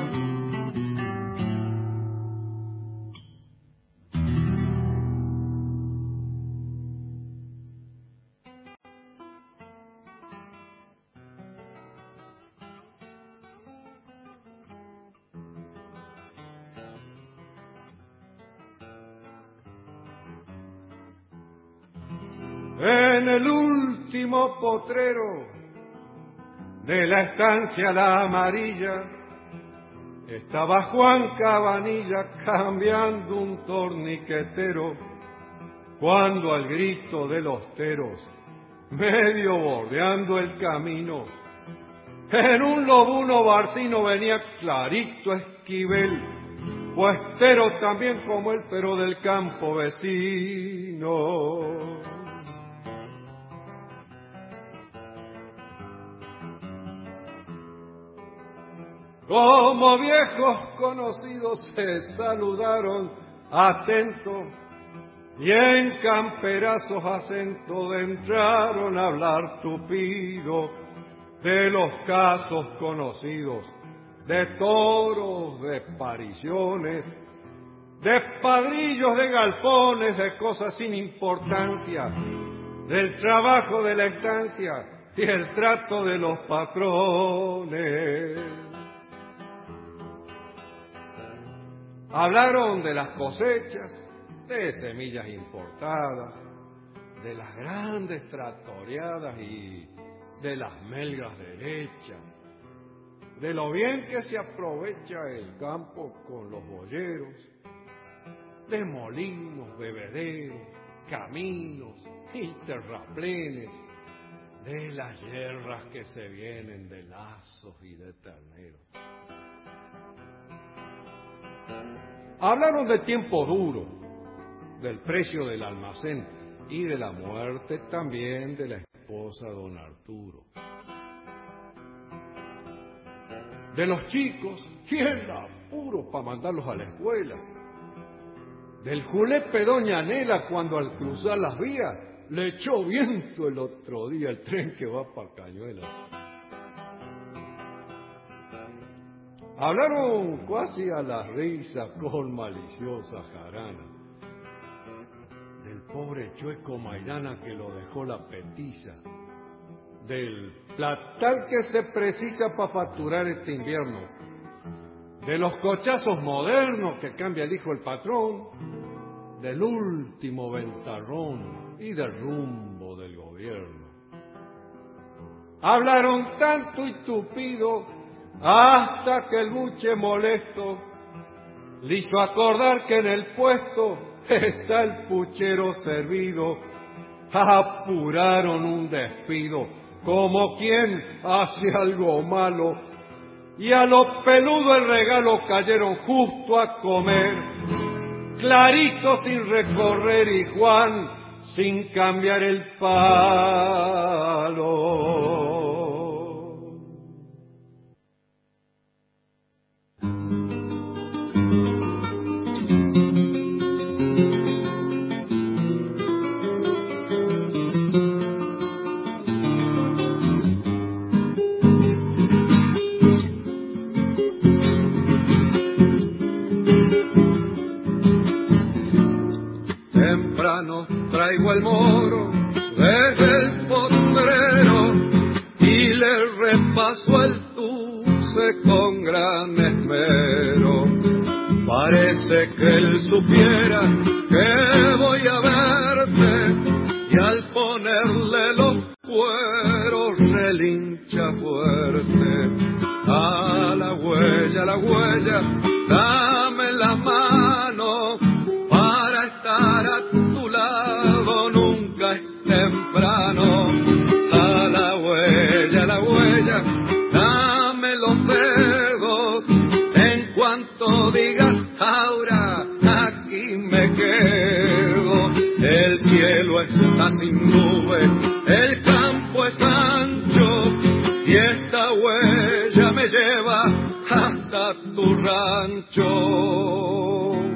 En el último potrero de la estancia La Amarilla estaba Juan Cabanilla cambiando un torniquetero, cuando al grito de los teros, medio bordeando el camino, en un lobuno barcino venía clarito Esquivel, puestero también como él, pero del campo vecino. Como viejos conocidos se saludaron atentos y en camperazos acentos entraron a hablar tupido de los casos conocidos, de toros, de pariciones, de padrillos, de galpones, de cosas sin importancia, del trabajo de la estancia y el trato de los patrones. Hablaron de las cosechas, de semillas importadas, de las grandes tractoreadas y de las melgas derechas, de lo bien que se aprovecha el campo con los boyeros, de molinos, bebederos, caminos y terraplenes, de las yerras que se vienen de lazos y de terneros. Hablaron de tiempo duro, del precio del almacén y de la muerte también de la esposa de don Arturo. De los chicos y el apuro para mandarlos a la escuela. Del julepe doña Nela cuando al cruzar las vías le echó viento el otro día el tren que va para Cañuelas. Hablaron casi a la risa con maliciosa jarana del pobre chueco Maidana que lo dejó la petiza, del platal que se precisa para facturar este invierno, de los cochazos modernos que cambia el hijo del patrón, del último ventarrón y del rumbo del gobierno. Hablaron tanto y tupido hasta que el buche molesto le hizo acordar que en el puesto está el puchero servido. Apuraron un despido como quien hace algo malo y a los peludos el regalo cayeron justo a comer, clarito sin recorrer y Juan sin cambiar el palo. Traigo el moro desde el potrero y le repaso el tuce con gran esmero. Parece que él supiera que voy a verte y al ponerle los cueros relincha fuerte. A la huella, dame la mano para estar a tu lado, nunca es temprano. A la huella, dame los dedos, en cuanto digas ahora, aquí me quedo. El cielo está sin nube, el campo es ancho, y esta huella me lleva hasta tu rancho.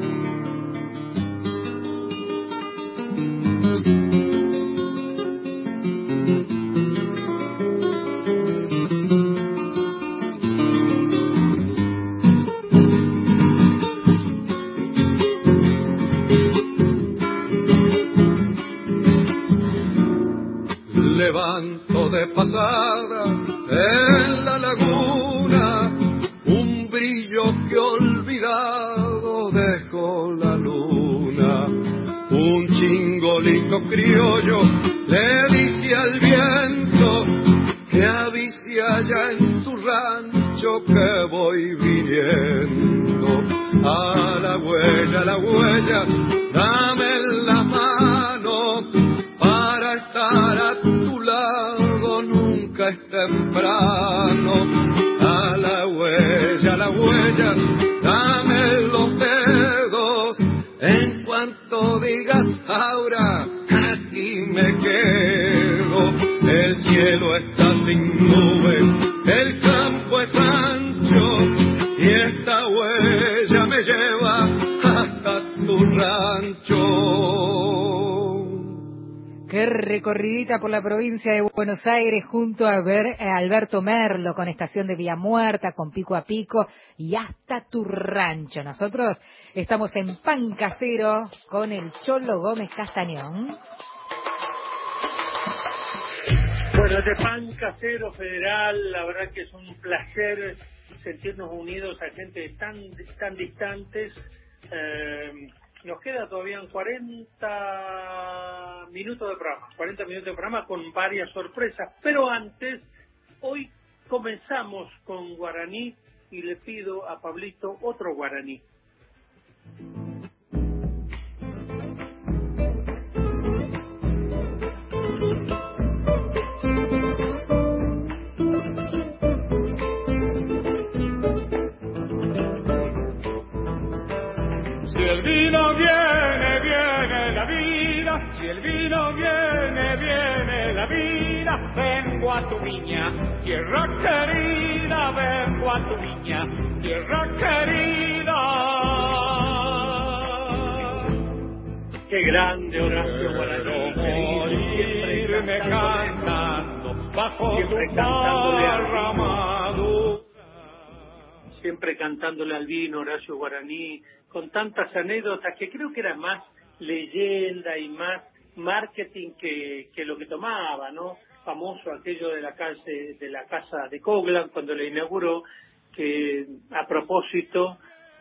Levanto de pasada en la laguna un brillo que olvidado dejó la luna. Un chingolito criollo le dice al viento que avise allá en tu rancho que voy viniendo. A la huella, dame la mano para estar a tu lado, nunca es temprano. A la huella, dame los dedos cuanto digas ahora, aquí me quedo. El cielo está sin nubes, el campo es ancho y esta huella me lleva hasta tu rancho. Qué recorridita por la provincia de Buenos Aires junto a Alberto Merlo con Estación de Vía Muerta, con Pico a Pico y hasta tu rancho. Nosotros estamos en Pan Casero con el Cholo Gómez Castañón. Bueno, de Pan Casero Federal, la verdad que es un placer sentirnos unidos a gente tan distantes. Nos queda todavía 40 minutos de programa con varias sorpresas, pero antes, hoy comenzamos con guaraní y le pido a Pablito otro guaraní. Si el vino viene, viene la vida. Si el vino viene, viene la vida. Vengo a tu viña, tierra querida. Vengo a tu viña, tierra querida. Qué grande Horacio Guaraní, morirme cantando bajo tu parramadura. Siempre cantándole al vino, Horacio Guaraní, con tantas anécdotas que creo que era más leyenda y más marketing que lo que tomaba, ¿no? Famoso aquello de la casa de Coglan cuando le inauguró, que a propósito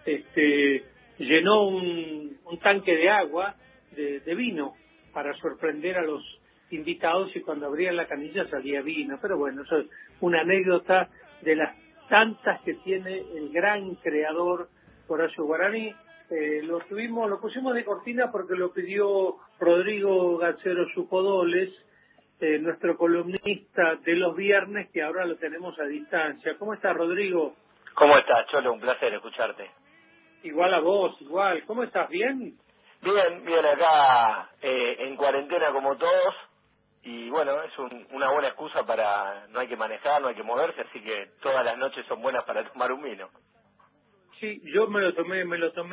llenó un tanque de agua de vino para sorprender a los invitados, y cuando abrían la canilla salía vino. Pero bueno, eso es una anécdota de las tantas que tiene el gran creador Horacio Guaraní. Lo pusimos de cortina porque lo pidió Rodrigo Gacero Sucodoles, nuestro columnista de los viernes, que ahora lo tenemos a distancia. ¿Cómo estás, Rodrigo? ¿Cómo estás, Cholo? Un placer escucharte. Igual a vos, igual. ¿Cómo estás? ¿Bien? Bien, acá en cuarentena como todos. Y bueno, es una buena excusa para... No hay que manejar, no hay que moverse, así que todas las noches son buenas para tomar un vino. Sí, yo me lo tomé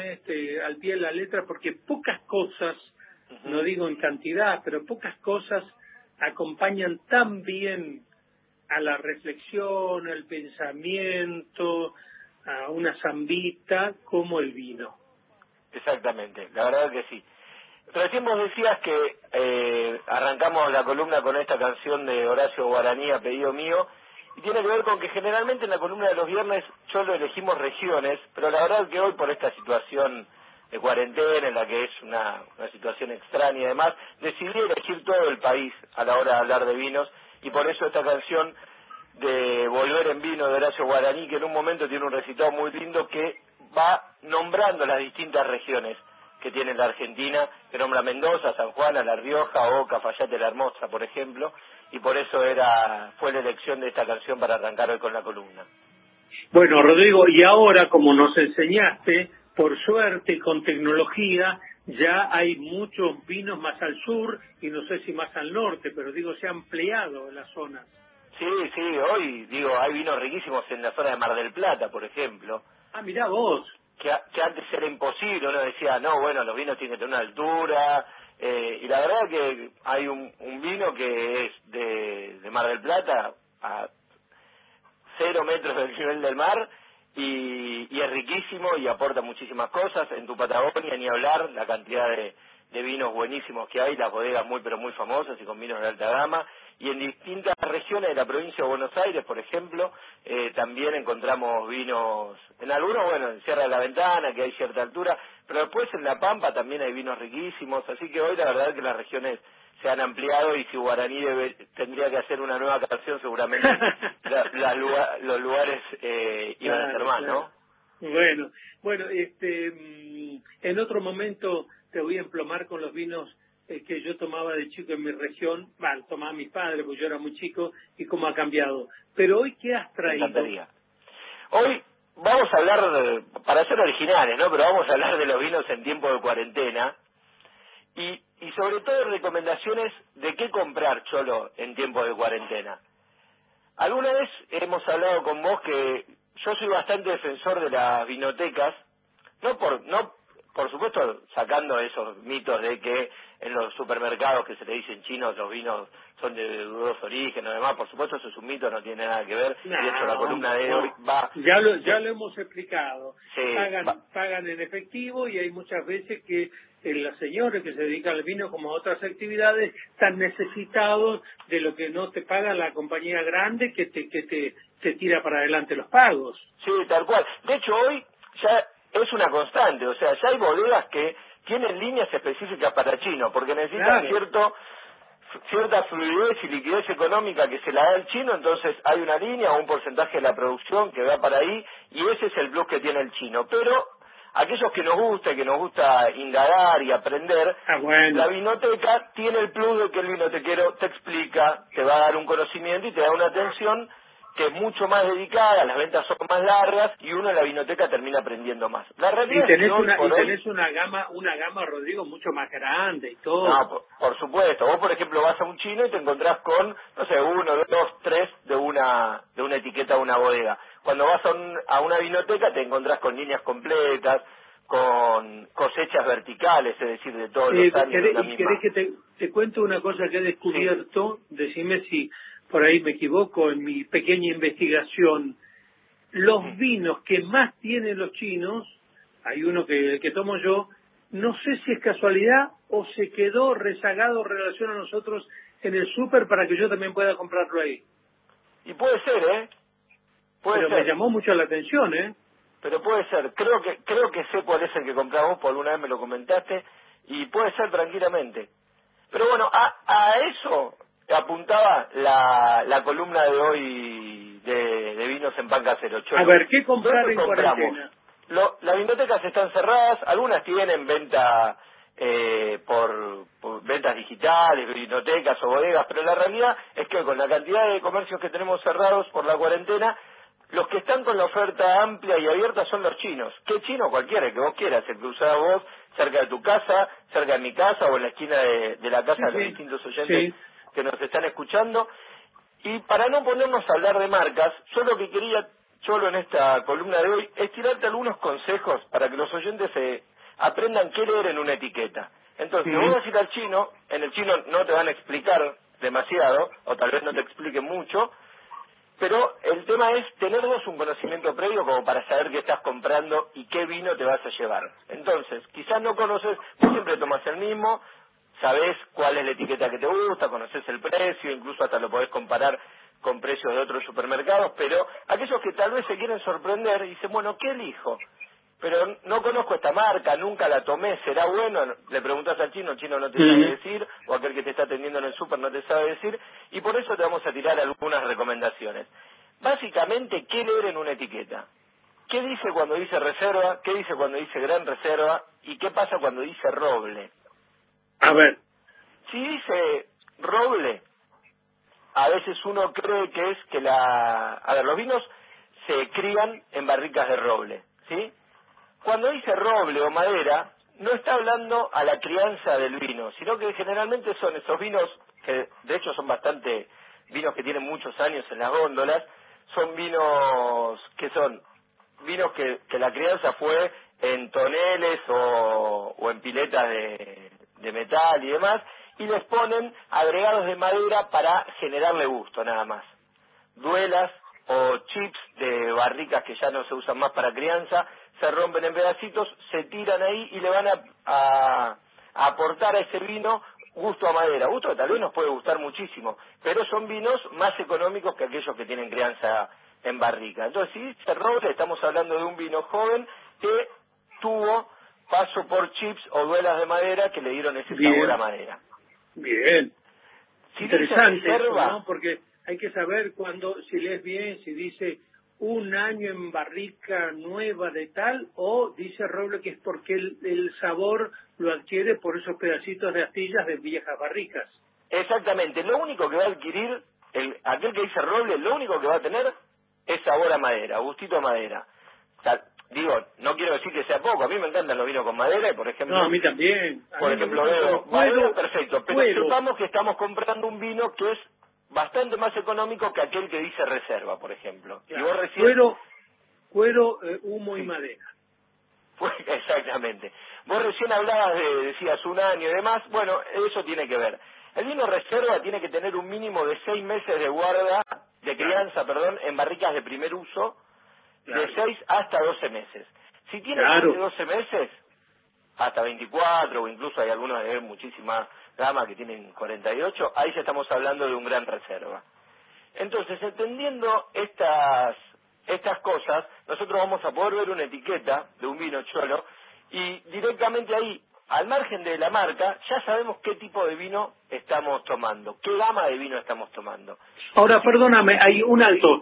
al pie de la letra, porque pocas cosas, no digo en cantidad, pero pocas cosas acompañan tan bien a la reflexión, al pensamiento, a una zambita como el vino. Exactamente, la verdad que sí. Recién vos decías que arrancamos la columna con esta canción de Horacio Guaraní, a pedido mío, y tiene que ver con que generalmente en la columna de los viernes Cholo elegimos regiones, pero la verdad que hoy, por esta situación de cuarentena, en la que es una situación extraña y demás, decidí elegir todo el país a la hora de hablar de vinos, y por eso esta canción de Volver en Vino de Horacio Guaraní, que en un momento tiene un recitado muy lindo que va nombrando las distintas regiones que tiene la Argentina, que nombra Mendoza, San Juan, La Rioja, Oca, Fayate, La Hermosa, por ejemplo, y por eso fue la elección de esta canción para arrancar hoy con la columna. Bueno, Rodrigo, y ahora, como nos enseñaste, por suerte, con tecnología, ya hay muchos vinos más al sur, y no sé si más al norte, pero digo, se ha ampliado las zonas. Sí, hoy, hay vinos riquísimos en la zona de Mar del Plata, por ejemplo. Ah, mirá vos. Que antes era imposible, uno decía, no, bueno, los vinos tienen que tener una altura, y la verdad que hay un vino que es de Mar del Plata a 0 metros del nivel del mar, y es riquísimo y aporta muchísimas cosas. En tu Patagonia, ni hablar, la cantidad de vinos buenísimos que hay, las bodegas muy pero muy famosas y con vinos de alta gama, y en distintas regiones de la provincia de Buenos Aires, por ejemplo, también encontramos vinos, en algunos, bueno, en Sierra de la Ventana, que hay cierta altura, pero después en La Pampa también hay vinos riquísimos, así que hoy la verdad es que las regiones se han ampliado, y si Guaraní tendría que hacer una nueva canción, seguramente los lugares iban a ser más, ¿no? Bueno, en otro momento te voy a emplomar con los vinos que yo tomaba de chico en mi región. Tomaba mis padres, porque yo era muy chico, y cómo ha cambiado. Pero hoy, ¿qué has traído? Hoy vamos a hablar, para ser originales, ¿no? Pero vamos a hablar de los vinos en tiempo de cuarentena. y sobre todo recomendaciones de qué comprar, Cholo, en tiempos de cuarentena. Alguna vez hemos hablado con vos que yo soy bastante defensor de las vinotecas, no por supuesto sacando esos mitos de que en los supermercados que se le dicen chinos los vinos son de dudoso origen o demás, por supuesto eso es un mito, no tiene nada que ver, y de hecho la columna de hoy va... Ya lo hemos explicado, sí, pagan en efectivo y hay muchas veces que los señores que se dedican al vino como a otras actividades están necesitados de lo que no te paga la compañía grande que te tira para adelante los pagos. Sí, tal cual. De hecho hoy ya es una constante, o sea, ya hay bodegas que tienen líneas específicas para chino, porque necesitan cierta fluidez y liquidez económica que se la da el chino, entonces hay una línea o un porcentaje de la producción que va para ahí, y ese es el plus que tiene el chino. Pero aquellos que nos gusta indagar y aprender, la vinoteca tiene el plus de que el vinotequero te explica, te va a dar un conocimiento y te da una atención que es mucho más dedicada, las ventas son más largas y uno en la vinoteca termina aprendiendo más. La realidad tenés es que una gama, Rodrigo, mucho más grande y todo. No, por supuesto. Vos, por ejemplo, vas a un chino y te encontrás con, no sé, 1, 2, 3 de una etiqueta de una bodega. Cuando vas a una vinoteca te encontrás con líneas completas, con cosechas verticales, es decir, de todos los años. ¿Querés que te cuento una cosa que he descubierto? Sí. Decime si por ahí me equivoco en mi pequeña investigación. Los vinos que más tienen los chinos, hay uno que tomo yo, no sé si es casualidad o se quedó rezagado en relación a nosotros en el súper para que yo también pueda comprarlo ahí. Y puede ser, Pero me llamó mucho la atención, Pero puede ser. Creo que sé cuál es el que compramos, por alguna vez me lo comentaste, y puede ser tranquilamente. Pero bueno, a eso apuntaba la columna de hoy de vinos en pan casero. Cholo. A ver, ¿qué comprar en cuarentena? Las vinotecas están cerradas, algunas tienen venta por ventas digitales, vinotecas o bodegas, pero la realidad es que con la cantidad de comercios que tenemos cerrados por la cuarentena, los que están con la oferta amplia y abierta son los chinos. ¿Qué chino? Cualquiera, el que vos quieras, el que usás vos cerca de tu casa, cerca de mi casa o en la esquina de la casa de los distintos oyentes que nos están escuchando. Y para no ponernos a hablar de marcas, yo lo que quería, Cholo, en esta columna de hoy, es tirarte algunos consejos para que los oyentes aprendan qué leer en una etiqueta. Entonces, vos vas a ir al chino, en el chino no te van a explicar demasiado, o tal vez no te expliquen mucho, pero el tema es tener vos un conocimiento previo como para saber qué estás comprando y qué vino te vas a llevar. Entonces, quizás no conoces, vos siempre tomás el mismo, sabés cuál es la etiqueta que te gusta, conoces el precio, incluso hasta lo podés comparar con precios de otros supermercados, pero aquellos que tal vez se quieren sorprender y dicen, bueno, ¿qué elijo? Pero no conozco esta marca, nunca la tomé, ¿será bueno? Le preguntás al chino, el chino no te sabe decir, o aquel que te está atendiendo en el súper no te sabe decir, y por eso te vamos a tirar algunas recomendaciones. Básicamente, ¿qué leer en una etiqueta? ¿Qué dice cuando dice reserva? ¿Qué dice cuando dice gran reserva? ¿Y qué pasa cuando dice roble? A ver. Si dice roble, a veces uno cree que es que los vinos se crían en barricas de roble, ¿sí? Cuando dice roble o madera, no está hablando a la crianza del vino, sino que generalmente son esos vinos, que de hecho son bastante vinos que tienen muchos años en las góndolas, son vinos que la crianza fue en toneles o en piletas de metal y demás, y les ponen agregados de madera para generarle gusto, nada más. Duelas o chips de barricas que ya no se usan más para crianza, se rompen en pedacitos, se tiran ahí y le van a aportar a ese vino gusto a madera. Gusto que tal vez nos puede gustar muchísimo, pero son vinos más económicos que aquellos que tienen crianza en barrica. Entonces, si dice roble, estamos hablando de un vino joven que tuvo paso por chips o duelas de madera que le dieron ese sabor a madera. Bien. Si interesante dice reserva, eso, ¿no? Porque hay que saber cuando, si lees bien, si dice un año en barrica nueva de tal, o dice roble que es porque el sabor lo adquiere por esos pedacitos de astillas de viejas barricas. Exactamente. Lo único que va a adquirir, aquel que dice roble, lo único que va a tener es sabor a madera, gustito a madera. O sea, Digo, no quiero decir que sea poco, a mí me encantan los vinos con madera y por ejemplo... No, a mí también. Por ejemplo, veo madera, perfecto, pero sepamos que estamos comprando un vino que es bastante más económico que aquel que dice reserva, por ejemplo. Claro. Y vos recién... Cuero, humo y madera. Exactamente. Vos recién hablabas decías, 1 año y demás, bueno, eso tiene que ver. El vino reserva tiene que tener un mínimo de 6 meses de guarda, de crianza, en barricas de primer uso, de 6 hasta 12 meses. Si tiene más de 12 meses, hasta 24, o incluso hay algunos de muchísima gama que tienen 48, ahí ya estamos hablando de un gran reserva. Entonces, entendiendo estas cosas, nosotros vamos a poder ver una etiqueta de un vino Cholo y directamente ahí, al margen de la marca, ya sabemos qué tipo de vino estamos tomando, qué gama de vino estamos tomando. Ahora, perdóname, hay un alto.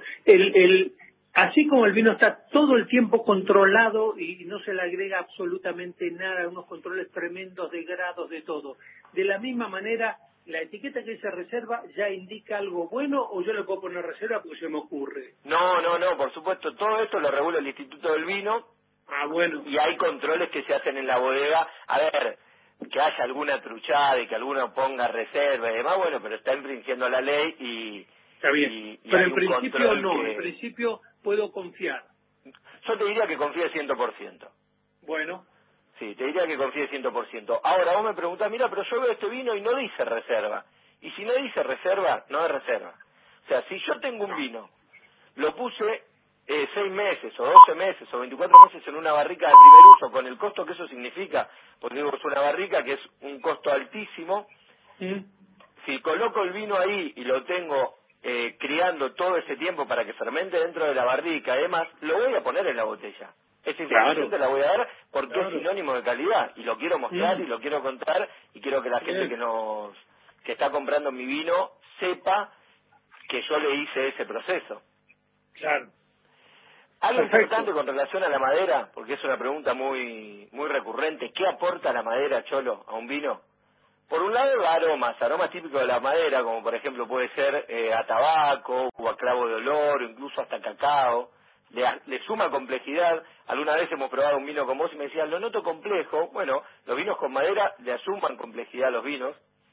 Así como el vino está todo el tiempo controlado y no se le agrega absolutamente nada, unos controles tremendos de grados, de todo. De la misma manera, la etiqueta que dice reserva ya indica algo bueno, o yo le puedo poner reserva porque se me ocurre. No, por supuesto, todo esto lo regula el Instituto del Vino. Bueno. Y hay controles que se hacen en la bodega. A ver, que haya alguna truchada y que alguno ponga reserva y demás, bueno, pero está infringiendo la ley y... Está bien, y pero hay en un principio no, que... en principio puedo confiar. Yo te diría que confíe 100%. Bueno. Sí, te diría que confíe 100%. Ahora vos me preguntás, mira, pero yo veo este vino y no dice reserva. Y si no dice reserva, no es reserva. O sea, si yo tengo un vino, lo puse 6 meses, o 12 meses, o 24 meses en una barrica de primer uso, con el costo que eso significa, porque digo, es una barrica que es un costo altísimo, si coloco el vino ahí y lo tengo criando todo ese tiempo para que fermente dentro de la barrica, además, lo voy a poner en la botella. Esa información te la voy a dar porque es sinónimo de calidad y lo quiero mostrar y lo quiero contar y quiero que la gente que está comprando mi vino sepa que yo le hice ese proceso. Claro. Algo importante con relación a la madera, porque es una pregunta muy recurrente, ¿qué aporta la madera, Cholo, a un vino? Por un lado, aromas típicos de la madera, como por ejemplo puede ser a tabaco, o a clavo de olor, o incluso hasta cacao. Le suma complejidad. Alguna vez hemos probado un vino con vos y me decían, lo noto complejo. Bueno, los vinos con madera le asuman complejidad a los vinos.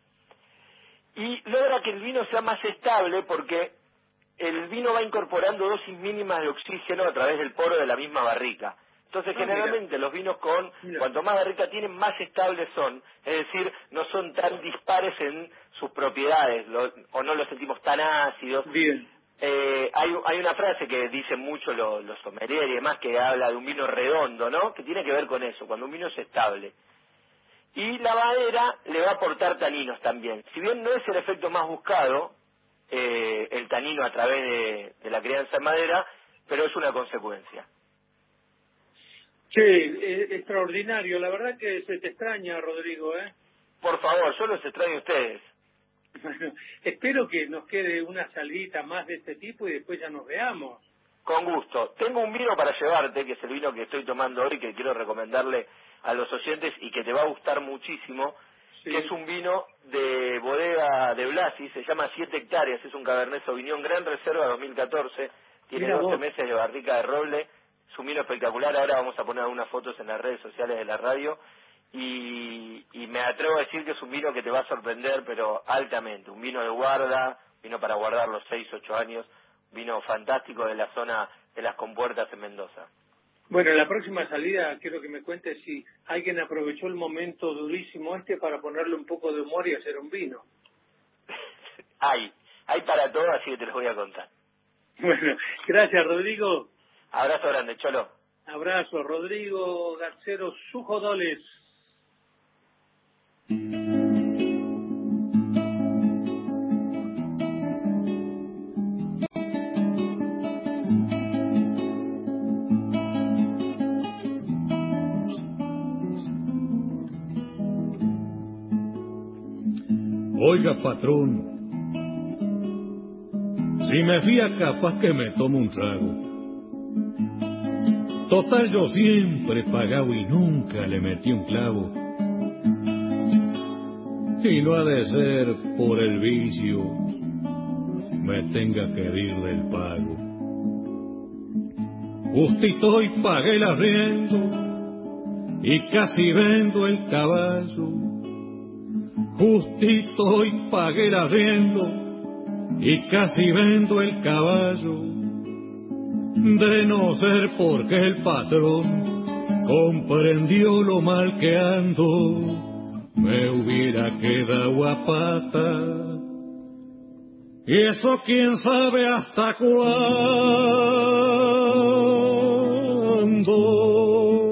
Y logra que el vino sea más estable porque el vino va incorporando dosis mínimas de oxígeno a través del poro de la misma barrica. Entonces, generalmente los vinos cuanto más barrica tienen, más estables son. Es decir, no son tan dispares en sus propiedades, o no los sentimos tan ácidos. Bien. Hay una frase que dicen mucho los sommeliers y demás, que habla de un vino redondo, ¿no? Que tiene que ver con eso, cuando un vino es estable. Y la madera le va a aportar taninos también. Si bien no es el efecto más buscado, el tanino a través de la crianza en madera, pero es una consecuencia. Sí, extraordinario. La verdad que se te extraña, Rodrigo, ¿eh? Por favor, yo los extraño a ustedes. Bueno, espero que nos quede una salidita más de este tipo y después ya nos veamos. Con gusto. Tengo un vino para llevarte, que es el vino que estoy tomando hoy, que quiero recomendarle a los oyentes y que te va a gustar muchísimo, que es un vino de bodega de Blasi, se llama 7 hectáreas, es un Cabernet Sauvignon Gran Reserva 2014, tiene 12 meses de barrica de roble, es un vino espectacular. Ahora vamos a poner algunas fotos en las redes sociales de la radio y me atrevo a decir que es un vino que te va a sorprender, pero altamente, un vino de guarda, vino para guardar los 6-8 años, vino fantástico de la zona de las Compuertas en Mendoza. Bueno, en la próxima salida quiero que me cuentes si alguien aprovechó el momento durísimo para ponerle un poco de humor y hacer un vino. Hay para todo, así que te los voy a contar. Bueno, gracias, Rodrigo. Abrazo grande, Cholo. Abrazo, Rodrigo Garcero Sujodoles. Oiga, patrón, si me fía capaz que me tomo un trago. Total, yo siempre he pagado y nunca le metí un clavo. Y no ha de ser por el vicio me tenga que ir del pago. Justito y pagué el arriendo y casi vendo el caballo. Justito y pagué el arriendo y casi vendo el caballo. De no ser porque el patrón comprendió lo mal que ando, me hubiera quedado a pata. Y eso quién sabe hasta cuándo.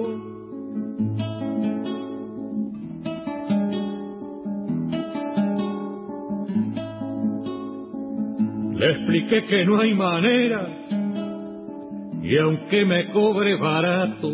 Le expliqué que no hay manera, y aunque me cobre barato,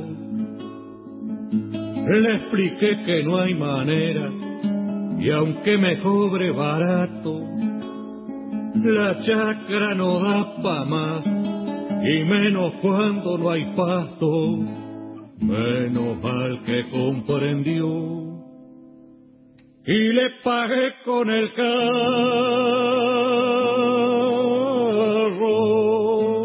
le expliqué que no hay manera, y aunque me cobre barato, la chacra no da pa' más, y menos cuando no hay pasto. Menos mal que comprendió, y le pagué con el carro.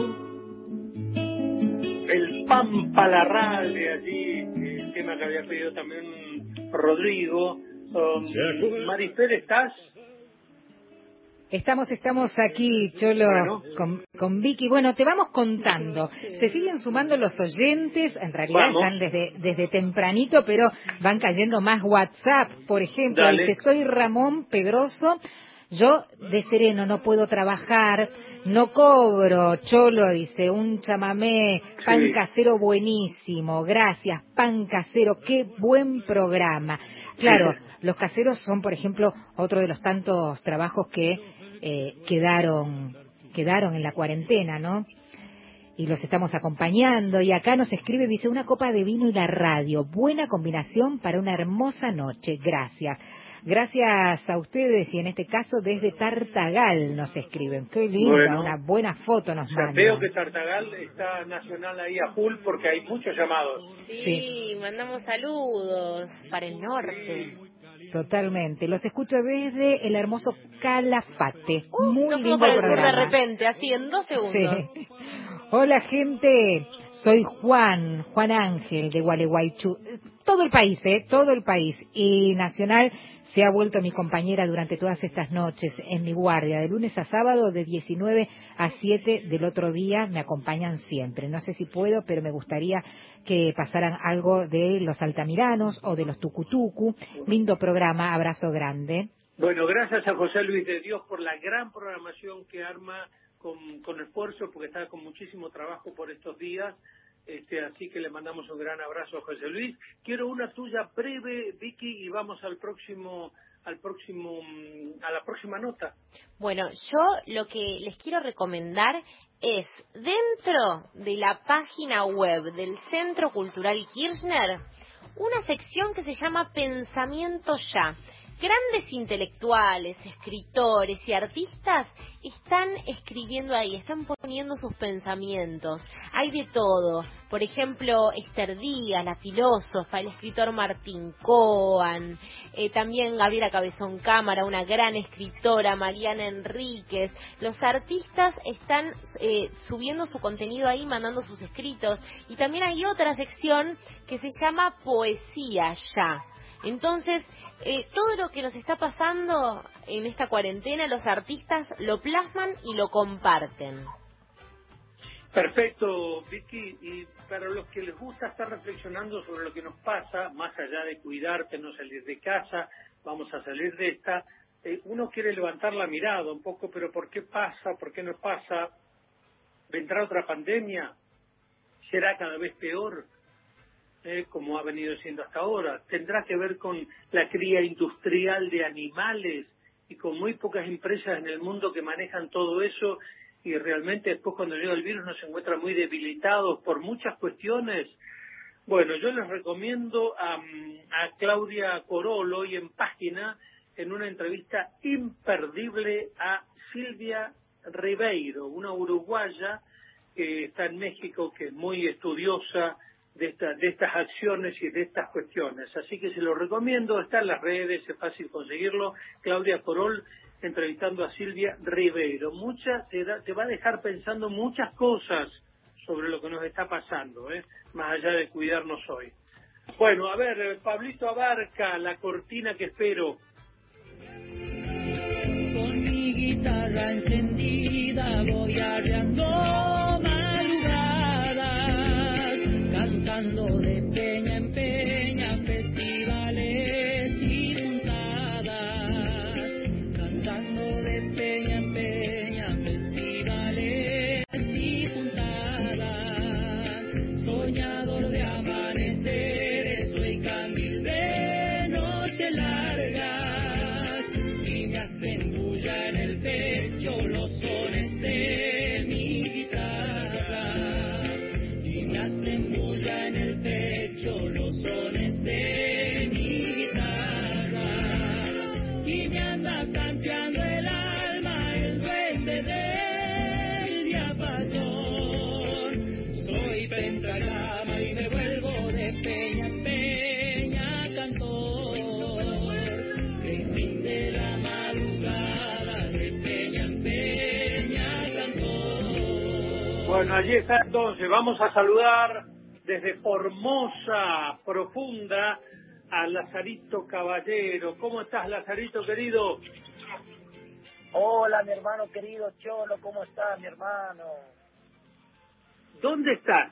El Pampa Larral de allí, el tema que había pedido también Rodrigo. Marifel, ¿estás? Estamos aquí, Cholo, Bueno. con Vicky. Bueno, te vamos contando. Se siguen sumando los oyentes, en realidad están desde tempranito, pero van cayendo más WhatsApp. Por ejemplo, dice, soy Ramón Pedroso, yo de sereno no puedo trabajar, no cobro, Cholo, dice, un chamamé, pan casero buenísimo, gracias, pan casero, qué buen programa. Claro, los caseros son, por ejemplo, otro de los tantos trabajos que quedaron en la cuarentena, ¿no? Y los estamos acompañando. Y acá nos escribe, dice, una copa de vino y la radio. Buena combinación para una hermosa noche. Gracias. Gracias a ustedes y en este caso desde Tartagal nos escriben. Qué linda, una buena foto nos mandan. Veo que Tartagal está nacional ahí a full porque hay muchos llamados. Sí, mandamos saludos para el norte. Totalmente. Los escucho desde el hermoso Calafate. Muy lindo para el programa. sur de repente, así en 2 segundos. Sí. Hola, gente. Soy Juan Ángel de Gualeguaychú. Todo el país. Y Nacional se ha vuelto mi compañera durante todas estas noches en mi guardia. De lunes a sábado, de 19 a 7 del otro día, me acompañan siempre. No sé si puedo, pero me gustaría que pasaran algo de los altamiranos o de los tucutucu. Lindo programa, abrazo grande. Bueno, gracias a José Luis de Dios por la gran programación que arma con esfuerzo, porque está con muchísimo trabajo por estos días. Así que le mandamos un gran abrazo a José Luis. Quiero una tuya breve, Vicky, y vamos a la próxima nota. Bueno, yo lo que les quiero recomendar es, dentro de la página web del Centro Cultural Kirchner, una sección que se llama Pensamiento Ya. Grandes intelectuales, escritores y artistas están escribiendo ahí, están poniendo sus pensamientos. Hay de todo. Por ejemplo, Esther Díaz, la filósofa, el escritor Martín Coan, también Gabriela Cabezón Cámara, una gran escritora, Mariana Enríquez. Los artistas están subiendo su contenido ahí, mandando sus escritos. Y también hay otra sección que se llama Poesía Ya. Entonces, todo lo que nos está pasando en esta cuarentena, los artistas lo plasman y lo comparten. Perfecto, Vicky. Y para los que les gusta estar reflexionando sobre lo que nos pasa, más allá de cuidarte, no salir de casa, vamos a salir de esta, uno quiere levantar la mirada un poco, pero ¿por qué pasa? ¿Por qué no pasa? ¿Vendrá otra pandemia? ¿Será cada vez peor? Como ha venido siendo hasta ahora. Tendrá que ver con la cría industrial de animales y con muy pocas empresas en el mundo que manejan todo eso, y realmente después cuando llega el virus nos encuentra muy debilitados por muchas cuestiones. Bueno, yo les recomiendo a Claudia Corol hoy en Página, en una entrevista imperdible a Silvia Ribeiro, una uruguaya que está en México, que es muy estudiosa de estas acciones y de estas cuestiones. Así que se lo recomiendo, está en las redes, es fácil conseguirlo. Claudia Corol entrevistando a Silvia Ribeiro. Te va a dejar pensando muchas cosas sobre lo que nos está pasando, más allá de cuidarnos hoy. Bueno, a ver, Pablito Abarca, la cortina que espero. Con mi guitarra encendida voy arreando madrugadas, cantando de peña en peña, festivales y juntadas, cantando de peña en peña, festivales y juntadas, soñador de amaneceres, soy candil de noche largas, y me hacen bulla en el pecho los sones de mi guitarra, y me hacen bulla en el pecho los sones de mi guitarra, y me anda cambiando el alma el duende del diapasón. Soy pentagrama y me vuelvo de peña en peña cantor, el fin de la madrugada de peña en peña cantor. Bueno, allí está entonces. Vamos a saludar desde Formosa Profunda a Lazarito Caballero. ¿Cómo estás, Lazarito, querido? Hola, mi hermano querido Cholo, ¿cómo estás, mi hermano? ¿Dónde estás?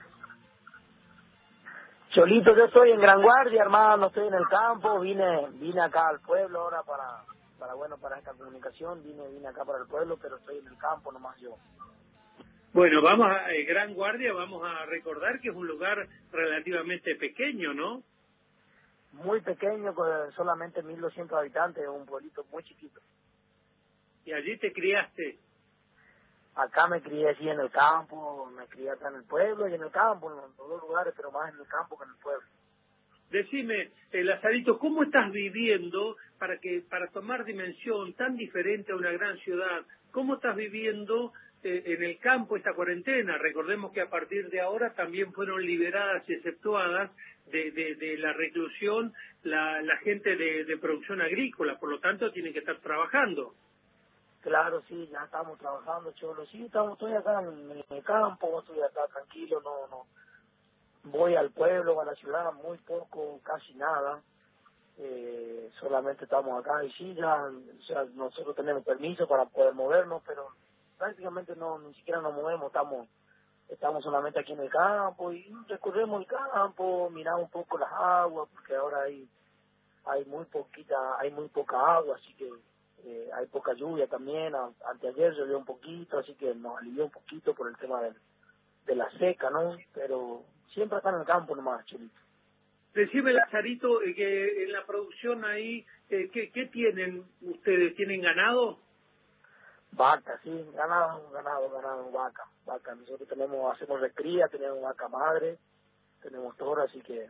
Cholito, yo estoy en Gran Guardia, hermano, estoy en el campo, vine acá al pueblo ahora para esta comunicación, vine acá para el pueblo, pero estoy en el campo nomás yo. Bueno, vamos a Gran Guardia, vamos a recordar que es un lugar relativamente pequeño, ¿no? Muy pequeño, con solamente 1.200 habitantes, un pueblito muy chiquito. ¿Y allí te criaste? Acá me crié sí en el campo, me crié acá en el pueblo y en el campo, en los dos lugares, pero más en el campo que en el pueblo. Decime, Lazarito, ¿cómo estás viviendo para tomar dimensión tan diferente a una gran ciudad? ¿Cómo estás viviendo en el campo esta cuarentena? Recordemos que a partir de ahora también fueron liberadas y exceptuadas de la reclusión la gente de producción agrícola, por lo tanto tienen que estar trabajando. Claro, sí, ya estamos trabajando, Cholo. Sí, estoy acá en el campo, estoy acá tranquilo, no. Voy al pueblo, a la ciudad, muy poco, casi nada. Solamente estamos acá y sí, ya, o sea, nosotros tenemos permiso para poder movernos, pero prácticamente ni siquiera nos movemos, estamos solamente aquí en el campo y recorremos el campo, miramos un poco las aguas, porque ahora hay muy poca agua, así que hay poca lluvia también. Anteayer llovió un poquito, así que nos alivió un poquito por el tema de la seca, ¿no? Pero siempre acá en el campo nomás, Chelito. Decime, Lazarito, que en la producción ahí, ¿qué tienen ustedes? ¿Tienen ganado? Vaca, sí, ganado, vaca. Nosotros hacemos recría, tenemos vaca madre, tenemos toro, así que,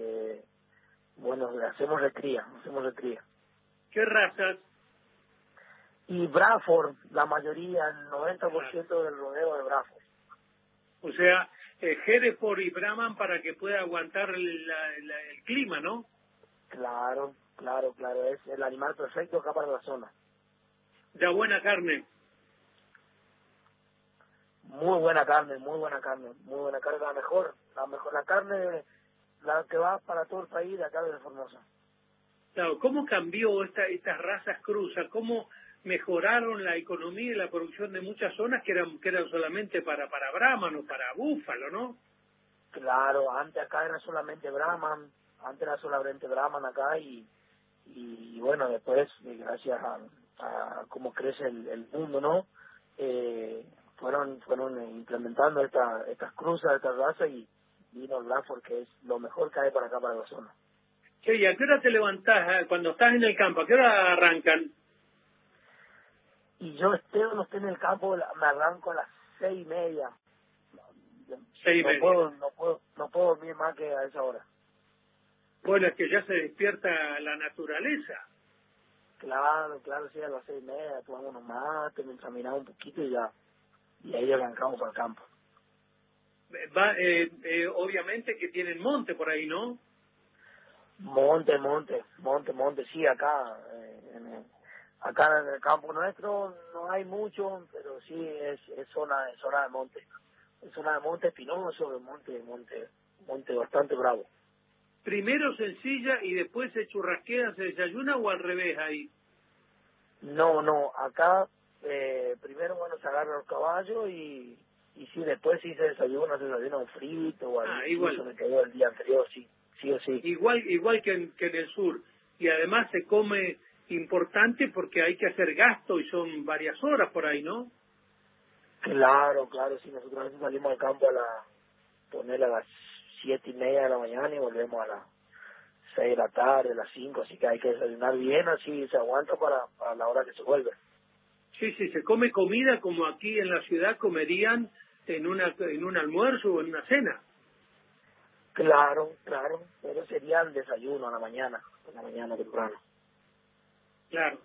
hacemos recría. ¿Qué razas? Y Braford, la mayoría, el 90% del rodeo de Braford. O sea, Hereford y Brahman para que pueda aguantar el clima, ¿no? Claro, es el animal perfecto acá para la zona. Da buena carne. Muy buena carne, la carne, la que va para todo el país de acá de Formosa. Claro, ¿cómo cambió estas razas cruzas? ¿Cómo mejoraron la economía y la producción de muchas zonas que eran solamente para Brahman o para búfalo, ¿no? Claro, antes acá era solamente Brahman, acá y bueno, después, gracias a cómo crece el mundo, ¿no? Fueron implementando estas cruzas, estas razas y vino el Braford, que es lo mejor que hay para acá, para la zona. Che, ¿y a qué hora te levantás cuando estás en el campo? ¿A qué hora arrancan? Y yo no estoy en el campo, me arranco a las 6:30. 6:30. No puedo dormir más que a esa hora. Bueno, es que ya se despierta la naturaleza. Claro, sí, a las 6:30 tomamos unos mates, me examinamos un poquito y ahí arrancamos para el campo. Obviamente que tienen monte por ahí, ¿no? Monte, sí, acá en el campo nuestro no hay mucho, pero sí es zona de monte. en zona de Monte Espinoso, de monte bastante bravo. ¿Primero se ensilla y después se churrasquea, se desayuna o al revés ahí? No, acá primero, se agarra los caballos y sí, después sí se desayuna un frito o algo. Igual. Eso me quedó el día anterior, sí o sí. Igual que en el sur. Y además se come importante porque hay que hacer gasto y son varias horas por ahí, ¿no? Claro, sí, nosotros a veces salimos al campo a las 7:30 de la mañana y volvemos a las 6 de la tarde, a las 5, así que hay que desayunar bien, así se aguanta para la hora que se vuelve. Sí, se come comida como aquí en la ciudad comerían en un almuerzo o en una cena. Claro, pero sería el desayuno en la mañana temprano. Claro.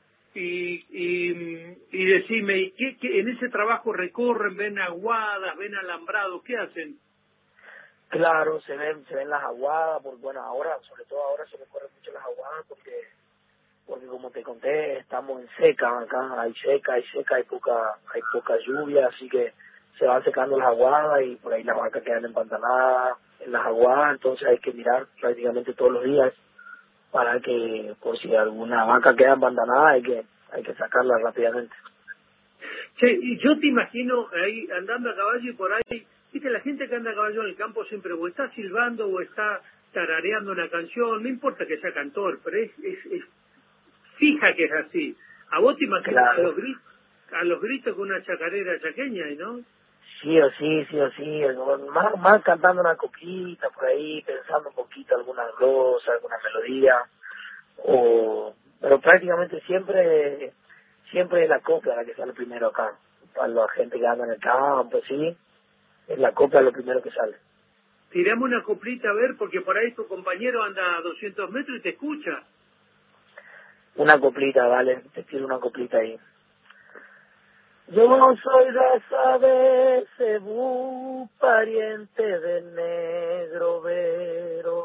Y decime, ¿qué en ese trabajo recorren, ven aguadas, ven alambrados, qué hacen? Claro, se ven las aguadas, ahora, sobre todo ahora se recorren mucho las aguadas porque como te conté, estamos en seca acá, hay poca lluvia, así que se van secando las aguadas y por ahí las vacas quedan empantanadas en las aguadas, entonces hay que mirar prácticamente todos los días para que, por si alguna vaca queda empantanada, hay que sacarla rápidamente. Che, y yo te imagino ahí andando a caballo y por ahí, viste, la gente que anda a caballo en el campo siempre o está silbando o está tarareando una canción, no importa que sea cantor, pero es fija que es así. A vos te imaginas a los gritos con una chacarera chaqueña, ¿no? Sí o sí, más cantando una coquita por ahí, pensando un poquito alguna glosa, alguna melodía, pero prácticamente siempre es la copla la que sale primero acá, para la gente que anda en el campo, sí, es la copla lo primero que sale. Tirame una coplita a ver, porque por ahí tu compañero anda a 200 metros y te escucha. Una coplita, vale, te tiro una coplita ahí. Yo soy raza de Cebú, pariente del negro Vero.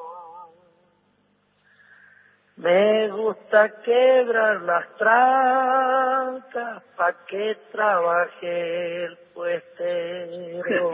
Me gusta quebrar las trancas pa' que trabaje el puestero.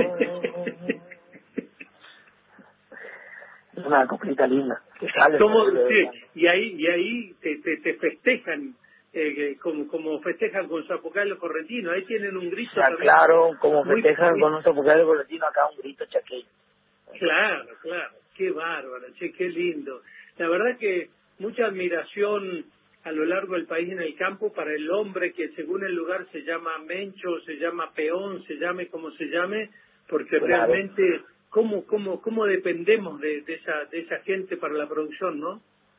Es una coplita linda que sale. Sí, y ahí te festejan. Como festejan con Zapucay correntino, ahí tienen un grito también. Claro, como festejan con un Zapucay correntino, acá un grito chaqueño. Claro, qué bárbaro, qué lindo. La verdad que mucha admiración a lo largo del país en el campo para el hombre que según el lugar se llama mencho, se llama peón, se llame como se llame, porque realmente cómo dependemos de esa gente para la producción, ¿no?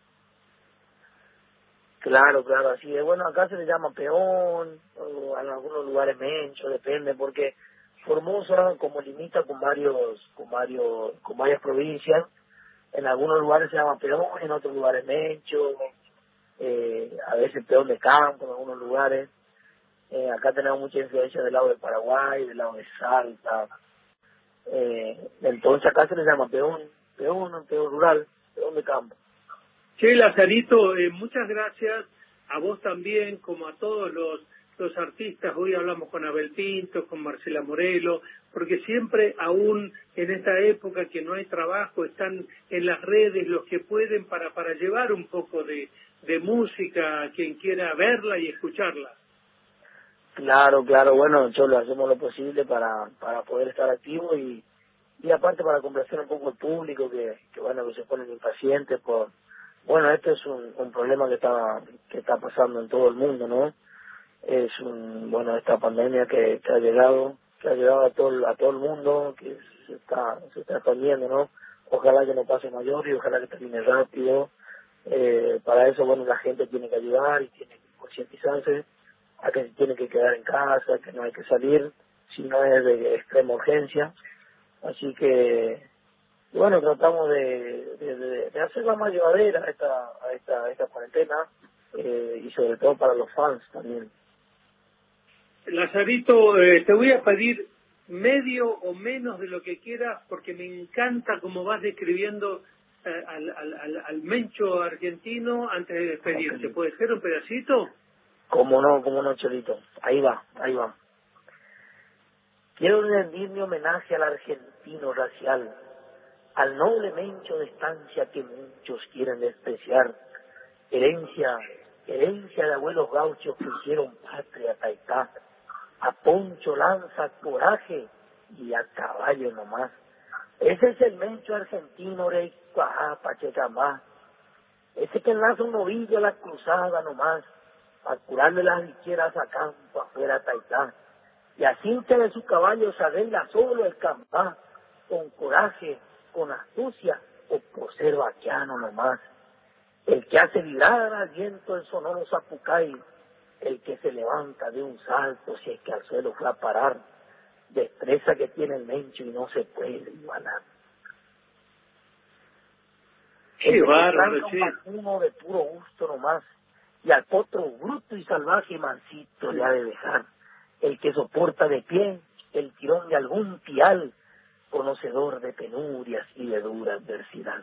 Claro, así es. Bueno, acá se le llama peón, o en algunos lugares mencho, depende, porque Formosa, como limita con varias provincias, en algunos lugares se llama peón, en otros lugares mencho, a veces peón de campo en algunos lugares. Acá tenemos mucha influencia del lado de Paraguay, del lado de Salta. Entonces acá se le llama peón rural, peón de campo. Che, Lazarito, muchas gracias a vos también, como a todos los artistas. Hoy hablamos con Abel Pinto, con Marcela Morelo, porque siempre, aún en esta época que no hay trabajo, están en las redes los que pueden para llevar un poco de música a quien quiera verla y escucharla. Claro, bueno, Cholo, hacemos lo posible para poder estar activo y aparte para complacer un poco al público que se ponen impacientes por... Bueno, esto es un problema que está pasando en todo el mundo, ¿no? Es esta pandemia que ha llegado a todo el mundo, que se está expandiendo, ¿no? Ojalá que no pase mayor y ojalá que termine rápido. Para eso, la gente tiene que ayudar y tiene que concientizarse a que se tiene que quedar en casa, que no hay que salir si no es de extrema urgencia. Así que tratamos de hacer la más llevadera a esta cuarentena y sobre todo para los fans también. Lazarito, te voy a pedir medio o menos de lo que quieras porque me encanta cómo vas describiendo al mencho argentino antes de despedirte. ¿Puede ser un pedacito? Cómo no, Cholito. Ahí va. Quiero rendir mi homenaje al argentino racial, al noble Mencho de estancia que muchos quieren despreciar, herencia de abuelos gauchos que hicieron patria a Taitá, a Poncho lanza coraje y a caballo nomás. Ese es el Mencho argentino, rey Cuajá, Pachecamá, ese que enlaza un novillo a la cruzada nomás, a curarle las liquieras a campo afuera a Taitá, y así de su caballo se arregla solo el campá, con coraje, con astucia, o por ser vaquiano nomás. El que hace vibrar al viento el sonoro zapucay, el que se levanta de un salto si es que al suelo fue a parar, destreza que tiene el Mencho y no se puede igualar. Qué bárbaro, un vacuno de puro gusto nomás, y al potro bruto y salvaje mansito le ha de dejar. El que soporta de pie el tirón de algún pial, conocedor de penurias y de dura adversidad.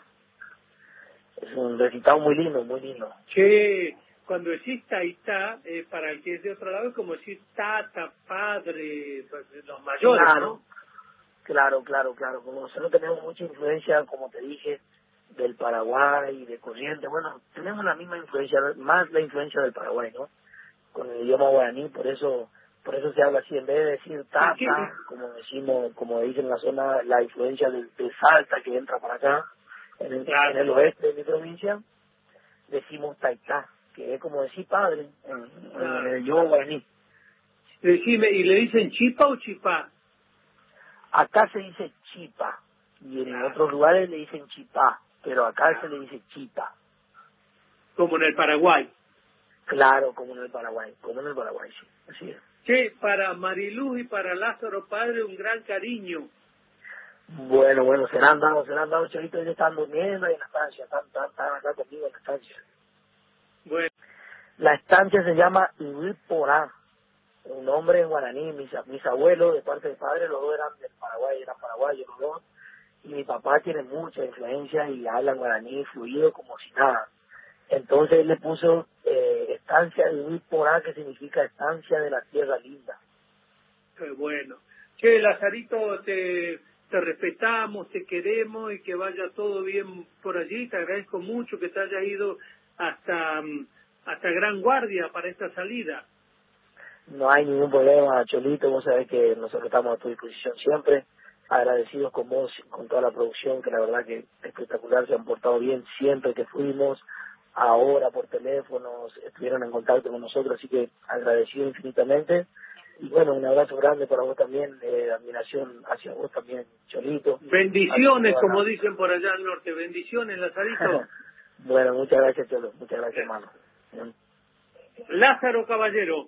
Es un recitado muy lindo, muy lindo. Che, cuando decís Taitá, para el que es de otro lado, es como decir tata, padre, los mayores, Claro, ¿no? claro. Como nosotros tenemos mucha influencia, como te dije, del Paraguay, de Corrientes, bueno, tenemos la misma influencia, más la influencia del Paraguay, ¿no? Con el idioma guaraní, por eso se habla así, en vez de decir tata, como dicen en la zona, la influencia de Salta que entra para acá, en el oeste de mi provincia, decimos Taitá, que es como decir padre en el idioma guaraní. Decime, ¿y le dicen chipa o chipá? Acá se dice chipa, y en otros lugares le dicen chipá, pero acá se le dice chipa. Como en el Paraguay. Claro, como en el Paraguay, sí, así es. Che, para Mariluz y para Lázaro Padre, un gran cariño. Bueno, se le han dado, Cholito, ellos están durmiendo ahí en la estancia, están acá conmigo en la estancia. Bueno. La estancia se llama Iwiporá, un nombre en guaraní. Mis abuelos, de parte de padre, los dos eran del Paraguay, eran paraguayos los dos, y mi papá tiene mucha influencia y habla guaraní fluido como si nada. Entonces él le puso estancia de Iwiporá, que significa estancia de la tierra linda. Qué bueno. Che, Lazarito, te respetamos, te queremos y que vaya todo bien por allí. Te agradezco mucho que te hayas ido hasta Gran Guardia para esta salida. No hay ningún problema, Cholito, vos sabés que nosotros estamos a tu disposición siempre, agradecidos con vos, con toda la producción, que la verdad que espectacular, se han portado bien siempre que fuimos, ahora por teléfono, estuvieron en contacto con nosotros, así que agradecido infinitamente. Y bueno, un abrazo grande para vos también, admiración hacia vos también, Cholito. Bendiciones, como dicen por allá al norte. Bendiciones, Lazarito. Bueno, muchas gracias, Cholo. Muchas gracias, hermano. Lázaro Caballero.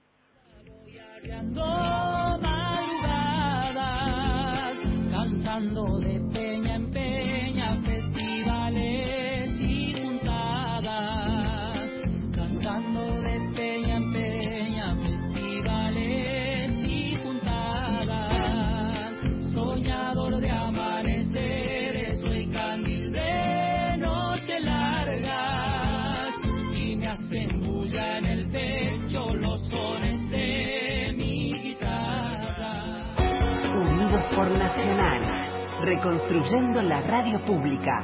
Madrugadas, cantando de peña en peña, festivales y juntadas, cantando de peña en peña, festivales y juntadas, soñador de amaneceres, soy candil de noche largas, y me hacen bulla en el pecho los sones de mi guitarra. Unidos por Nacional, reconstruyendo la radio pública.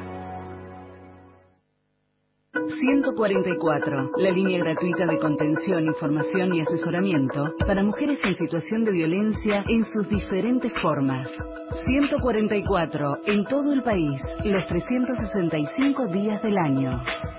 144, la línea gratuita de contención, información y asesoramiento para mujeres en situación de violencia en sus diferentes formas. 144, en todo el país, los 365 días del año.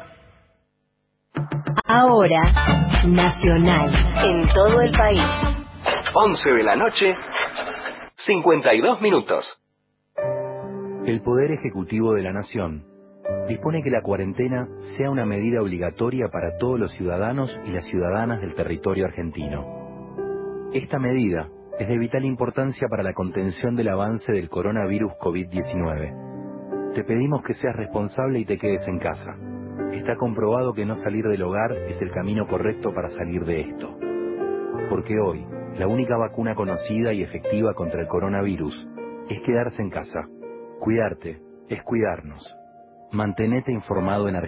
Ahora, Nacional, en todo el país. 11 de la noche, 52 minutos. El Poder Ejecutivo de la Nación dispone que la cuarentena sea una medida obligatoria para todos los ciudadanos y las ciudadanas del territorio argentino. Esta medida es de vital importancia para la contención del avance del coronavirus COVID-19. Te pedimos que seas responsable y te quedes en casa. Está comprobado que no salir del hogar es el camino correcto para salir de esto. Porque hoy, la única vacuna conocida y efectiva contra el coronavirus es quedarse en casa. Cuidarte es cuidarnos. Mantenete informado en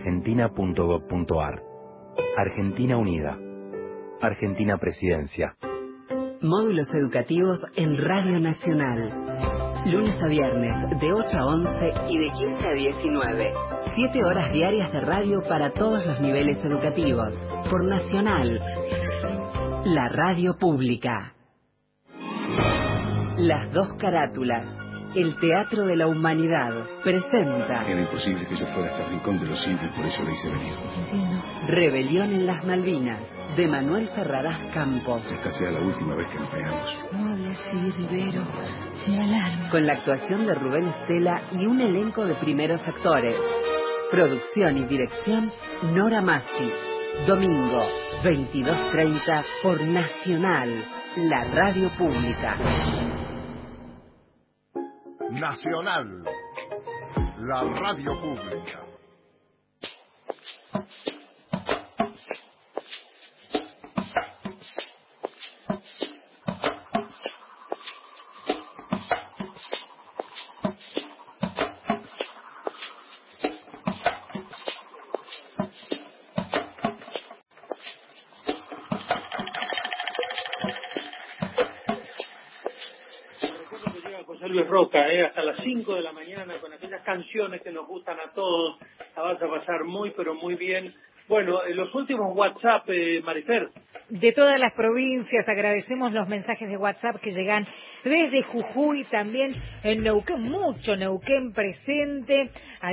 argentina.gov.ar. Argentina Unida. Argentina Presidencia. Módulos educativos en Radio Nacional. Lunes a viernes de 8 a 11 y de 15 a 19. 7 horas diarias de radio para todos los niveles educativos. Por Nacional, la radio pública. Las dos carátulas. El Teatro de la Humanidad presenta... Era imposible que yo fuera hasta el rincón de los siglos, por eso le hice venir. Rebelión en las Malvinas, de Manuel Ferraraz Campos. Esta sea la última vez que nos veamos. No hables así, Rivero. Me alarma. Con la actuación de Rubén Estela y un elenco de primeros actores. Producción y dirección, Nora Massi. Domingo, 22:30, por Nacional, la radio pública. Nacional, la radio pública. Luis Roca, hasta las 5 de la mañana con aquellas canciones que nos gustan a todos. La vas a pasar muy, pero muy bien. Bueno, los últimos WhatsApp, Marifer. De todas las provincias, agradecemos los mensajes de WhatsApp que llegan desde Jujuy, también en Neuquén, mucho Neuquén presente.